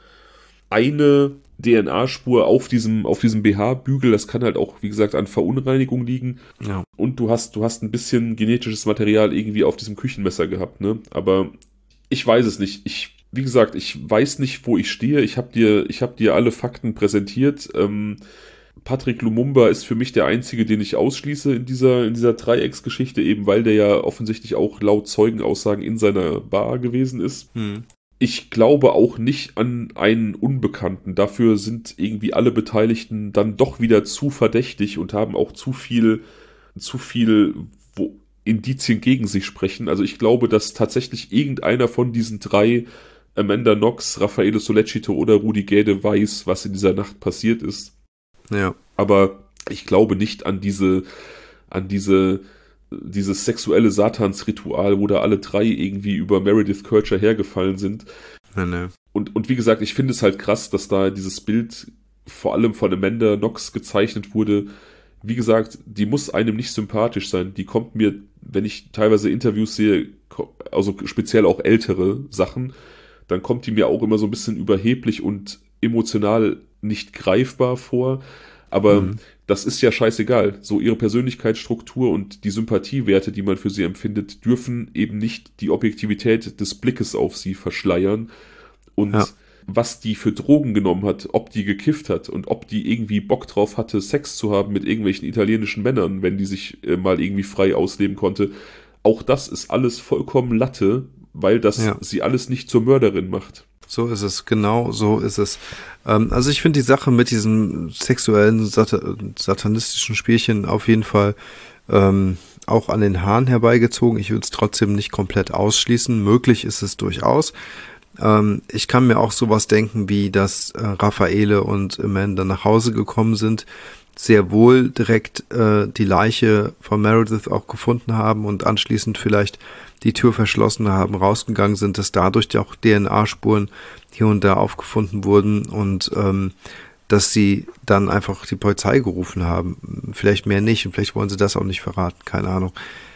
eine D N A-Spur auf diesem, auf diesem B H-Bügel. Das kann halt auch, wie gesagt, an Verunreinigung liegen. Ja. Und du hast, du hast ein bisschen genetisches Material irgendwie auf diesem Küchenmesser gehabt, ne? Aber ich weiß es nicht. Ich, wie gesagt, ich weiß nicht, wo ich stehe. Ich habe dir, ich habe dir alle Fakten präsentiert. Ähm, Patrick Lumumba ist für mich der einzige, den ich ausschließe in dieser, in dieser Dreiecksgeschichte, eben weil der ja offensichtlich auch laut Zeugenaussagen in seiner Bar gewesen ist. Hm. Ich glaube auch nicht an einen Unbekannten. Dafür sind irgendwie alle Beteiligten dann doch wieder zu verdächtig und haben auch zu viel, zu viel wo Indizien gegen sich sprechen. Also ich glaube, dass tatsächlich irgendeiner von diesen drei, Amanda Knox, Raffaele Sollecito oder Rudi Gäde, weiß, was in dieser Nacht passiert ist. Ja. Aber ich glaube nicht an diese, an diese, dieses sexuelle Satansritual, wo da alle drei irgendwie über Meredith Kercher hergefallen sind. Nee, nee. Und, und wie gesagt, ich finde es halt krass, dass da dieses Bild vor allem von Amanda Knox gezeichnet wurde. Wie gesagt, die muss einem nicht sympathisch sein. Die kommt mir, wenn ich teilweise Interviews sehe, also speziell auch ältere Sachen, dann kommt die mir auch immer so ein bisschen überheblich und emotional nicht greifbar vor. Aber mhm. das ist ja scheißegal. So ihre Persönlichkeitsstruktur und die Sympathiewerte, die man für sie empfindet, dürfen eben nicht die Objektivität des Blickes auf sie verschleiern. Und ja. was die für Drogen genommen hat, ob die gekifft hat und ob die irgendwie Bock drauf hatte, Sex zu haben mit irgendwelchen italienischen Männern, wenn die sich äh, mal irgendwie frei ausleben konnte, auch das ist alles vollkommen Latte, weil das ja. sie alles nicht zur Mörderin macht. So ist es, genau so ist es. Ähm, also ich finde die Sache mit diesen sexuellen, sat- satanistischen Spielchen auf jeden Fall ähm, auch an den Haaren herbeigezogen. Ich würde es trotzdem nicht komplett ausschließen. Möglich ist es durchaus. Ähm, ich kann mir auch sowas denken, wie dass äh, Raffaele und Amanda nach Hause gekommen sind, sehr wohl direkt äh, die Leiche von Meredith auch gefunden haben und anschließend vielleicht die Tür verschlossen haben, rausgegangen sind, dass dadurch auch D N A-Spuren hier und da aufgefunden wurden und ähm, dass sie dann einfach die Polizei gerufen haben. Vielleicht mehr nicht und vielleicht wollen sie das auch nicht verraten, keine Ahnung.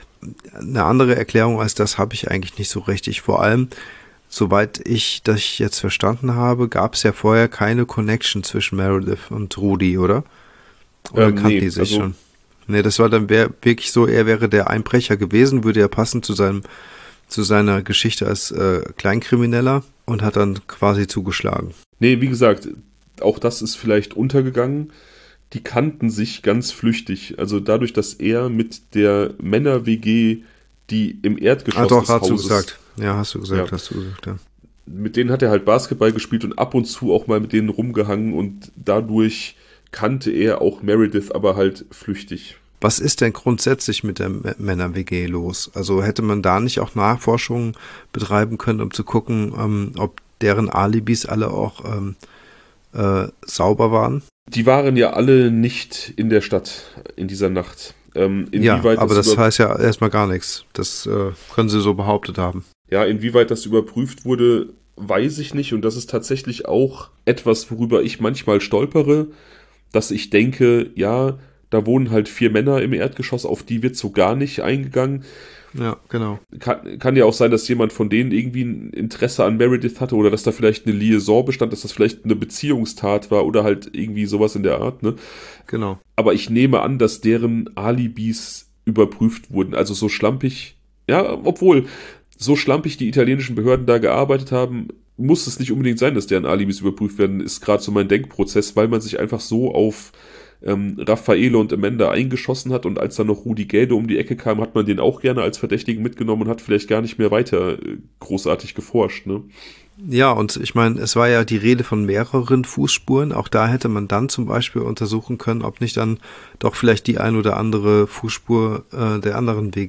Eine andere Erklärung als das habe ich eigentlich nicht so richtig. Vor allem, soweit ich das jetzt verstanden habe, gab es ja vorher keine Connection zwischen Meredith und Rudi, oder? Oder ähm, kannten nee, die sich also schon? Nee, das war dann wär, wirklich so, er wäre der Einbrecher gewesen, würde ja passen zu seinem, zu seiner Geschichte als äh, Kleinkrimineller und hat dann quasi zugeschlagen. Nee, wie gesagt, auch das ist vielleicht untergegangen. Die kannten sich ganz flüchtig. Also dadurch, dass er mit der Männer-W G, die im Erdgeschoss ah, doch, des hast Hauses... du gesagt. Ja, hast du gesagt, ja, hast du gesagt, ja. Mit denen hat er halt Basketball gespielt und ab und zu auch mal mit denen rumgehangen und dadurch kannte er auch Meredith, aber halt flüchtig. was ist denn grundsätzlich mit der Männer-W G los? Also hätte man da nicht auch Nachforschungen betreiben können, um zu gucken, ähm, ob deren Alibis alle auch ähm, äh, sauber waren? Die waren ja alle nicht in der Stadt in dieser Nacht. Ähm, ja, aber das, das heißt ja erstmal gar nichts. Das äh, können sie so behauptet haben. Ja, inwieweit das überprüft wurde, weiß ich nicht. Und das ist tatsächlich auch etwas, worüber ich manchmal stolpere, dass ich denke, ja, da wohnen halt vier Männer im Erdgeschoss, auf die wird so gar nicht eingegangen. Ja, genau. Kann, kann ja auch sein, dass jemand von denen irgendwie ein Interesse an Meredith hatte oder dass da vielleicht eine Liaison bestand, dass das vielleicht eine Beziehungstat war oder halt irgendwie sowas in der Art, ne? Genau. Aber ich nehme an, dass deren Alibis überprüft wurden. Also so schlampig, ja, obwohl so schlampig die italienischen Behörden da gearbeitet haben, muss es nicht unbedingt sein, dass deren Alibis überprüft werden, ist gerade so mein Denkprozess, weil man sich einfach so auf ähm, Raffaele und Amanda eingeschossen hat und als dann noch Rudi Gäde um die Ecke kam, hat man den auch gerne als Verdächtigen mitgenommen und hat vielleicht gar nicht mehr weiter äh, großartig geforscht, ne? Ja, und ich meine, es war ja die Rede von mehreren Fußspuren. Auch da hätte man dann zum Beispiel untersuchen können, ob nicht dann doch vielleicht die ein oder andere Fußspur äh, der anderen W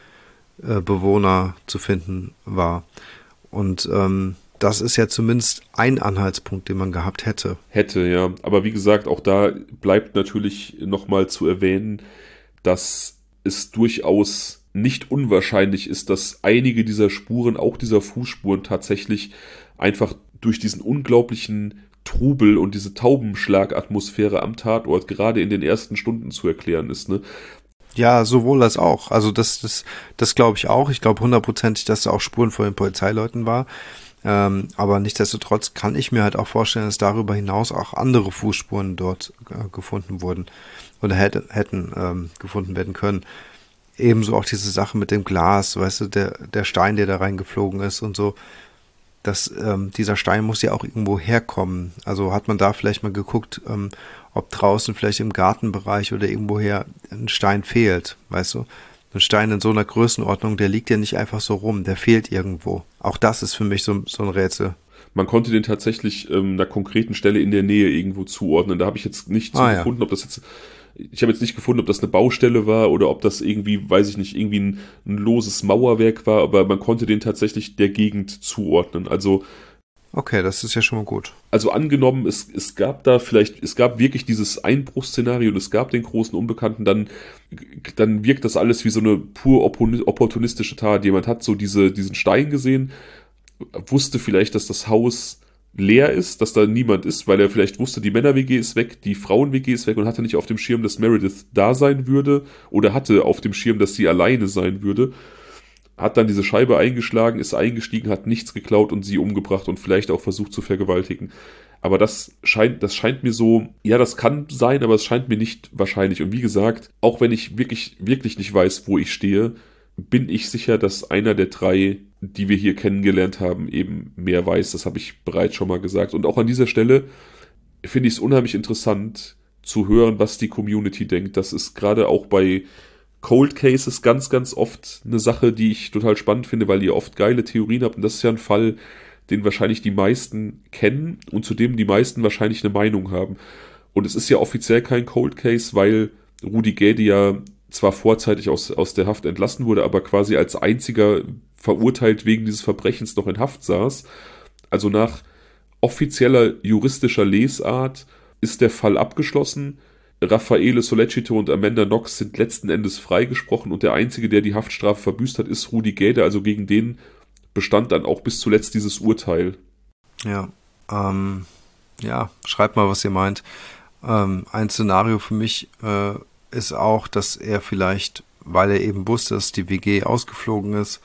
G-Bewohner äh, zu finden war. Und ähm, das ist ja zumindest ein Anhaltspunkt, den man gehabt hätte. Hätte, ja. Aber wie gesagt, auch da bleibt natürlich nochmal zu erwähnen, dass es durchaus nicht unwahrscheinlich ist, dass einige dieser Spuren, auch dieser Fußspuren, tatsächlich einfach durch diesen unglaublichen Trubel und diese Taubenschlagatmosphäre am Tatort gerade in den ersten Stunden zu erklären ist, ne? Ja, sowohl als auch. Also das, das, das glaube ich auch. Ich glaube hundertprozentig, dass da auch Spuren von den Polizeileuten war. Ähm, aber nichtsdestotrotz kann ich mir halt auch vorstellen, dass darüber hinaus auch andere Fußspuren dort äh, gefunden wurden oder hätte, hätten ähm, gefunden werden können. Ebenso auch diese Sache mit dem Glas, weißt du, der, der Stein, der da reingeflogen ist und so. Das, ähm, dieser Stein muss ja auch irgendwo herkommen. Also hat man da vielleicht mal geguckt, ähm, ob draußen vielleicht im Gartenbereich oder irgendwoher ein Stein fehlt, weißt du? Ein Stein in so einer Größenordnung, der liegt ja nicht einfach so rum, der fehlt irgendwo. Auch das ist für mich so, so ein Rätsel. Man konnte den tatsächlich ähm, einer konkreten Stelle in der Nähe irgendwo zuordnen. Da habe ich jetzt nicht ah, gefunden, ja. ob das jetzt... Ich habe jetzt nicht gefunden, ob das eine Baustelle war oder ob das irgendwie, weiß ich nicht, irgendwie ein, ein loses Mauerwerk war, aber man konnte den tatsächlich der Gegend zuordnen. Also okay, das ist ja schon mal gut. Also angenommen, es, es gab da vielleicht, es gab wirklich dieses Einbruchsszenario und es gab den großen Unbekannten, dann, dann wirkt das alles wie so eine pur opportunistische Tat. Jemand hat so diese, diesen Stein gesehen, wusste vielleicht, dass das Haus leer ist, dass da niemand ist, weil er vielleicht wusste, die Männer-W G ist weg, die Frauen-W G ist weg und hatte nicht auf dem Schirm, dass Meredith da sein würde oder hatte auf dem Schirm, dass sie alleine sein würde. Hat dann diese Scheibe eingeschlagen, ist eingestiegen, hat nichts geklaut und sie umgebracht und vielleicht auch versucht zu vergewaltigen. Aber das scheint, das scheint mir so, ja, das kann sein, aber es scheint mir nicht wahrscheinlich. Und wie gesagt, auch wenn ich wirklich, wirklich nicht weiß, wo ich stehe, bin ich sicher, dass einer der drei, die wir hier kennengelernt haben, eben mehr weiß. Das habe ich bereits schon mal gesagt. Und auch an dieser Stelle finde ich es unheimlich interessant zu hören, was die Community denkt. Das ist gerade auch bei Cold Cases ganz, ganz oft eine Sache, die ich total spannend finde, weil ihr oft geile Theorien habt. Und das ist ja ein Fall, den wahrscheinlich die meisten kennen und zu dem die meisten wahrscheinlich eine Meinung haben. Und es ist ja offiziell kein Cold Case, weil Rudi Gäde ja zwar vorzeitig aus, aus der Haft entlassen wurde, aber quasi als einziger verurteilt wegen dieses Verbrechens noch in Haft saß. Also nach offizieller juristischer Lesart ist der Fall abgeschlossen. Raffaele Sollecito und Amanda Knox sind letzten Endes freigesprochen und der Einzige, der die Haftstrafe verbüßt hat, ist Rudi Gäde. Also gegen den bestand dann auch bis zuletzt dieses Urteil. Ja, ähm, ja, schreibt mal, was ihr meint. Ähm, ein Szenario für mich äh, ist auch, dass er vielleicht, weil er eben wusste, dass die W G ausgeflogen ist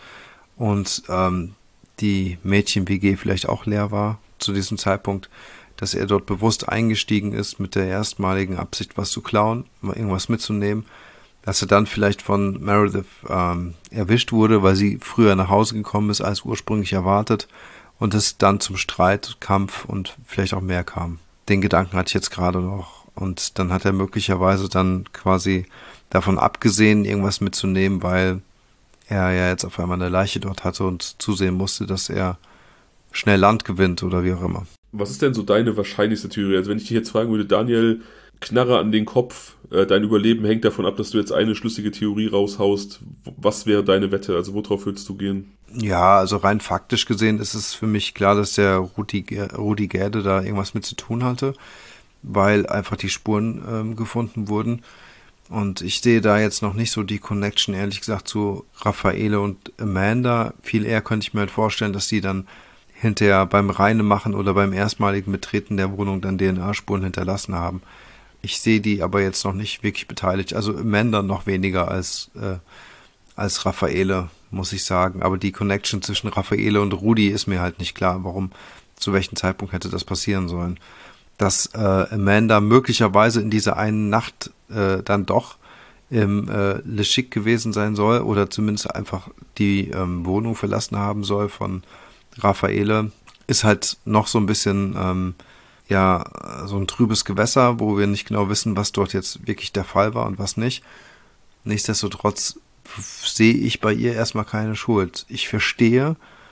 und ähm, die Mädchen-W G vielleicht auch leer war zu diesem Zeitpunkt, dass er dort bewusst eingestiegen ist mit der erstmaligen Absicht, was zu klauen, mal irgendwas mitzunehmen, dass er dann vielleicht von Meredith ähm, erwischt wurde, weil sie früher nach Hause gekommen ist als ursprünglich erwartet und es dann zum Streit, Kampf und vielleicht auch mehr kam. Den Gedanken hatte ich jetzt gerade noch. Und dann hat er möglicherweise dann quasi davon abgesehen, irgendwas mitzunehmen, weil er ja jetzt auf einmal eine Leiche dort hatte und zusehen musste, dass er schnell Land gewinnt oder wie auch immer. Was ist denn so deine wahrscheinlichste Theorie? Also wenn ich dich jetzt fragen würde, Daniel, Knarre an den Kopf, äh, dein Überleben hängt davon ab, dass du jetzt eine schlüssige Theorie raushaust. Was wäre deine Wette? Also worauf würdest du gehen? Ja, also rein faktisch gesehen ist es für mich klar, dass der Rudi, Rudi Gerde da irgendwas mit zu tun hatte, weil einfach die Spuren ähm, gefunden wurden. Und ich sehe da jetzt noch nicht so die Connection, ehrlich gesagt, zu Raffaele und Amanda. Viel eher könnte ich mir halt vorstellen, dass die dann hinterher beim Reinemachen oder beim erstmaligen Betreten der Wohnung dann D N A-Spuren hinterlassen haben. Ich sehe die aber jetzt noch nicht wirklich beteiligt. Also Amanda noch weniger als, äh, als Raffaele, muss ich sagen. Aber die Connection zwischen Raffaele und Rudi ist mir halt nicht klar. Warum, zu welchem Zeitpunkt hätte das passieren sollen? Dass äh, Amanda möglicherweise in dieser einen Nacht äh, dann doch im äh, Le Chic gewesen sein soll oder zumindest einfach die ähm, Wohnung verlassen haben soll von Raffaele, ist halt noch so ein bisschen ähm, ja so ein trübes Gewässer, wo wir nicht genau wissen, was dort jetzt wirklich der Fall war und was nicht. Nichtsdestotrotz sehe ich bei ihr erstmal keine Schuld. Ich verstehe,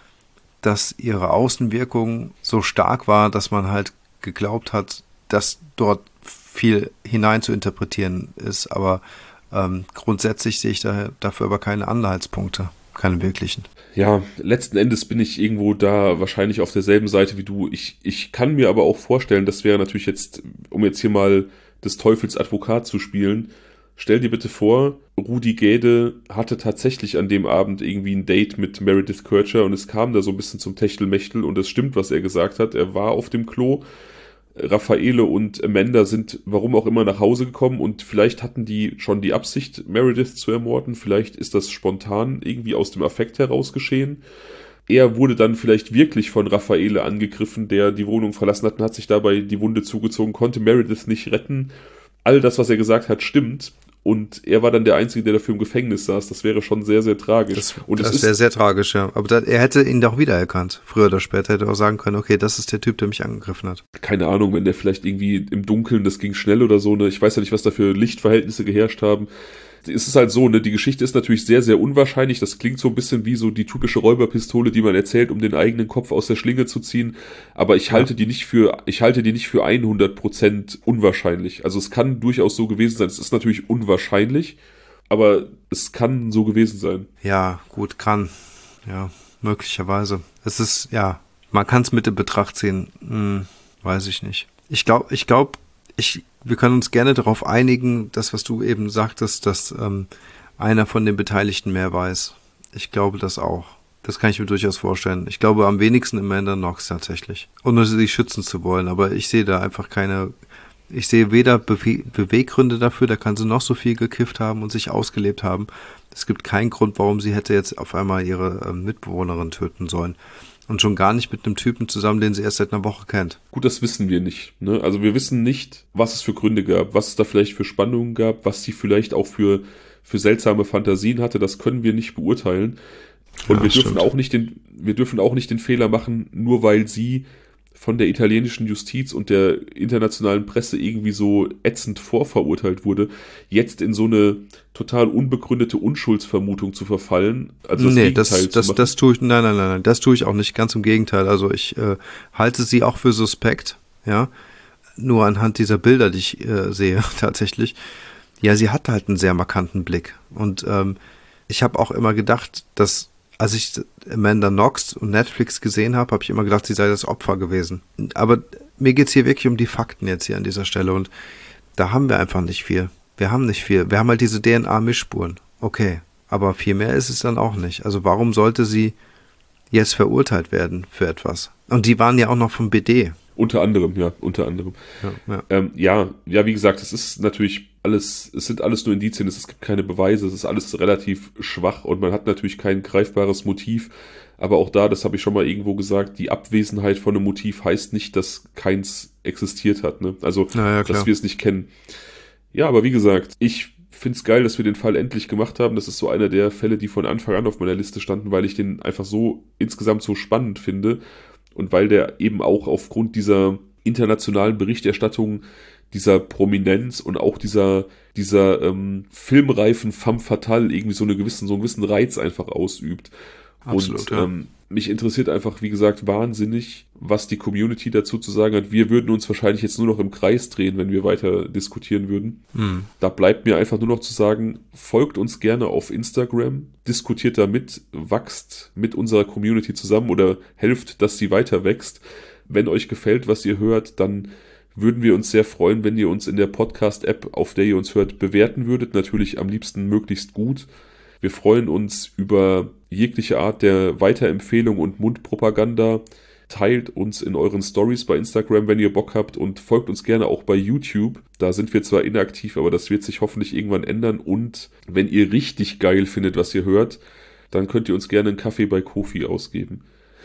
dass ihre Außenwirkung so stark war, dass man halt geglaubt hat, dass dort viel hinein zu interpretieren ist, aber ähm, grundsätzlich sehe ich da, dafür aber keine Anhaltspunkte, keine wirklichen. Ja, letzten Endes bin ich irgendwo da wahrscheinlich auf derselben Seite wie du. Ich, ich kann mir aber auch vorstellen, das wäre natürlich jetzt, um jetzt hier mal des Teufels Advokat zu spielen, stell dir bitte vor, Rudi Gede hatte tatsächlich an dem Abend irgendwie ein Date mit Meredith Kercher und es kam da so ein bisschen zum Techtelmechtel und es stimmt, was er gesagt hat. Er war auf dem Klo. Raffaele und Amanda sind, warum auch immer, nach Hause gekommen und vielleicht hatten die schon die Absicht, Meredith zu ermorden. Vielleicht ist das spontan irgendwie aus dem Affekt heraus geschehen. Er wurde dann vielleicht wirklich von Raffaele angegriffen, der die Wohnung verlassen hat und hat sich dabei die Wunde zugezogen, konnte Meredith nicht retten. All das, was er gesagt hat, stimmt. Und er war dann der Einzige, der dafür im Gefängnis saß. Das wäre schon sehr, sehr tragisch. Das, und das es wäre ist sehr tragisch, ja. Aber da, er hätte ihn doch wiedererkannt. Früher oder später hätte er auch sagen können, okay, das ist der Typ, der mich angegriffen hat. Keine Ahnung, wenn der vielleicht irgendwie im Dunkeln, das ging schnell oder so, ne? Ich weiß ja nicht, was da für Lichtverhältnisse geherrscht haben. Es ist halt so, ne, die Geschichte ist natürlich sehr, sehr unwahrscheinlich. Das klingt so ein bisschen wie so die typische Räuberpistole, die man erzählt, um den eigenen Kopf aus der Schlinge zu ziehen. Aber ich halte ja. die nicht für, ich halte die nicht für hundert Prozent unwahrscheinlich. Also es kann durchaus so gewesen sein. Es ist natürlich unwahrscheinlich, aber es kann so gewesen sein. Ja, gut, kann. Ja, möglicherweise. Es ist, ja, man kann es mit in Betracht ziehen. Hm, weiß ich nicht. Ich glaube, ich glaube, ich, wir können uns gerne darauf einigen, das, was du eben sagtest, dass ähm, einer von den Beteiligten mehr weiß. Ich glaube das auch. Das kann ich mir durchaus vorstellen. Ich glaube am wenigsten Amanda Knox tatsächlich. Ohne sie schützen zu wollen, aber ich sehe da einfach keine, ich sehe weder Bewe- Beweggründe dafür, da kann sie noch so viel gekifft haben und sich ausgelebt haben. Es gibt keinen Grund, warum sie hätte jetzt auf einmal ihre ähm, Mitbewohnerin töten sollen. Und schon gar nicht mit einem Typen zusammen, den sie erst seit einer Woche kennt. Gut, das wissen wir nicht. Ne? Also wir wissen nicht, was es für Gründe gab, was es da vielleicht für Spannungen gab, was sie vielleicht auch für, für seltsame Fantasien hatte. Das können wir nicht beurteilen. Und ja, wir dürfen auch nicht den, wir dürfen auch nicht den Fehler machen, nur weil sie von der italienischen Justiz und der internationalen Presse irgendwie so ätzend vorverurteilt wurde, jetzt in so eine total unbegründete Unschuldsvermutung zu verfallen. Also das nee, Gegenteil das, das, zu das tue ich, nein, nein, nein, nein, das tue ich auch nicht, ganz im Gegenteil. Also ich äh, halte sie auch für suspekt, ja, nur anhand dieser Bilder, die ich äh, sehe, tatsächlich. Ja, sie hat halt einen sehr markanten Blick und ähm, ich habe auch immer gedacht, dass als ich Amanda Knox und Netflix gesehen habe, habe ich immer gedacht, sie sei das Opfer gewesen. Aber mir geht's hier wirklich um die Fakten jetzt hier an dieser Stelle und da haben wir einfach nicht viel. Wir haben nicht viel. Wir haben halt diese D N A-Mischspuren. Okay, aber viel mehr ist es dann auch nicht. Also warum sollte sie jetzt verurteilt werden für etwas? Und die waren ja auch noch vom B D. Unter anderem, ja, unter anderem. Ja, ja. Ähm, ja, ja, wie gesagt, es ist natürlich alles, es sind alles nur Indizien, es gibt keine Beweise, es ist alles relativ schwach und man hat natürlich kein greifbares Motiv, aber auch da, das habe ich schon mal irgendwo gesagt, die Abwesenheit von einem Motiv heißt nicht, dass keins existiert hat, ne? Also, ja, ja, dass wir es nicht kennen. Ja, aber wie gesagt, ich finde es geil, dass wir den Fall endlich gemacht haben. Das ist so einer der Fälle, die von Anfang an auf meiner Liste standen, weil ich den einfach so insgesamt so spannend finde. Und weil der eben auch aufgrund dieser internationalen Berichterstattung, dieser Prominenz und auch dieser, dieser ähm, filmreifen femme fatale irgendwie so, eine gewissen, so einen gewissen Reiz einfach ausübt. Absolut, und ja. ähm, mich interessiert einfach, wie gesagt, wahnsinnig, was die Community dazu zu sagen hat. Wir würden uns wahrscheinlich jetzt nur noch im Kreis drehen, wenn wir weiter diskutieren würden. Hm. Da bleibt mir einfach nur noch zu sagen, folgt uns gerne auf Instagram, diskutiert damit, wachst mit unserer Community zusammen oder helft, dass sie weiter wächst. Wenn euch gefällt, was ihr hört, dann würden wir uns sehr freuen, wenn ihr uns in der Podcast-App, auf der ihr uns hört, bewerten würdet. Natürlich am liebsten möglichst gut. Wir freuen uns über jegliche Art der Weiterempfehlung und Mundpropaganda. Teilt uns in euren Stories bei Instagram, wenn ihr Bock habt, und folgt uns gerne auch bei YouTube. Da sind wir zwar inaktiv, aber das wird sich hoffentlich irgendwann ändern. Und wenn ihr richtig geil findet, was ihr hört, dann könnt ihr uns gerne einen Kaffee bei Ko-fi ausgeben.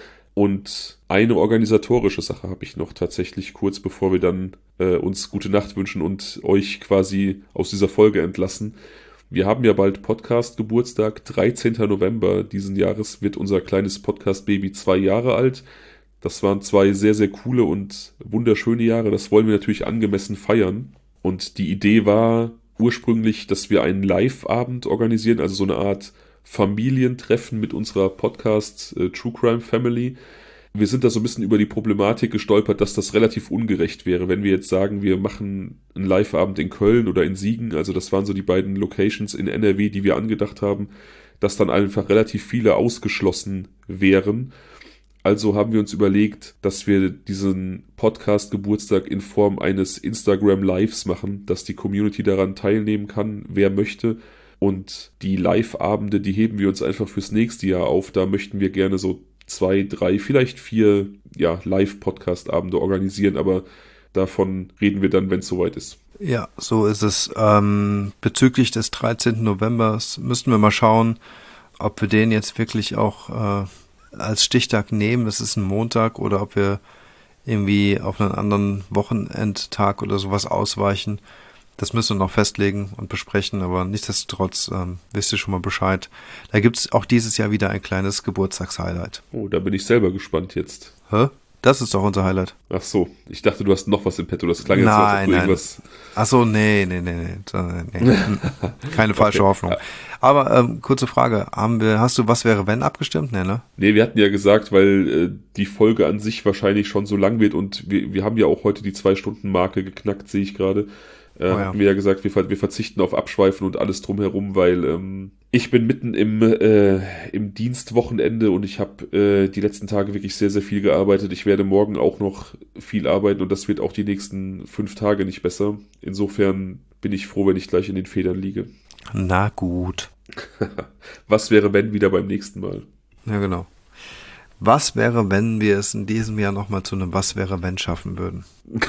Und eine organisatorische Sache habe ich noch tatsächlich kurz, bevor wir dann äh, uns gute Nacht wünschen und euch quasi aus dieser Folge entlassen. Wir haben ja bald Podcast-Geburtstag, dreizehnten November diesen Jahres wird unser kleines Podcast-Baby zwei Jahre alt. Das waren zwei sehr, sehr coole und wunderschöne Jahre. Das wollen wir natürlich angemessen feiern. Und die Idee war ursprünglich, dass wir einen Live-Abend organisieren, also so eine Art Familientreffen mit unserer Podcast äh, True Crime Family. Wir sind da so ein bisschen über die Problematik gestolpert, dass das relativ ungerecht wäre, wenn wir jetzt sagen, wir machen einen Live-Abend in Köln oder in Siegen, also das waren so die beiden Locations in N R W, die wir angedacht haben, dass dann einfach relativ viele ausgeschlossen wären. Also haben wir uns überlegt, dass wir diesen Podcast-Geburtstag in Form eines Instagram-Lives machen, dass die Community daran teilnehmen kann, wer möchte. Und die Live-Abende, die heben wir uns einfach fürs nächste Jahr auf. Da möchten wir gerne so zwei, drei, vielleicht vier ja, Live-Podcast-Abende organisieren, aber davon reden wir dann, wenn es soweit ist. Ja, so ist es. Ähm, bezüglich des dreizehnten Novembers müssten wir mal schauen, ob wir den jetzt wirklich auch äh, als Stichtag nehmen. Das ist ein Montag, oder ob wir irgendwie auf einen anderen Wochenendtag oder sowas ausweichen. Das müssen wir noch festlegen und besprechen, aber nichtsdestotrotz ähm, wisst ihr schon mal Bescheid. Da gibt es auch dieses Jahr wieder ein kleines Geburtstagshighlight. Oh, da bin ich selber gespannt jetzt. Hä? Das ist doch unser Highlight. Ach so, ich dachte, du hast noch was im Petto. Das klang jetzt so, als ob du irgendwas... Ach so, nee, nee, nee, nee. nee. Keine falsche okay. Hoffnung. Aber ähm, kurze Frage, haben wir, hast du Was wäre wenn abgestimmt? Nee, ne? Nee, wir hatten ja gesagt, weil äh, die Folge an sich wahrscheinlich schon so lang wird und wir, wir haben ja auch heute die Zwei-Stunden-Marke geknackt, sehe ich gerade. Äh, oh ja. Hatten wir ja gesagt, wir, wir verzichten auf Abschweifen und alles drumherum, weil ähm, ich bin mitten im, äh, im Dienstwochenende und ich habe äh, die letzten Tage wirklich sehr, sehr viel gearbeitet. Ich werde morgen auch noch viel arbeiten und das wird auch die nächsten fünf Tage nicht besser. Insofern bin ich froh, wenn ich gleich in den Federn liege. Na gut. Was wäre, wenn wieder beim nächsten Mal? Ja, genau. Was wäre, wenn wir es in diesem Jahr nochmal zu einem Was wäre, wenn schaffen würden?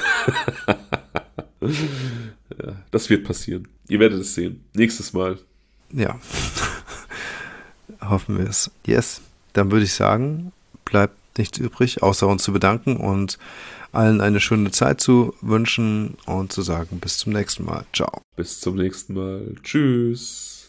Ja, das wird passieren. Ihr werdet es sehen. Nächstes Mal. Ja. Hoffen wir es. Yes. Dann würde ich sagen, bleibt nichts übrig, außer uns zu bedanken und allen eine schöne Zeit zu wünschen und zu sagen, bis zum nächsten Mal. Ciao. Bis zum nächsten Mal. Tschüss.